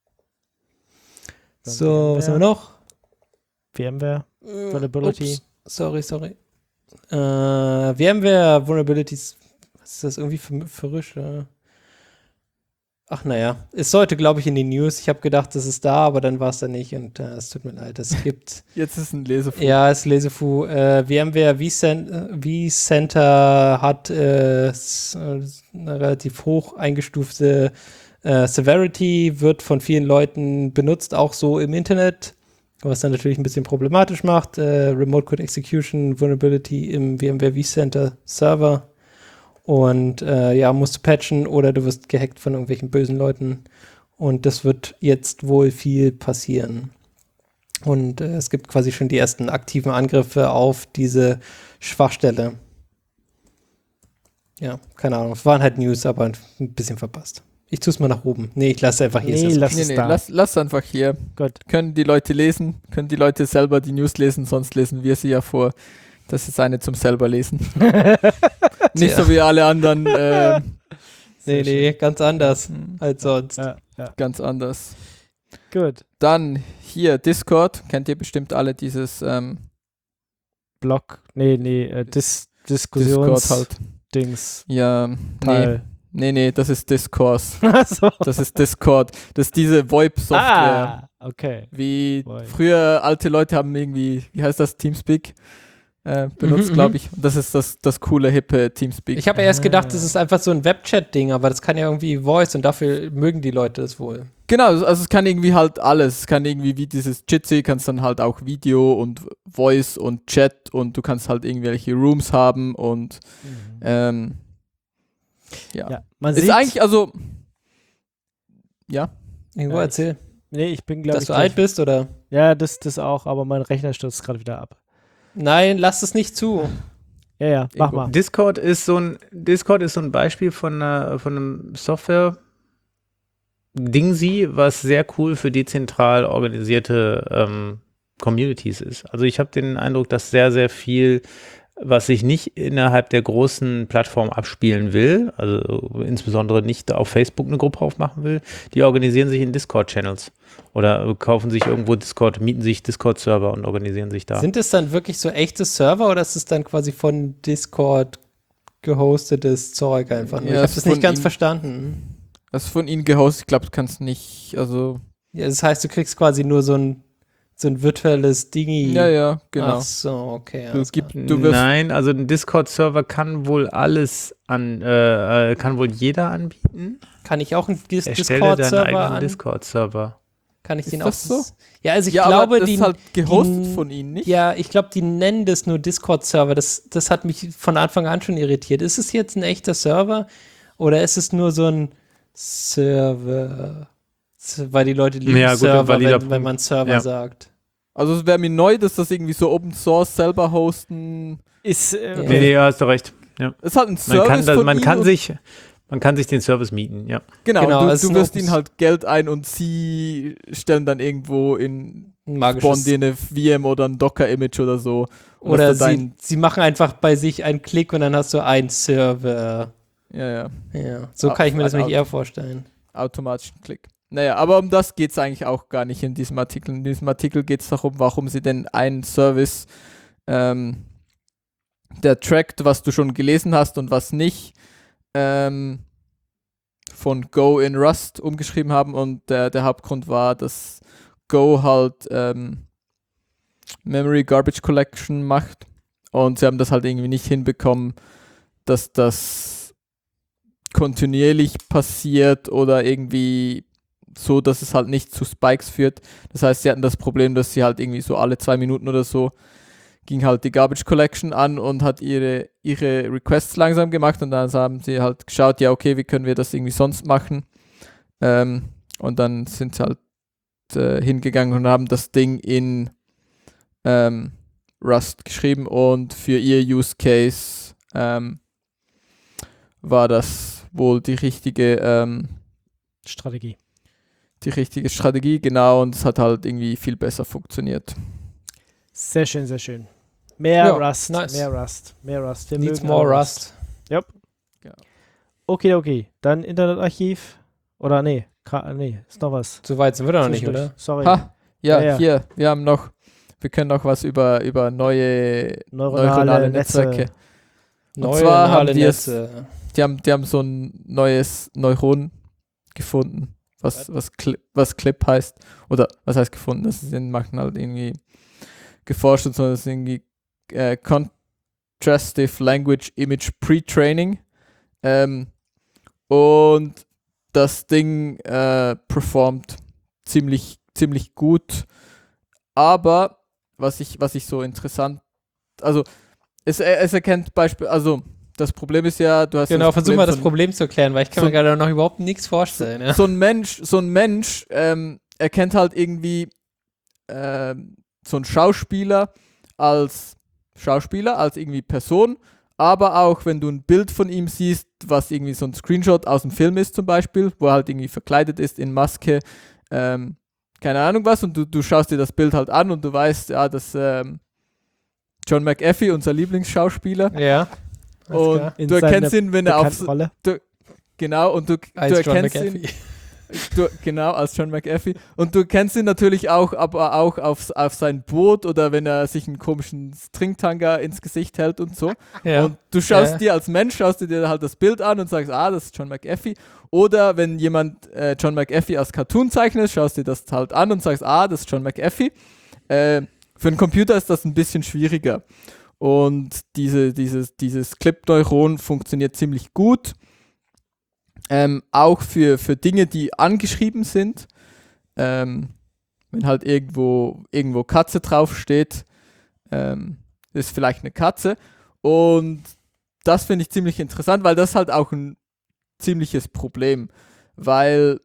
Speaker 3: Dann
Speaker 4: So, was haben wir noch?
Speaker 3: VMware, Vulnerability.
Speaker 4: Ups, sorry, sorry. Äh, VMware Vulnerabilities, was ist das irgendwie ver verrückt? Äh? Ach naja, es sollte, glaube ich, in die News. Ich habe gedacht, das ist da, aber dann war es da nicht und äh, es tut mir leid. Es gibt,
Speaker 2: Jetzt ist ein Lesefuß.
Speaker 4: ja, es ist Lesefu. Äh, VMware vCen- vCenter hat äh, s- äh, eine relativ hoch eingestufte äh, Severity, wird von vielen Leuten benutzt, auch so im Internet. Was dann natürlich ein bisschen problematisch macht. Äh, Remote Code Execution Vulnerability im VMware vCenter Server. Und äh, ja, musst du patchen oder du wirst gehackt von irgendwelchen bösen Leuten. Und das wird jetzt wohl viel passieren. Und äh, es gibt quasi schon die ersten aktiven Angriffe auf diese Schwachstelle. Ja, keine Ahnung. Es waren halt News, aber ein bisschen verpasst. Ich tue es mal nach oben. Nee, ich lasse einfach hier.
Speaker 3: Nee,
Speaker 4: Ist das-
Speaker 3: lass
Speaker 2: Nee,
Speaker 3: es
Speaker 2: nee,
Speaker 3: da.
Speaker 2: lass, lass einfach hier.
Speaker 3: Gut.
Speaker 2: Können die Leute lesen, können die Leute selber die News lesen, sonst lesen wir sie ja vor. Das ist eine zum selber lesen. Nicht
Speaker 4: Tja.
Speaker 2: so wie alle anderen, äh,
Speaker 4: nee, nee, ganz anders
Speaker 2: hm,
Speaker 4: als sonst.
Speaker 3: Ja, ja.
Speaker 2: ganz anders.
Speaker 3: Gut.
Speaker 2: Dann hier Discord, kennt ihr bestimmt alle dieses ähm,
Speaker 3: Blog. Nee, nee, äh, Dis
Speaker 2: Discord
Speaker 3: Diskussionsdings.
Speaker 2: halt. Ja, nee,
Speaker 3: Teil.
Speaker 2: nee, nee, das ist Discourse.
Speaker 3: Achso.
Speaker 2: Das ist Discord. Das ist diese VoIP-Software.
Speaker 3: Ah, okay.
Speaker 2: Wie
Speaker 3: VoIP.
Speaker 2: früher alte Leute haben irgendwie, wie heißt das, Teamspeak? äh, benutzt,
Speaker 4: Mhm,
Speaker 2: glaube
Speaker 4: mhm.
Speaker 2: ich. Und das ist das, das coole, hippe Teamspeak.
Speaker 4: Ich habe ja erst gedacht, das ist einfach so ein Webchat-Ding, aber das kann ja irgendwie Voice und dafür mögen die Leute das wohl.
Speaker 2: Genau, also es kann irgendwie halt alles. Es kann irgendwie wie dieses Jitsi, kannst dann halt auch Video und Voice und Chat und du kannst halt irgendwelche Rooms haben und ähm, ja.
Speaker 3: Ja, man
Speaker 2: Ist
Speaker 3: sieht,
Speaker 2: eigentlich, also ja.
Speaker 4: Ingo,
Speaker 3: Ja, ich-
Speaker 4: erzähl,
Speaker 3: nee, ich bin, glaube
Speaker 4: dass
Speaker 3: ich,
Speaker 4: du
Speaker 3: gleich-
Speaker 4: alt bist oder?
Speaker 3: Ja, das, das auch, aber mein Rechner stürzt gerade wieder ab.
Speaker 4: Nein, lass es nicht zu.
Speaker 3: Ja, ja, mach
Speaker 2: Ingo.
Speaker 3: mal.
Speaker 5: Discord ist so ein Discord ist so ein Beispiel von, einer, von einem Software Dingsi, was sehr cool für dezentral organisierte ähm, Communities ist. Also ich habe den Eindruck, dass sehr, sehr viel, was sich nicht innerhalb der großen Plattform abspielen will, also insbesondere nicht auf Facebook eine Gruppe aufmachen will, die organisieren sich in Discord-Channels oder kaufen sich irgendwo Discord, mieten sich Discord-Server und organisieren sich da.
Speaker 4: Sind es dann wirklich so echte Server oder ist es dann quasi von Discord gehostetes Zeug einfach? nur?
Speaker 2: Ja,
Speaker 4: ich habe
Speaker 2: ist
Speaker 4: das nicht
Speaker 2: von
Speaker 4: ganz
Speaker 2: ihnen-
Speaker 4: verstanden.
Speaker 2: Das ist von ihnen gehostet, ich glaube, du kannst nicht, also
Speaker 4: Ja, das heißt, du kriegst quasi nur so ein, so ein virtuelles Dingi.
Speaker 2: ja, ja, genau.
Speaker 4: Ach so, okay.
Speaker 2: Du,
Speaker 4: alles
Speaker 2: gib,
Speaker 4: klar.
Speaker 2: du wirst,
Speaker 5: Nein, also ein Discord-Server kann wohl alles an, äh, äh, kann wohl jeder anbieten.
Speaker 4: Kann ich auch einen Dis
Speaker 5: Erstelle deinen
Speaker 4: Discord-Server
Speaker 5: eigenen
Speaker 4: an?
Speaker 5: Discord-Server.
Speaker 4: Kann ich
Speaker 2: Ist
Speaker 4: den
Speaker 2: das
Speaker 4: auch?
Speaker 2: so?
Speaker 4: Ja, also ich
Speaker 2: ja,
Speaker 4: glaube,
Speaker 2: aber das
Speaker 4: die,
Speaker 2: ist halt gehostet
Speaker 4: die-
Speaker 2: von ihnen, nicht?
Speaker 4: ja, ich glaube, die nennen das nur Discord-Server. Das, das hat mich von Anfang an schon irritiert. Ist es jetzt ein echter Server oder ist es nur so ein Server? Z- Weil die Leute lieben
Speaker 5: Ja, gut,
Speaker 4: Server,
Speaker 5: valider
Speaker 4: wenn,
Speaker 5: Punkt.
Speaker 4: wenn man Server
Speaker 5: Ja.
Speaker 4: sagt.
Speaker 2: Also es wäre mir neu, dass das irgendwie so Open Source selber hosten.
Speaker 3: Ist, äh,
Speaker 4: Ja.
Speaker 5: Nee,
Speaker 3: okay.
Speaker 5: nee, ja, hast du recht. Ja.
Speaker 2: Es ist halt ein
Speaker 5: Man
Speaker 2: Service
Speaker 5: kann, das,
Speaker 2: von
Speaker 5: man
Speaker 2: ihnen
Speaker 5: kann
Speaker 2: und-
Speaker 5: sich man kann sich den Service mieten, ja.
Speaker 2: Genau,
Speaker 4: Genau,
Speaker 2: du,
Speaker 4: es ist
Speaker 2: du
Speaker 4: ein
Speaker 2: wirst
Speaker 4: Open-
Speaker 2: ihnen halt Geld ein und sie stellen dann irgendwo in
Speaker 4: Ein
Speaker 2: bauen
Speaker 4: magisches.
Speaker 2: dir eine V M oder ein Docker-Image oder so. Und
Speaker 4: Oder
Speaker 2: dass du
Speaker 4: sie,
Speaker 2: dein,
Speaker 4: sie machen einfach bei sich einen Klick und dann hast du einen Server.
Speaker 2: ja, ja,
Speaker 4: Ja, so
Speaker 2: Ah,
Speaker 4: kann ich mir das
Speaker 2: ein
Speaker 4: nicht
Speaker 2: Auto.
Speaker 4: eher vorstellen.
Speaker 2: automatischen Klick. Naja, aber um das geht es eigentlich auch gar nicht in diesem Artikel. In diesem Artikel geht es darum, warum sie denn einen Service, ähm, der trackt, was du schon gelesen hast und was nicht, ähm, von Go in Rust umgeschrieben haben. Und der, der Hauptgrund war, dass Go halt ähm, Memory Garbage Collection macht. Und sie haben das halt irgendwie nicht hinbekommen, dass das kontinuierlich passiert oder irgendwie so, dass es halt nicht zu Spikes führt. Das heißt, sie hatten das Problem, dass sie halt irgendwie so alle zwei Minuten oder so ging halt die Garbage Collection an und hat ihre, ihre Requests langsam gemacht und dann haben sie halt geschaut, ja okay, wie können wir das irgendwie sonst machen? Ähm, und dann sind sie halt äh, hingegangen und haben das Ding in ähm, Rust geschrieben und für ihr Use Case ähm, war das wohl die richtige ähm,
Speaker 3: Strategie.
Speaker 2: die richtige Strategie, genau, und es hat halt irgendwie viel besser funktioniert.
Speaker 3: Sehr schön, sehr schön. Mehr
Speaker 4: Ja,
Speaker 3: Rust,
Speaker 4: nice.
Speaker 3: mehr Rust, mehr Rust. Wir
Speaker 4: Needs
Speaker 3: mögen
Speaker 4: more
Speaker 3: alle
Speaker 4: Rust.
Speaker 3: Okay, okay. Dann Internetarchiv. Oder nee, Gra nee, ist noch was.
Speaker 4: So weit sind wir da noch nicht,
Speaker 3: Zwischendurch.
Speaker 4: oder?
Speaker 3: Sorry.
Speaker 2: Ha, ja,
Speaker 3: Ja, ja.
Speaker 2: hier, wir haben noch, wir können noch was über, über neue
Speaker 3: Neuronale,
Speaker 2: neuronale
Speaker 3: Netze.
Speaker 2: Netzwerke. Und
Speaker 4: Neue
Speaker 2: zwar haben
Speaker 4: neuronale
Speaker 2: die es-
Speaker 4: Netze.
Speaker 2: Die haben, die haben so ein neues Neuron gefunden, was, was, Cli was Clip heißt. Oder was heißt gefunden? Das ist in, machen halt irgendwie geforscht und so, das ist irgendwie äh, Contrastive Language Image Pre-Training. Ähm, und das Ding äh, performt ziemlich, ziemlich gut. Aber was ich, was ich so interessant, also es, es erkennt Beispiel, also das Problem ist ja, du hast
Speaker 4: Genau,
Speaker 2: das
Speaker 4: versuch
Speaker 2: Problem
Speaker 4: mal das
Speaker 2: von-
Speaker 4: Problem zu erklären, weil ich kann
Speaker 2: so-
Speaker 4: mir gerade noch überhaupt nichts vorstellen. Ja.
Speaker 2: so ein Mensch, so ein Mensch ähm, erkennt halt irgendwie ähm, so ein Schauspieler als Schauspieler, als irgendwie Person, aber auch wenn du ein Bild von ihm siehst, was irgendwie so ein Screenshot aus dem Film ist zum Beispiel, wo er halt irgendwie verkleidet ist in Maske, ähm, keine Ahnung was, und du, du schaust dir das Bild halt an und du weißt, ja, das ähm, John McAfee, unser Lieblingsschauspieler,
Speaker 4: Ja. alles
Speaker 2: und
Speaker 4: klar.
Speaker 3: In
Speaker 2: du erkennst
Speaker 3: seiner
Speaker 2: ihn, wenn er auf,
Speaker 3: Bekanntenrolle.
Speaker 2: genau, und du, du
Speaker 4: Als John
Speaker 2: erkennst ihn,
Speaker 4: McAfee.
Speaker 2: Du, genau, als John McAfee. Und du kennst ihn natürlich auch, aber auch auf, auf sein Boot oder wenn er sich einen komischen Stringtanga ins Gesicht hält und so.
Speaker 4: Ja.
Speaker 2: Und du schaust
Speaker 4: Ja.
Speaker 2: dir als Mensch, schaust du dir halt das Bild an und sagst, ah, das ist John McAfee. Oder wenn jemand äh, John McAfee als Cartoon zeichnet, schaust dir das halt an und sagst, ah, das ist John McAfee. Äh, für einen Computer ist das ein bisschen schwieriger. Und diese, dieses, dieses Clip-Neuron funktioniert ziemlich gut. Ähm, auch für, für Dinge, die angeschrieben sind. Ähm, wenn halt irgendwo, irgendwo Katze draufsteht, ähm, ist vielleicht eine Katze. Und das finde ich ziemlich interessant, weil das halt auch ein ziemliches Problem. Weil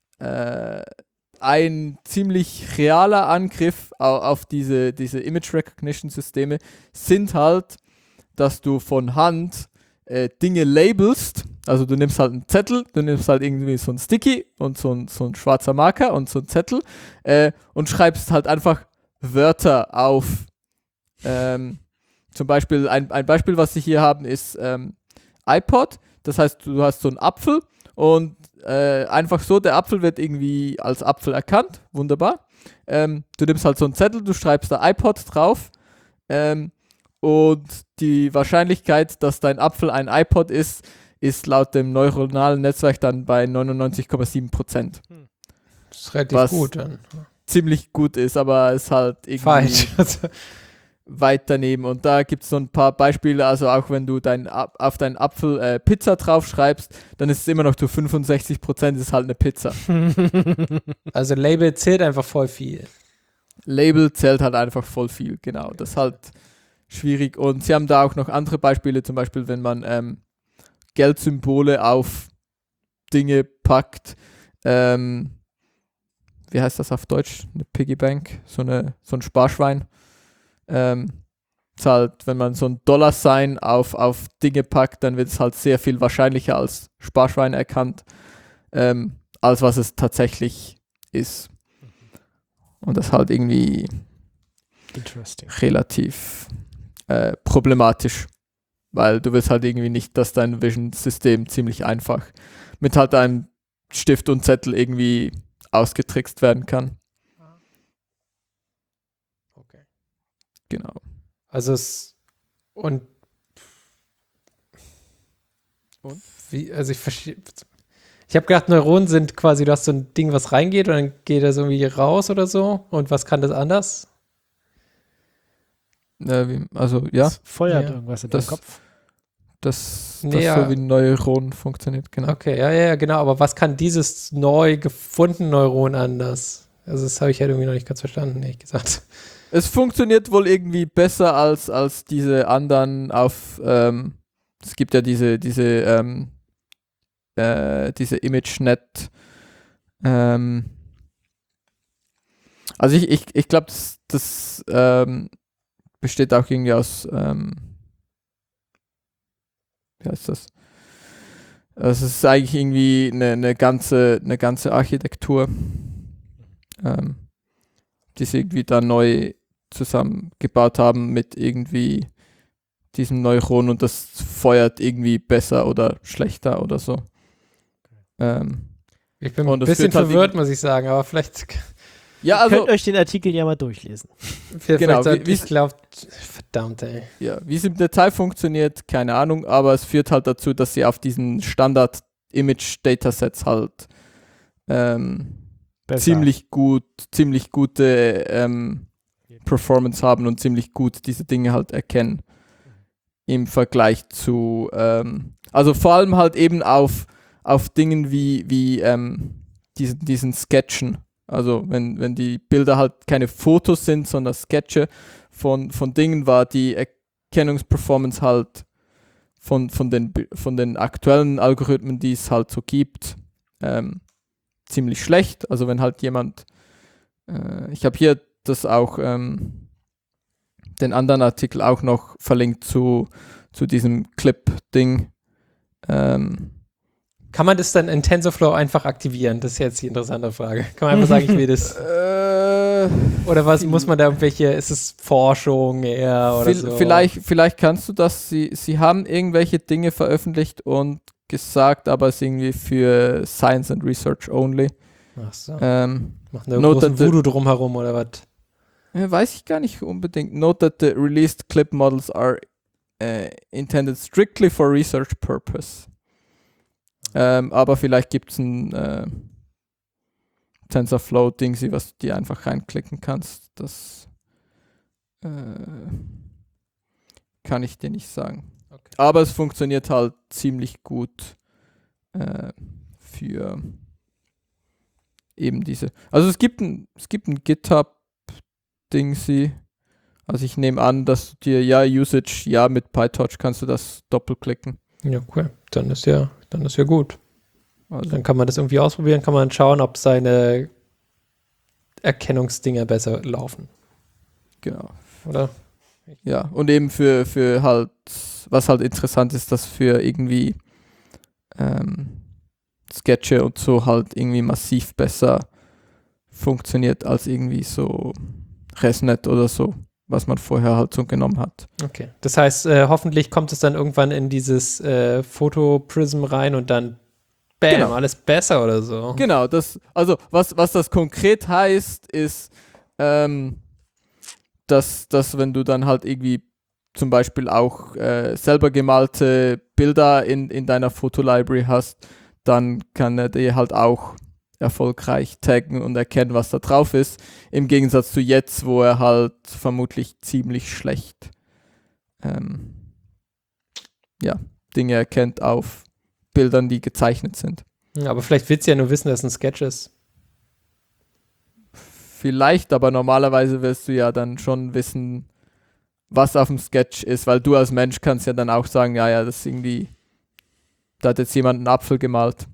Speaker 2: äh, ein ziemlich realer Angriff au- auf diese, diese Image Recognition Systeme sind halt, dass du von Hand äh, Dinge labelst. Also du nimmst halt einen Zettel, du nimmst halt irgendwie so ein Sticky und so ein, so ein schwarzer Marker und so ein Zettel äh, und schreibst halt einfach Wörter auf. Ähm, zum Beispiel, ein, ein Beispiel, was sie hier haben, ist ähm, iPod. Das heißt, du hast so einen Apfel und äh, einfach so, der Apfel wird irgendwie als Apfel erkannt. Wunderbar. Ähm, du nimmst halt so einen Zettel, du schreibst da iPod drauf ähm, und die Wahrscheinlichkeit, dass dein Apfel ein iPod ist, ist laut dem neuronalen Netzwerk dann bei neunundneunzig Komma sieben Prozent.
Speaker 4: Das ist relativ
Speaker 2: Was
Speaker 4: gut dann.
Speaker 2: Ziemlich gut ist, aber es halt irgendwie
Speaker 4: Falsch.
Speaker 2: weit daneben. Und da gibt es so ein paar Beispiele, also auch wenn du dein, auf deinen Apfel äh, Pizza draufschreibst, dann ist es immer noch zu fünfundsechzig Prozent ist halt eine Pizza.
Speaker 4: Also Label zählt einfach voll viel.
Speaker 2: Label zählt halt einfach voll viel, genau. Das ist halt schwierig. Und sie haben da auch noch andere Beispiele, zum Beispiel wenn man ähm, Geldsymbole auf Dinge packt. Ähm, wie heißt das auf Deutsch? Eine Piggy Bank, so, eine, so ein Sparschwein. Ähm, ist halt, wenn man so ein Dollar-Sign auf, auf Dinge packt, dann wird es halt sehr viel wahrscheinlicher als Sparschwein erkannt, ähm, als was es tatsächlich ist. Und das ist halt irgendwie
Speaker 3: Interesting.
Speaker 2: relativ äh, problematisch, weil du willst halt irgendwie nicht, dass dein Vision-System ziemlich einfach mit halt einem Stift und Zettel irgendwie ausgetrickst werden kann.
Speaker 4: Okay.
Speaker 2: Genau.
Speaker 4: Also es und,
Speaker 2: Und?
Speaker 4: Wie, also ich verstehe. Ich habe gedacht, Neuronen sind quasi, du hast so ein Ding, was reingeht und dann geht das irgendwie raus oder so. Und was kann das anders?
Speaker 2: Äh, wie, also ja,
Speaker 3: Es feuert
Speaker 4: Ja.
Speaker 3: irgendwas in
Speaker 2: Das-
Speaker 3: deinem Kopf.
Speaker 2: das, das
Speaker 4: Nee, ja.
Speaker 2: so wie Neuronen funktioniert, genau.
Speaker 4: Okay, ja, ja, ja, genau. Aber was kann dieses neu gefundene Neuron anders? Also das habe ich halt irgendwie noch nicht ganz verstanden, ehrlich gesagt.
Speaker 2: Es funktioniert wohl irgendwie besser als, als diese anderen auf, ähm, es gibt ja diese, diese, ähm, äh, diese ImageNet, ähm, also ich, ich, ich glaube, das, das ähm, besteht auch irgendwie aus, ähm, wie heißt das? Also es ist eigentlich irgendwie eine, eine, ganze, eine ganze Architektur, ähm, die sie irgendwie da neu zusammengebaut haben mit irgendwie diesem Neuron und das feuert irgendwie besser oder schlechter oder so. Ähm,
Speaker 4: Ich bin
Speaker 2: Und
Speaker 4: ein
Speaker 2: das
Speaker 4: bisschen
Speaker 2: führt halt
Speaker 4: verwirrt,
Speaker 2: irgendwie-
Speaker 4: muss ich sagen, aber vielleicht,
Speaker 2: ja,
Speaker 3: Ihr
Speaker 2: also
Speaker 3: könnt euch den Artikel ja mal durchlesen.
Speaker 4: vielleicht
Speaker 2: Genau,
Speaker 4: sollte-
Speaker 2: wie- wie-
Speaker 4: ich glaube, verdammt, ey.
Speaker 2: ja, wie es im Detail funktioniert, keine Ahnung, aber es führt halt dazu, dass sie auf diesen Standard-Image-Datasets halt ähm,
Speaker 3: Besser.
Speaker 2: ziemlich gut, ziemlich gute ähm, Performance haben und ziemlich gut diese Dinge halt erkennen im Vergleich zu, ähm, also vor allem halt eben auf, auf Dingen wie, wie ähm, diesen, diesen Sketchen. Also wenn, wenn die Bilder halt keine Fotos sind, sondern Sketche von, von Dingen, war die Erkennungsperformance halt von, von, den, Bi- von den aktuellen Algorithmen, die es halt so gibt, ähm, ziemlich schlecht. Also wenn halt jemand, äh, ich habe hier das auch, ähm, den anderen Artikel auch noch verlinkt zu, zu diesem Clip-Ding. Ähm,
Speaker 4: Kann man das dann in TensorFlow einfach aktivieren? Das ist jetzt die interessante Frage. Kann man einfach sagen, ich will das.
Speaker 2: äh,
Speaker 4: Oder was muss man da irgendwelche, ist es Forschung eher oder
Speaker 2: Vil-
Speaker 4: so?
Speaker 2: Vielleicht, vielleicht kannst du das, sie, sie haben irgendwelche Dinge veröffentlicht und gesagt, aber es ist irgendwie für Science and Research only.
Speaker 4: Ach so.
Speaker 2: Ähm,
Speaker 4: Machen da
Speaker 2: Note
Speaker 4: großen
Speaker 2: that the-
Speaker 4: Voodoo drumherum oder was?
Speaker 2: ja, weiß ich gar nicht unbedingt. Note that the released clip models are äh, intended strictly for research purpose. Ähm, aber vielleicht gibt es ein äh, TensorFlow-Ding, was du dir einfach reinklicken kannst. Das äh, kann ich dir nicht sagen.
Speaker 4: Okay.
Speaker 2: Aber es funktioniert halt ziemlich gut äh, für eben diese. Also es gibt ein, es gibt ein GitHub-Dingsy. Also ich nehme an, dass du dir ja Usage, ja mit PyTorch kannst du das doppelklicken.
Speaker 4: Ja, cool. Dann ist ja, dann ist ja gut.
Speaker 2: Also,
Speaker 4: Dann kann man das irgendwie ausprobieren, kann man schauen, ob seine Erkennungsdinger besser laufen,
Speaker 2: genau.
Speaker 4: oder?
Speaker 2: Ja, und eben für, für halt, was halt interessant ist, dass für irgendwie ähm, Sketche und so halt irgendwie massiv besser funktioniert als irgendwie so ResNet oder so, was man vorher halt so genommen hat.
Speaker 4: Okay. Das heißt, äh, hoffentlich kommt es dann irgendwann in dieses äh, Foto-Prism rein und dann bam,
Speaker 2: Genau.
Speaker 4: alles besser oder so.
Speaker 2: Genau, das, also was, was das konkret heißt, ist, ähm, dass, dass wenn du dann halt irgendwie zum Beispiel auch äh, selber gemalte Bilder in, in deiner Fotolibrary hast, dann kann er dir halt auch erfolgreich taggen und erkennen, was da drauf ist, im Gegensatz zu jetzt, wo er halt vermutlich ziemlich schlecht ähm, ja, Dinge erkennt auf Bildern, die gezeichnet sind.
Speaker 4: Ja, aber vielleicht willst du ja nur wissen, dass es ein Sketch ist.
Speaker 2: Vielleicht, aber normalerweise wirst du ja dann schon wissen, was auf dem Sketch ist, weil du als Mensch kannst ja dann auch sagen, ja, ja, das ist irgendwie, da hat jetzt jemand einen Apfel gemalt.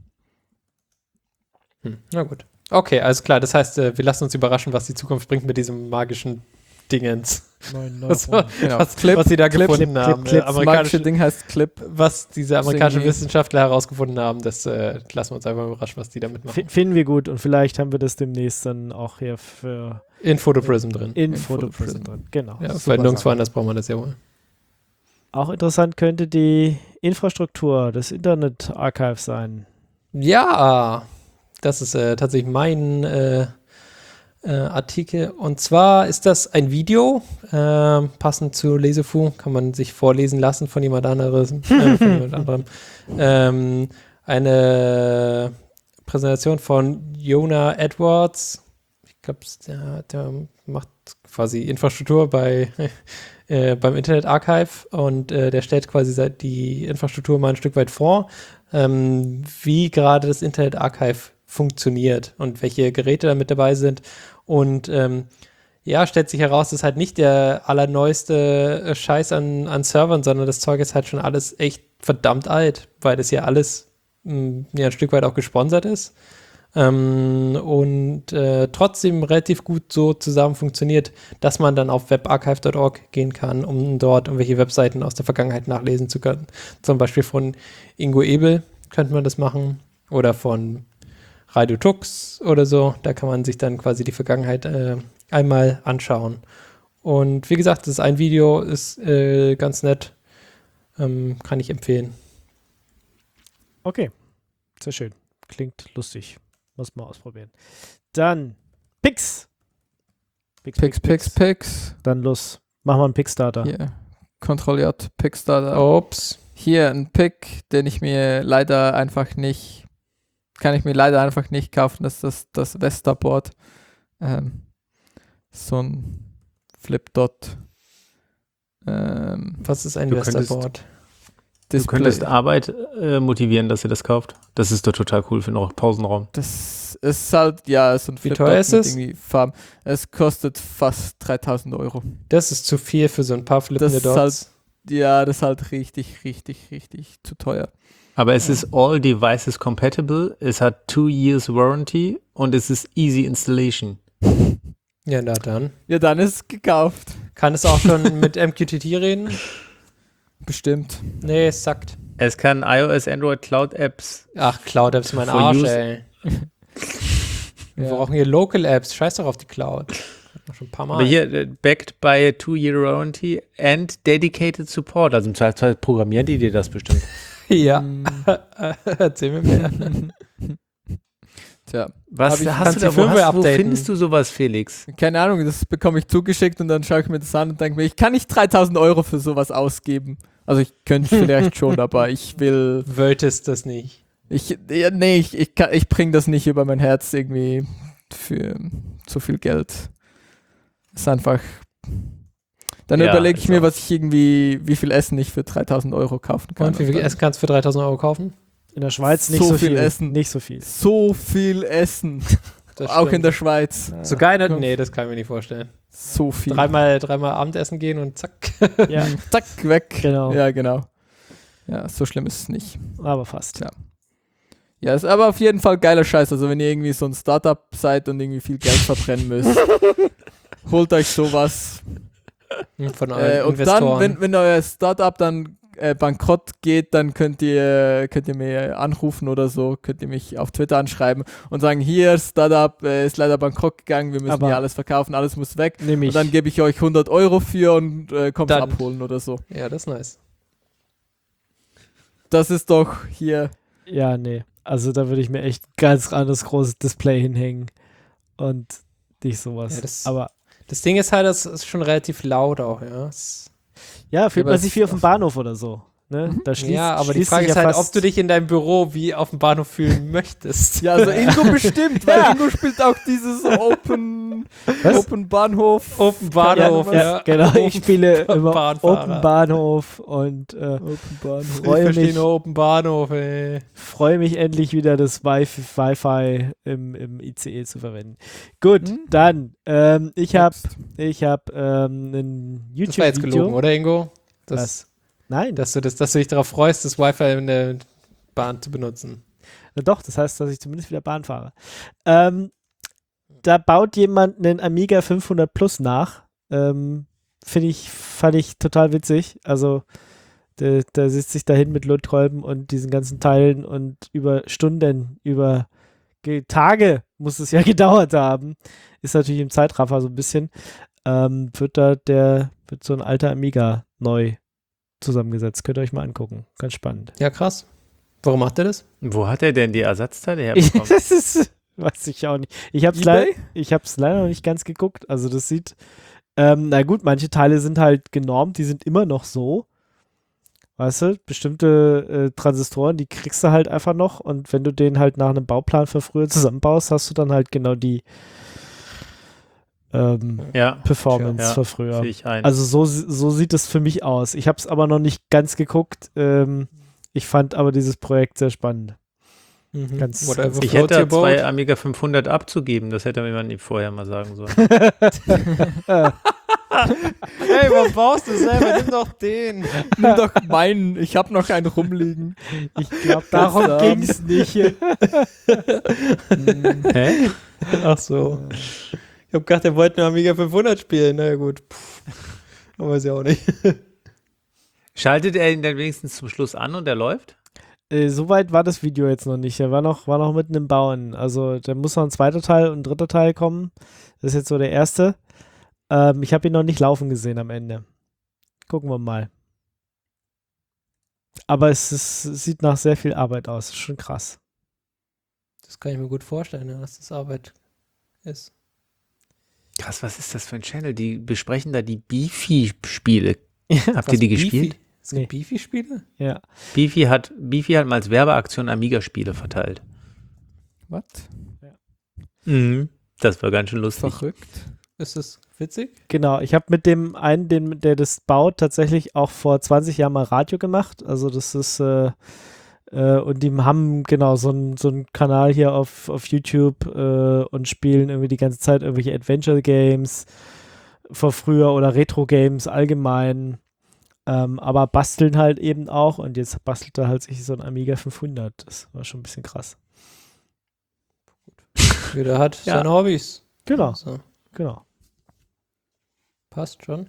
Speaker 4: Hm, na gut. Okay, alles klar. Das heißt, äh, wir lassen uns überraschen, was die Zukunft bringt mit diesem magischen Dingens.
Speaker 3: neun
Speaker 4: Was,
Speaker 2: Genau.
Speaker 4: was,
Speaker 2: Clip,
Speaker 4: was sie da
Speaker 2: Clip,
Speaker 4: gefunden
Speaker 3: Clip,
Speaker 4: haben.
Speaker 3: Clip,
Speaker 4: Äh,
Speaker 2: Das magische
Speaker 4: amerikanische,
Speaker 2: Ding heißt Clip.
Speaker 4: was diese amerikanischen
Speaker 2: irgendwie-
Speaker 4: Wissenschaftler herausgefunden haben, das äh, lassen wir uns einfach überraschen, was die damit machen.
Speaker 3: F- Finden wir gut und vielleicht haben wir das demnächst dann auch hier für
Speaker 4: In Photoprism drin.
Speaker 3: in
Speaker 2: In
Speaker 3: Photoprism
Speaker 2: Photoprism.
Speaker 3: drin. Genau.
Speaker 4: Ja,
Speaker 3: Super
Speaker 4: weil nirgendwo
Speaker 3: Sache.
Speaker 4: anders brauchen wir das ja wohl.
Speaker 3: Auch interessant könnte die Infrastruktur des Internet Archive sein.
Speaker 4: Ja, das ist äh, tatsächlich mein äh, äh, Artikel. Und zwar ist das ein Video, äh, passend zu Lesefu, kann man sich vorlesen lassen von jemand anderes, äh, von jemand anderem. Ähm, eine Präsentation von Jonah Edwards. Ich glaube, der, der macht quasi Infrastruktur bei äh, beim Internet Archive und äh, der stellt quasi seit die Infrastruktur mal ein Stück weit vor, ähm, wie gerade das Internet Archive funktioniert und welche Geräte da mit dabei sind. Und ähm, ja, stellt sich heraus, das ist halt nicht der allerneueste äh, Scheiß an, an Servern, sondern das Zeug ist halt schon alles echt verdammt alt, weil das ja alles mh, ja, ein Stück weit auch gesponsert ist. Ähm, und äh, trotzdem relativ gut so zusammen funktioniert, dass man dann auf webarchive punkt org gehen kann, um dort irgendwelche Webseiten aus der Vergangenheit nachlesen zu können. Zum Beispiel von Ingo Ebel könnte man das machen oder von Radio Tux oder so. Da kann man sich dann quasi die Vergangenheit äh, einmal anschauen. Und wie gesagt, das ist ein Video, ist äh, ganz nett. Ähm, kann ich empfehlen.
Speaker 3: Okay, sehr schön. Klingt lustig. Muss mal ausprobieren. Dann Pix. Pix,
Speaker 2: Pix, Pix, Pix.
Speaker 3: Dann los. Machen wir einen Pix-Starter.
Speaker 2: Hier. Kontrolliert Pickstarter.
Speaker 4: Ups.
Speaker 2: Hier ein Pick, den ich mir leider einfach nicht, kann ich mir leider einfach nicht kaufen. Das ist das, das Vesterboard. Ähm, so ein Flip-Dot. Ähm,
Speaker 4: Was ist ein
Speaker 5: Du könntest-
Speaker 4: Westerboard?
Speaker 5: Du
Speaker 2: Display.
Speaker 5: könntest Arbeit äh, motivieren, dass ihr das kauft. Das ist doch total cool für einen Pausenraum.
Speaker 2: Das ist halt, ja, so ein
Speaker 4: Wie
Speaker 2: Flip-Dot
Speaker 4: teuer ist
Speaker 2: mit
Speaker 4: es?
Speaker 2: irgendwie Farben. Es kostet fast dreitausend Euro.
Speaker 4: Das ist zu viel für so ein paar flippende
Speaker 2: ist
Speaker 4: Dots.
Speaker 2: halt- Ja, das ist halt richtig, richtig, richtig zu teuer.
Speaker 5: Aber es ist all devices compatible, es hat two years warranty und es ist easy installation.
Speaker 4: Ja, na dann.
Speaker 2: Ja, dann ist es gekauft.
Speaker 4: Kann es auch schon mit M Q T T reden?
Speaker 2: Bestimmt.
Speaker 4: Nee, es sackt.
Speaker 5: Es kann iOS, Android, Cloud Apps.
Speaker 4: Ach, Cloud Apps, mein
Speaker 5: For
Speaker 4: Arsch,
Speaker 5: use-
Speaker 4: ey. Wir
Speaker 2: Ja.
Speaker 4: brauchen hier Local Apps. Scheiß doch auf die Cloud. Hatten wir schon ein paar Mal.
Speaker 5: Aber hier, äh, backed by a two-year warranty and dedicated support. Also im Zweifelsfall programmieren die dir das bestimmt.
Speaker 4: Ja.
Speaker 2: Hm,
Speaker 4: Erzähl mir mehr.
Speaker 2: Tja,
Speaker 5: Was
Speaker 2: Hab ich-
Speaker 5: hast
Speaker 4: kannst
Speaker 5: du
Speaker 4: die
Speaker 5: da, wo,
Speaker 4: Firmware
Speaker 5: hast, wo
Speaker 4: updaten?
Speaker 5: findest du sowas, Felix?
Speaker 2: keine Ahnung, das bekomme ich zugeschickt und dann schaue ich mir das an und denke mir, ich kann nicht dreitausend Euro für sowas ausgeben. Also ich könnte vielleicht schon, aber ich will,
Speaker 4: Wolltest das nicht.
Speaker 2: ich, ja, nee, ich, ich, kann- ich bringe das nicht über mein Herz irgendwie für zu viel Geld. Es ist einfach, Dann
Speaker 5: Ja,
Speaker 2: überlege ich
Speaker 5: ist
Speaker 2: mir,
Speaker 5: auch-
Speaker 2: was ich irgendwie, wie viel Essen ich für dreitausend Euro kaufen kann.
Speaker 4: Und wie viel
Speaker 2: dann-
Speaker 4: Essen kannst du für dreitausend Euro kaufen?
Speaker 3: In der Schweiz nicht
Speaker 2: So
Speaker 3: so,
Speaker 2: viel
Speaker 3: viel.
Speaker 2: Essen.
Speaker 3: Nicht so viel.
Speaker 2: So viel Essen.
Speaker 4: Das
Speaker 2: Auch in
Speaker 4: stimmt.
Speaker 2: der Schweiz.
Speaker 4: So geil? Nee, das kann ich mir nicht vorstellen.
Speaker 2: So viel.
Speaker 4: Dreimal, dreimal Abendessen gehen und zack.
Speaker 3: Ja,
Speaker 2: Zack, weg.
Speaker 3: genau.
Speaker 2: Ja, genau. Ja, so schlimm ist es nicht.
Speaker 3: Aber fast.
Speaker 2: Ja. Ja, ist aber auf jeden Fall geiler Scheiß. Also wenn ihr irgendwie so ein Startup seid und irgendwie viel Geld verbrennen müsst, holt euch sowas.
Speaker 4: Von euren
Speaker 2: Äh, und
Speaker 4: Investoren.
Speaker 2: dann, wenn, wenn euer Startup dann äh, bankrott geht, dann könnt ihr, könnt ihr mir anrufen oder so, könnt ihr mich auf Twitter anschreiben und sagen, hier, Startup äh, ist leider bankrott gegangen, wir müssen
Speaker 3: Aber-
Speaker 2: hier alles verkaufen, alles muss weg.
Speaker 3: Nehme ich.
Speaker 2: Und dann gebe ich euch hundert Euro für und äh, kommt
Speaker 4: Dann-
Speaker 2: abholen oder so.
Speaker 4: ja, das ist nice.
Speaker 2: Das ist doch hier.
Speaker 3: Ja, nee. Also da würde ich mir echt ganz anderes großes Display hinhängen und nicht sowas.
Speaker 4: Ja, das-
Speaker 3: aber
Speaker 4: Das Ding ist halt, das ist schon relativ laut auch, ja. Es-
Speaker 3: ja, fühlt
Speaker 2: aber
Speaker 3: man
Speaker 2: es-
Speaker 3: sich wie auf dem Bahnhof oder so. Ne? Da schließt,
Speaker 4: ja, aber die
Speaker 3: schließt
Speaker 4: Frage
Speaker 3: sich
Speaker 4: ist
Speaker 3: ja
Speaker 4: halt,
Speaker 3: fast-
Speaker 4: ob du dich in deinem Büro wie auf dem Bahnhof fühlen möchtest.
Speaker 2: Ja, also Ingo bestimmt, weil Ingo spielt auch dieses Open,
Speaker 3: Was?
Speaker 2: Open Bahnhof.
Speaker 4: Open Bahnhof,
Speaker 3: ja,
Speaker 4: ja.
Speaker 3: ja, genau. Ich spiele immer
Speaker 4: Bahnfahrer.
Speaker 3: Open Bahnhof und äh,
Speaker 2: Open Bahnhof.
Speaker 4: Ich
Speaker 3: freue
Speaker 4: verstehe
Speaker 3: mich,
Speaker 4: nur Open Bahnhof, ey.
Speaker 3: freue mich endlich wieder das Wi-Fi, Wi-Fi im, im I C E zu verwenden. Gut,
Speaker 2: Hm?
Speaker 3: dann ähm, ich habe
Speaker 2: Next.
Speaker 3: ich habe ähm, ein
Speaker 4: Das war jetzt gelogen,
Speaker 3: YouTube-Video.
Speaker 4: oder Ingo? Das,
Speaker 3: Was? Nein,
Speaker 4: dass, du das, dass du dich darauf freust, das Wi-Fi in der Bahn zu benutzen.
Speaker 3: Na doch, das heißt, dass ich zumindest wieder Bahn fahre. Ähm, da baut jemand einen Amiga fünfhundert Plus nach. Ähm, Finde ich, fand ich total witzig. Also, der, der sitzt sich dahin mit Lötkolben und diesen ganzen Teilen und über Stunden, über Ge- Tage muss es ja gedauert haben. Ist natürlich im Zeitraffer so ein bisschen. Ähm, wird da der, wird so ein alter Amiga neu zusammengesetzt. Könnt ihr euch mal angucken. Ganz spannend.
Speaker 4: Ja, krass. Warum macht er das?
Speaker 5: Wo hat er denn die Ersatzteile herbekommen?
Speaker 3: Das ist, weiß ich auch nicht. Ich habe es le
Speaker 2: eBay?
Speaker 3: ich hab's leider noch nicht ganz geguckt. Also das sieht, ähm, na gut, manche Teile sind halt genormt, die sind immer noch so. Weißt du, bestimmte äh, Transistoren, die kriegst du halt einfach noch und wenn du den halt nach einem Bauplan von früher zusammenbaust, hast du dann halt genau die ähm,
Speaker 5: Ja,
Speaker 3: Performance
Speaker 5: Ja,
Speaker 3: von früher.
Speaker 5: sehe ich ein.
Speaker 3: Also so, so sieht es für mich aus. Ich habe es aber noch nicht ganz geguckt. Ähm, ich fand aber dieses Projekt sehr spannend.
Speaker 4: Mhm.
Speaker 3: Ganz-
Speaker 4: Whatever
Speaker 5: ich
Speaker 4: floats
Speaker 5: hätte
Speaker 4: your boat.
Speaker 5: zwei Amiga fünfhundert abzugeben, das hätte mir jemand nicht vorher mal sagen sollen.
Speaker 4: Hey, warum baust du selber? Nimm doch den.
Speaker 2: Nimm doch meinen, ich habe noch einen rumliegen.
Speaker 3: Ich glaube, darum
Speaker 2: Ganz
Speaker 3: ging es nicht.
Speaker 5: Hä?
Speaker 4: Ach so. Ich hab gedacht, er wollte nur Amiga fünfhundert spielen. Na ja, gut. Puh. Aber weiß ja auch nicht.
Speaker 5: Schaltet er ihn dann wenigstens zum Schluss an und er läuft?
Speaker 3: Äh, Soweit war das Video jetzt noch nicht. Er war noch, war noch mitten im Bauen. Also da muss noch ein zweiter Teil und ein dritter Teil kommen. Das ist jetzt so der erste. Ähm, ich habe ihn noch nicht laufen gesehen am Ende. Gucken wir mal. Aber es, ist, es sieht nach sehr viel Arbeit aus. Ist schon krass.
Speaker 4: Das kann ich mir gut vorstellen, ja, dass das Arbeit ist.
Speaker 5: Krass, was ist das für ein Channel? Die besprechen da die Beefy-Spiele. Habt
Speaker 4: Was,
Speaker 5: ihr die
Speaker 4: Beefy?
Speaker 5: gespielt?
Speaker 4: Es gibt
Speaker 3: Nee.
Speaker 4: Beefy-Spiele?
Speaker 3: Ja.
Speaker 5: Beefy hat, Beefy hat mal als Werbeaktion Amiga-Spiele verteilt.
Speaker 2: Was?
Speaker 5: Mhm. Das war ganz schön lustig.
Speaker 2: Verrückt.
Speaker 4: Ist das witzig?
Speaker 3: Genau, ich habe mit dem einen, den, der das baut, tatsächlich auch vor zwanzig Jahren mal Radio gemacht. Also das ist, äh, äh, und die haben genau so einen so einen Kanal hier auf, auf YouTube äh, und spielen irgendwie die ganze Zeit irgendwelche Adventure-Games von früher oder Retro-Games allgemein. Ähm, aber basteln halt eben auch und jetzt bastelt er halt sich so ein Amiga fünfhundert. Das war schon ein bisschen krass.
Speaker 4: Jeder hat
Speaker 5: Ja.
Speaker 4: seine Hobbys.
Speaker 3: Genau,
Speaker 4: So,
Speaker 3: genau.
Speaker 4: passt schon.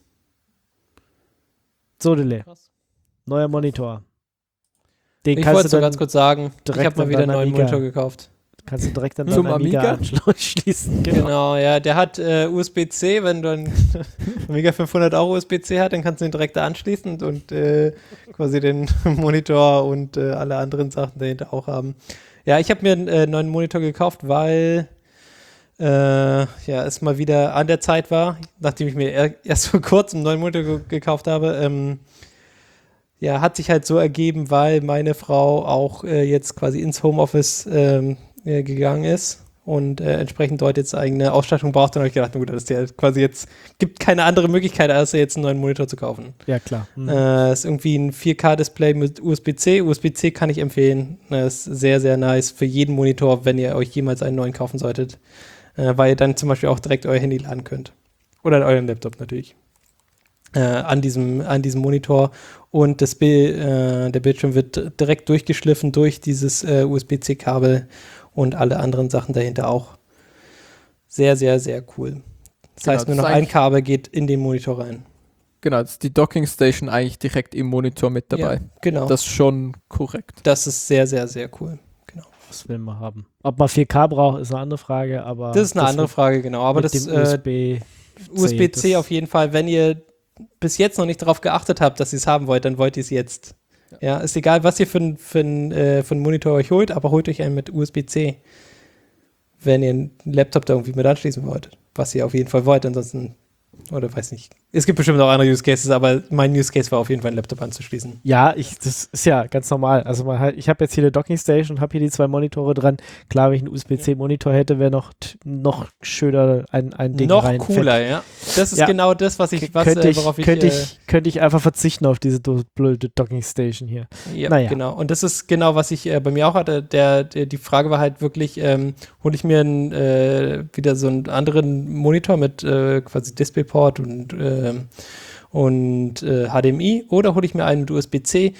Speaker 3: So, Dele,
Speaker 4: Krass.
Speaker 3: neuer Monitor. Den
Speaker 4: Ich
Speaker 3: kannst
Speaker 4: wollte
Speaker 3: du
Speaker 4: so
Speaker 3: dann
Speaker 4: ganz kurz sagen, ich
Speaker 3: direkt
Speaker 4: habe mal
Speaker 3: an
Speaker 4: wieder einen
Speaker 3: deinen
Speaker 4: neuen
Speaker 3: Amiga.
Speaker 4: Monitor gekauft.
Speaker 3: Kannst du direkt an
Speaker 2: Zum
Speaker 3: deinen Amiga,
Speaker 2: Amiga?
Speaker 3: anschließen. Genau.
Speaker 4: Genau, ja, der hat äh, U S B C, wenn du ein Amiga fünfhundert auch U S B C hat, dann kannst du ihn direkt da anschließen und äh, quasi den Monitor und äh, alle anderen Sachen dahinter auch haben. Ja, ich habe mir einen äh, neuen Monitor gekauft, weil äh, ja, es mal wieder an der Zeit war, nachdem ich mir er, erst vor kurzem einen neuen Monitor ge gekauft habe. Ähm, ja, hat sich halt so ergeben, weil meine Frau auch äh, jetzt quasi ins Homeoffice ähm, äh, gegangen ist und äh, entsprechend dort jetzt eigene Ausstattung braucht, dann habe ich gedacht, gut, das ist ja quasi jetzt, gibt keine andere Möglichkeit, als jetzt einen neuen Monitor zu kaufen.
Speaker 3: Ja, klar. Mhm.
Speaker 4: Äh, ist irgendwie ein vier K-Display mit U S B C. U S B C kann ich empfehlen. Äh, ist sehr, sehr nice für jeden Monitor, wenn ihr euch jemals einen neuen kaufen solltet. Äh, weil ihr dann zum Beispiel auch direkt euer Handy laden könnt. Oder euren Laptop natürlich. Äh, an diesem, an diesem Monitor. Und das Bild, äh, der Bildschirm wird direkt durchgeschliffen durch dieses äh, U S B C-Kabel und alle anderen Sachen dahinter auch. Sehr, sehr, sehr cool. Das
Speaker 2: Genau,
Speaker 4: heißt, nur
Speaker 2: das
Speaker 4: noch
Speaker 2: ist
Speaker 4: ein Kabel geht in den Monitor rein.
Speaker 2: Genau, das ist die Docking Station eigentlich direkt im Monitor mit dabei.
Speaker 4: Ja, genau.
Speaker 2: Das ist schon korrekt.
Speaker 4: Das ist sehr, sehr, sehr cool. Genau.
Speaker 3: Das will man haben. Ob man vier K braucht, ist eine andere Frage, aber
Speaker 4: Das ist eine andere
Speaker 3: mit,
Speaker 4: Frage, genau. Aber
Speaker 3: mit
Speaker 4: das
Speaker 3: dem
Speaker 4: äh,
Speaker 3: U S B
Speaker 4: U S B C
Speaker 3: das-
Speaker 4: auf jeden Fall, wenn ihr bis jetzt noch nicht darauf geachtet habt, dass ihr es haben wollt, dann wollt ihr es jetzt. Ja. ja, ist egal, was ihr für einen für ein, äh, für ein Monitor euch holt, aber holt euch einen mit U S B C, wenn ihr einen Laptop da irgendwie mit anschließen wollt. Was ihr auf jeden Fall wollt, ansonsten, oder weiß nicht. Es gibt bestimmt auch andere Use Cases, aber mein Use Case war auf jeden Fall, einen Laptop anzuschließen.
Speaker 3: Ja, ich, das ist ja ganz normal. Also man halt, ich habe jetzt hier eine Docking Station und habe hier die zwei Monitore dran. Klar, wenn ich einen U S B C-Monitor hätte, wäre noch, noch schöner ein, ein Ding
Speaker 4: Noch
Speaker 3: rein.
Speaker 4: cooler, ja. Das ist
Speaker 3: Ja.
Speaker 4: genau das, was ich, was,
Speaker 3: könnte
Speaker 4: äh,
Speaker 3: ich,
Speaker 4: worauf ich,
Speaker 3: könnte,
Speaker 4: äh,
Speaker 3: ich, könnte ich einfach verzichten auf diese do- blöde Docking Station hier.
Speaker 4: Ja,
Speaker 3: Naja.
Speaker 4: genau. Und das ist genau, was ich äh, bei mir auch hatte. Der, der, die Frage war halt wirklich, ähm, hole ich mir einen, äh, wieder so einen anderen Monitor mit äh, quasi DisplayPort und, ähm, und äh, H D M I oder hole ich mir einen mit U S B C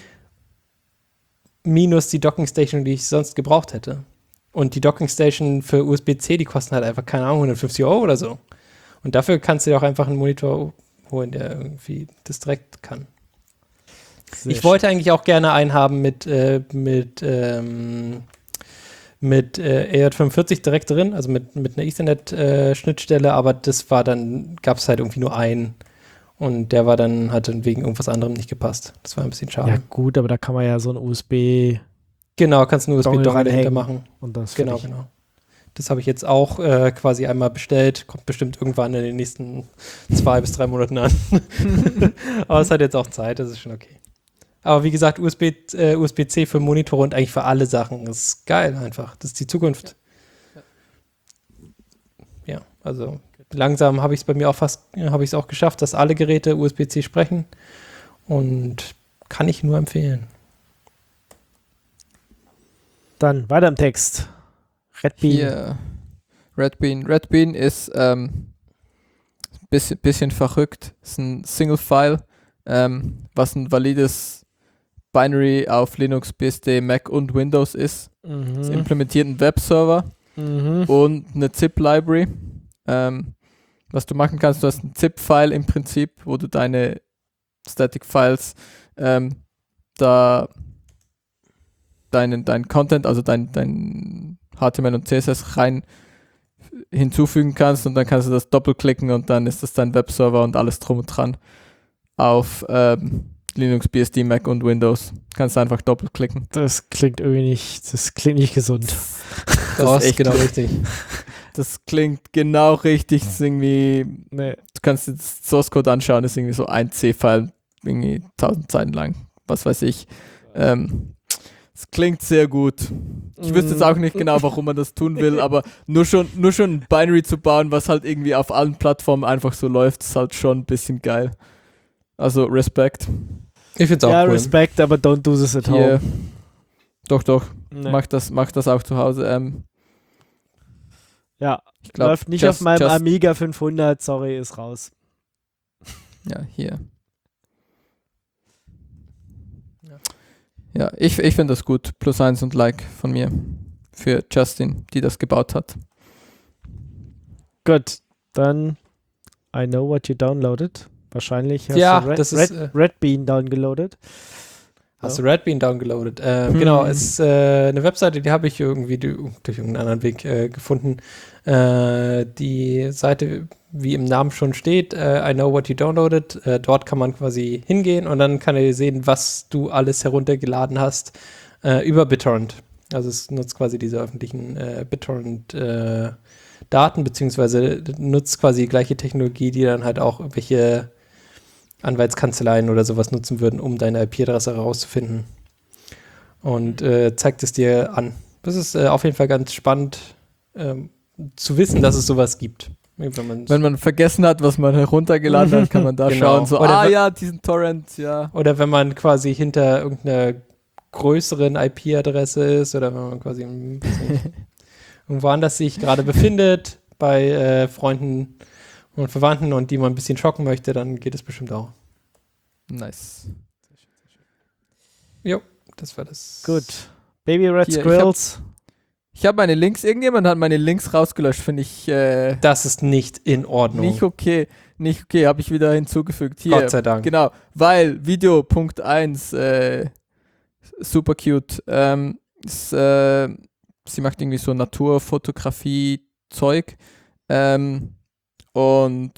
Speaker 4: minus die Docking Station, die ich sonst gebraucht hätte. Und die Docking Station für U S B C, die kosten halt einfach, keine Ahnung, hundertfünfzig Euro oder so. Und dafür kannst du dir auch einfach einen Monitor holen, der irgendwie das direkt kann.
Speaker 3: Sehr
Speaker 4: Ich wollte eigentlich auch gerne einen haben mit, äh, mit, ähm, mit äh, E J fünfundvierzig direkt drin, also mit, mit einer Ethernet-Schnittstelle, aber das war dann, gab es halt irgendwie nur einen. Und der war dann, hat dann wegen irgendwas anderem nicht gepasst. Das war ein bisschen schade.
Speaker 3: Ja gut, aber da kann man ja so ein U S B
Speaker 4: Genau, kannst du einen U S
Speaker 3: Dongle
Speaker 4: B-Dongle dahinter
Speaker 3: reinhängen.
Speaker 4: machen.
Speaker 3: und das
Speaker 4: Genau,
Speaker 3: finde ich-
Speaker 4: genau. Das habe ich jetzt auch äh, quasi einmal bestellt. Kommt bestimmt irgendwann in den nächsten zwei bis drei Monaten an. Aber es hat jetzt auch Zeit, das ist schon okay. Aber wie gesagt, U S B, äh, U S B C für Monitore und eigentlich für alle Sachen. Das ist geil einfach. Das ist die Zukunft. Ja, also langsam habe ich es bei mir auch fast, habe ich es auch geschafft, dass alle Geräte U S B C sprechen. Und kann ich nur empfehlen.
Speaker 3: Dann weiter im Text. Red Bean.
Speaker 2: Hier, Red Bean. Red Bean ist ähm, bisschen, bisschen verrückt. Ist ein Single-File, ähm, was ein valides Binary auf Linux, B S D, Mac und Windows ist. Es
Speaker 3: Mhm.
Speaker 2: implementiert einen Webserver
Speaker 3: Mhm.
Speaker 2: und eine ZIP-Library. Ähm, was du machen kannst, du hast ein ZIP-File im Prinzip, wo du deine Static-Files ähm, da deinen, deinen Content, also dein, dein H T M L und C S S rein hinzufügen kannst und dann kannst du das doppelklicken und dann ist das dein Webserver und alles drum und dran auf ähm, Linux, B S D, Mac und Windows. Kannst du einfach doppelklicken.
Speaker 3: Das klingt irgendwie nicht, das klingt nicht gesund.
Speaker 2: Das ist echt
Speaker 4: genau
Speaker 2: gut.
Speaker 4: richtig.
Speaker 2: Das klingt genau richtig. Das ist irgendwie,
Speaker 3: Nee.
Speaker 2: du kannst das Source Code anschauen, das ist irgendwie so ein C-File, irgendwie tausend Zeilen lang, was weiß ich. Ähm, es klingt sehr gut. Ich wüsste jetzt auch nicht genau, warum man das tun will, aber nur schon, nur schon ein Binary zu bauen, was halt irgendwie auf allen Plattformen einfach so läuft, ist halt schon ein bisschen geil. Also Respekt.
Speaker 4: Ich finde es auch
Speaker 3: Ja,
Speaker 4: cool.
Speaker 3: Respect, aber don't do this at
Speaker 2: Hier,
Speaker 3: home.
Speaker 2: doch, doch,
Speaker 3: Nee.
Speaker 2: mach das, mach das auch zu Hause. Ähm,
Speaker 3: Ja,
Speaker 2: ich glaub,
Speaker 3: läuft nicht
Speaker 2: just-
Speaker 3: auf meinem
Speaker 2: just-
Speaker 3: Amiga fünfhundert, sorry, ist raus.
Speaker 2: Ja, hier. Ja, ich, ich finde das gut. Plus eins und Like von mir. Für Justin, die das gebaut hat.
Speaker 3: Gut, dann I know what you downloaded. Wahrscheinlich hast
Speaker 4: Ja,
Speaker 3: du Red,
Speaker 4: das
Speaker 3: Red,
Speaker 4: ist, äh,
Speaker 3: Red Bean downgeloadet.
Speaker 4: Hast du Red Bean downgeloadet? Äh,
Speaker 2: Hm.
Speaker 4: Genau, es ist äh, eine Webseite, die habe ich irgendwie du- durch irgendeinen anderen Weg äh, gefunden. Äh, die Seite, wie im Namen schon steht, äh, I know what you downloaded. Äh, dort kann man quasi hingehen und dann kann er sehen, was du alles heruntergeladen hast äh, über BitTorrent. Also es nutzt quasi diese öffentlichen äh, BitTorrent-Daten, beziehungsweise nutzt quasi die gleiche Technologie, die dann halt auch irgendwelche Anwaltskanzleien oder sowas nutzen würden, um deine I P-Adresse herauszufinden. Und äh, zeigt es dir an. Das ist äh, auf jeden Fall ganz spannend. Ähm, zu wissen, dass es sowas gibt. Wenn man,
Speaker 2: Wenn man vergessen hat, was man heruntergeladen hat, kann man da
Speaker 4: Genau.
Speaker 2: schauen, so,
Speaker 4: Oder
Speaker 2: ah
Speaker 4: wenn-
Speaker 2: ja, diesen Torrent, ja.
Speaker 4: oder wenn man quasi hinter irgendeiner größeren I P-Adresse ist oder wenn man quasi im- weiß nicht, irgendwo anders sich gerade befindet bei äh, Freunden und Verwandten und die man ein bisschen schocken möchte, dann geht es bestimmt auch.
Speaker 2: Nice.
Speaker 4: Jo, das war das.
Speaker 3: Gut. Baby Red
Speaker 2: Hier, ich
Speaker 3: Squirrels.
Speaker 2: Ich habe meine Links, irgendjemand hat meine Links rausgelöscht, finde ich äh,
Speaker 4: Das ist nicht in Ordnung.
Speaker 2: nicht okay. Nicht okay, habe ich wieder hinzugefügt. Hier,
Speaker 4: Gott sei Dank.
Speaker 2: genau, weil Video Punkt eins, äh, super cute. Ähm, ist, äh, sie macht irgendwie so Naturfotografie-Zeug. Ähm, und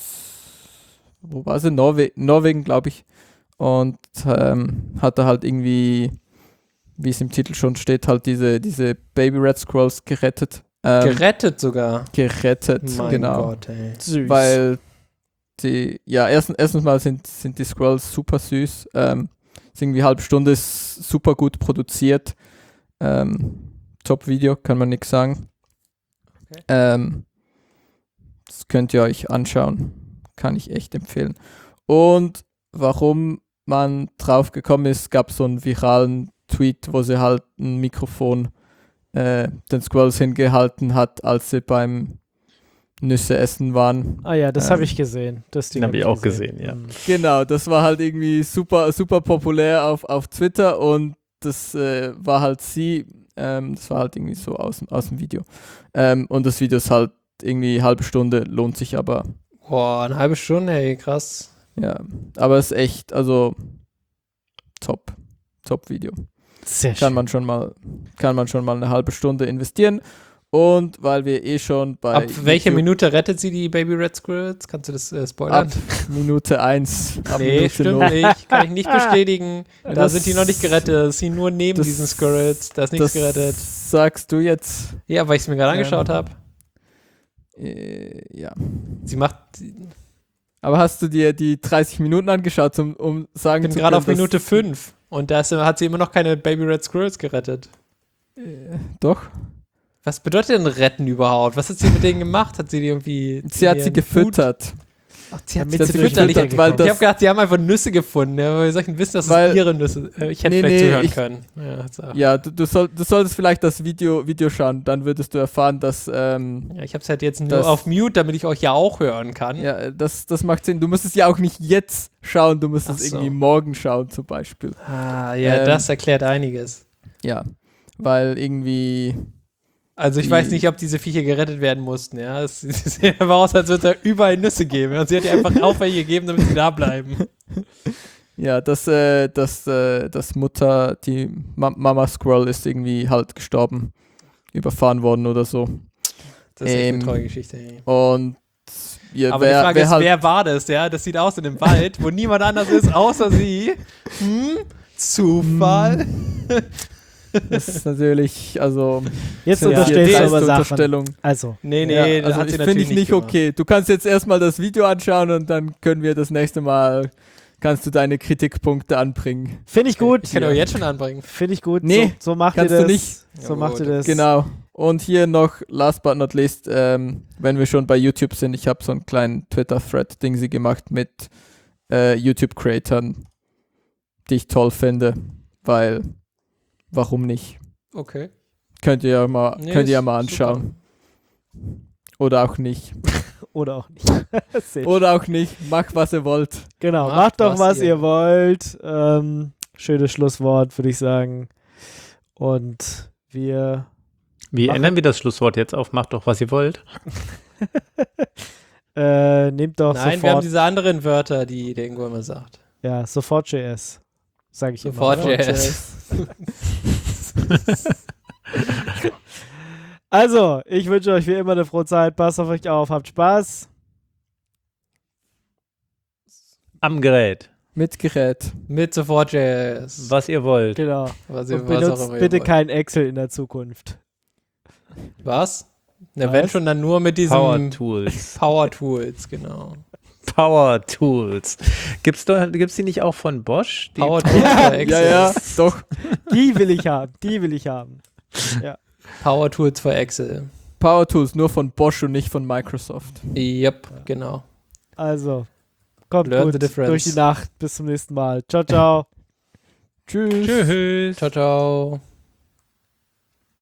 Speaker 2: wo war sie? Norwe Norwegen, glaube ich. Und ähm, hat da halt irgendwie, wie es im Titel schon steht, halt diese, diese Baby Red Squirrels gerettet. Ähm,
Speaker 4: Gerettet sogar.
Speaker 2: gerettet,
Speaker 4: Mein
Speaker 2: genau.
Speaker 4: Gott, ey.
Speaker 3: Süß.
Speaker 2: Weil die, ja, erstens, erstens mal sind, sind die Squirrels super süß. Ähm, ist irgendwie halbe Stunde, ist super gut produziert. Ähm, Top-Video, kann man nichts sagen.
Speaker 4: Okay.
Speaker 2: Ähm, das könnt ihr euch anschauen. Kann ich echt empfehlen. Und warum man drauf gekommen ist, gab es so einen viralen Tweet, wo sie halt ein Mikrofon äh, den Squirrels hingehalten hat, als sie beim Nüsse essen waren.
Speaker 3: Ah ja, das
Speaker 2: Ähm,
Speaker 3: habe ich gesehen. Das Ding
Speaker 5: Den
Speaker 3: hab
Speaker 5: hab ich auch gesehen, ja.
Speaker 3: Mhm.
Speaker 2: Genau, das war halt irgendwie super, super populär auf, auf Twitter und das äh, war halt sie, ähm, das war halt irgendwie so aus, dem- aus dem Video. Ähm, und das Video ist halt irgendwie eine halbe Stunde, lohnt sich aber,
Speaker 4: Boah, eine halbe Stunde, ey, krass.
Speaker 2: ja, aber es ist echt, also top, top Video.
Speaker 3: Sehr
Speaker 2: Kann
Speaker 3: schön.
Speaker 2: man schon mal, kann man schon mal eine halbe Stunde investieren und weil wir eh schon bei
Speaker 4: Ab welcher
Speaker 2: YouTube-
Speaker 4: Minute rettet sie die Baby Red Squirrels? Kannst du das äh, spoilern?
Speaker 2: Ab Minute eins. Ab
Speaker 4: nee,
Speaker 2: Minute
Speaker 4: stimmt
Speaker 2: null.
Speaker 4: nicht. Kann ich nicht bestätigen. Da
Speaker 2: Das-
Speaker 4: sind die noch nicht gerettet. Das sind nur neben
Speaker 2: das-
Speaker 4: diesen Squirrels. Da ist nichts
Speaker 2: Das
Speaker 4: gerettet.
Speaker 2: sagst du jetzt.
Speaker 4: Ja, weil ich es mir gerade
Speaker 2: Ähm,
Speaker 4: angeschaut habe.
Speaker 2: Äh, ja.
Speaker 4: Sie macht,
Speaker 2: Aber hast du dir die dreißig Minuten angeschaut, um, um sagen
Speaker 4: ich bin
Speaker 2: zu
Speaker 4: gerade
Speaker 2: können,
Speaker 4: auf Minute
Speaker 2: dass-
Speaker 4: fünf und da ist, hat sie immer noch keine Baby Red Squirrels gerettet.
Speaker 2: Äh, doch.
Speaker 4: Was bedeutet denn retten überhaupt? Was hat sie mit denen gemacht? Hat sie die irgendwie...
Speaker 2: Sie hat sie
Speaker 4: ihren
Speaker 2: gefüttert.
Speaker 4: Food- Ach, sie hat
Speaker 3: Damit
Speaker 4: sie
Speaker 3: sie
Speaker 2: durch
Speaker 4: gefüttert. Ich,
Speaker 2: Futter
Speaker 4: ich
Speaker 2: weil
Speaker 3: gekommen.
Speaker 2: das-
Speaker 4: habe gedacht, sie haben einfach Nüsse gefunden. Ja, weil wir solchen wissen, dass
Speaker 2: Weil-
Speaker 4: es ihre Nüsse. äh, Ich hätte
Speaker 2: Nee,
Speaker 4: vielleicht
Speaker 2: nee,
Speaker 4: zuhören
Speaker 2: ich-
Speaker 4: können. Ja, so.
Speaker 2: Ja, du, du, soll, du solltest vielleicht das Video, Video schauen, dann würdest du erfahren, dass ähm,
Speaker 4: Ja, ich habe es halt jetzt nur
Speaker 2: Das-
Speaker 4: auf Mute, damit ich euch ja auch hören kann.
Speaker 2: ja, das, das macht Sinn. Du musst es ja auch nicht jetzt schauen, du musst
Speaker 4: Ach
Speaker 2: es
Speaker 4: so.
Speaker 2: irgendwie morgen schauen zum Beispiel.
Speaker 4: Ah, ja,
Speaker 2: Ähm,
Speaker 4: das erklärt einiges.
Speaker 2: Ja, weil irgendwie
Speaker 4: Also ich
Speaker 2: die-
Speaker 4: weiß nicht, ob diese Viecher gerettet werden mussten, ja. Es es sieht aber aus, als würde es da überall Nüsse geben. Und sie hat ihr einfach auf welche gegeben, damit sie da bleiben.
Speaker 2: ja, das, äh, das, äh, das Mutter, die Ma Mama Squirrel ist irgendwie halt gestorben, überfahren worden oder so.
Speaker 4: Das ist echt
Speaker 2: Ähm,
Speaker 4: eine treue Geschichte. Ey.
Speaker 2: Und ja,
Speaker 4: Aber
Speaker 2: wer,
Speaker 4: die Frage
Speaker 2: wer
Speaker 4: ist,
Speaker 2: halt,
Speaker 4: wer war das, ja? Das sieht aus in dem Wald, wo niemand anders ist, außer sie. Hm? Zufall?
Speaker 2: das ist natürlich, also
Speaker 3: Jetzt
Speaker 4: Ja.
Speaker 3: unterstellst du
Speaker 2: dreiste
Speaker 3: aber Sachen.
Speaker 2: Unterstellung.
Speaker 3: Also,
Speaker 4: Nee, nee,
Speaker 2: ja,
Speaker 4: das
Speaker 2: also
Speaker 4: hat
Speaker 2: ich
Speaker 4: sie
Speaker 2: finde
Speaker 4: natürlich
Speaker 2: ich nicht
Speaker 4: gemacht.
Speaker 2: okay. Du kannst jetzt erstmal das Video anschauen und dann können wir das nächste Mal, kannst du deine Kritikpunkte anbringen.
Speaker 3: finde ich gut.
Speaker 4: Ich kann
Speaker 2: Ja.
Speaker 4: euch jetzt schon anbringen.
Speaker 3: Finde ich gut.
Speaker 2: Nee,
Speaker 3: so, so macht ihr
Speaker 2: kannst du
Speaker 3: das.
Speaker 2: nicht.
Speaker 3: So
Speaker 4: Ja,
Speaker 3: macht ihr
Speaker 4: gut.
Speaker 3: das.
Speaker 2: Genau. Und hier noch, last but not least, ähm, wenn wir schon bei YouTube sind, ich habe so einen kleinen Twitter-Thread-Ding sie gemacht mit äh, YouTube-Creatern, die ich toll finde, weil, warum nicht?
Speaker 4: Okay.
Speaker 2: Könnt ihr ja mal,
Speaker 4: Nee,
Speaker 2: könnt ihr ja
Speaker 4: ist
Speaker 2: mal anschauen. Oder auch nicht.
Speaker 3: Oder auch nicht. Sehr
Speaker 2: Oder auch nicht. Macht, was ihr wollt.
Speaker 3: Genau, macht,
Speaker 4: Macht,
Speaker 3: doch,
Speaker 4: was
Speaker 3: was,
Speaker 4: ihr
Speaker 3: ihr wollt. Ähm, schönes Schlusswort, würde ich sagen. Und wir.
Speaker 5: Wie
Speaker 3: Mach-
Speaker 5: ändern wir das Schlusswort jetzt auf? Macht doch, was ihr wollt.
Speaker 3: Äh, nehmt doch
Speaker 4: Nein, wir haben
Speaker 3: sofort.
Speaker 4: diese anderen Wörter, die der Ingo immer sagt.
Speaker 3: Ja, sofort J S. Sage ich
Speaker 4: Sofort
Speaker 3: immer.
Speaker 4: J S.
Speaker 3: Also, ich wünsche euch wie immer eine frohe Zeit. Passt auf euch auf. Habt Spaß.
Speaker 5: Am Gerät.
Speaker 2: Mit Gerät.
Speaker 4: Mit sofort J S.
Speaker 5: Was ihr wollt.
Speaker 3: Genau.
Speaker 4: Was, ihr-
Speaker 3: Und
Speaker 4: was auch
Speaker 3: benutzt
Speaker 4: immer ihr
Speaker 3: bitte
Speaker 4: wollt.
Speaker 3: kein Excel in der Zukunft.
Speaker 4: Was? Na,
Speaker 3: Was?
Speaker 4: wenn schon, dann nur mit diesem
Speaker 5: Power Tools.
Speaker 4: Power Tools, genau.
Speaker 5: Power Tools. Gibt's, doch, gibt's die nicht auch von Bosch? Die
Speaker 4: Power Tools für Excel.
Speaker 2: Ja, ja, doch.
Speaker 3: Die will ich haben. Die will ich haben.
Speaker 4: Power Tools für Excel.
Speaker 2: Power Tools nur von Bosch und nicht von Microsoft.
Speaker 4: Yep, genau.
Speaker 3: Also, kommt
Speaker 4: Learn
Speaker 3: gut
Speaker 4: the difference.
Speaker 3: durch die Nacht. Bis zum nächsten Mal. Ciao, ciao.
Speaker 2: Tschüss.
Speaker 5: Tschüss.
Speaker 4: Ciao, ciao.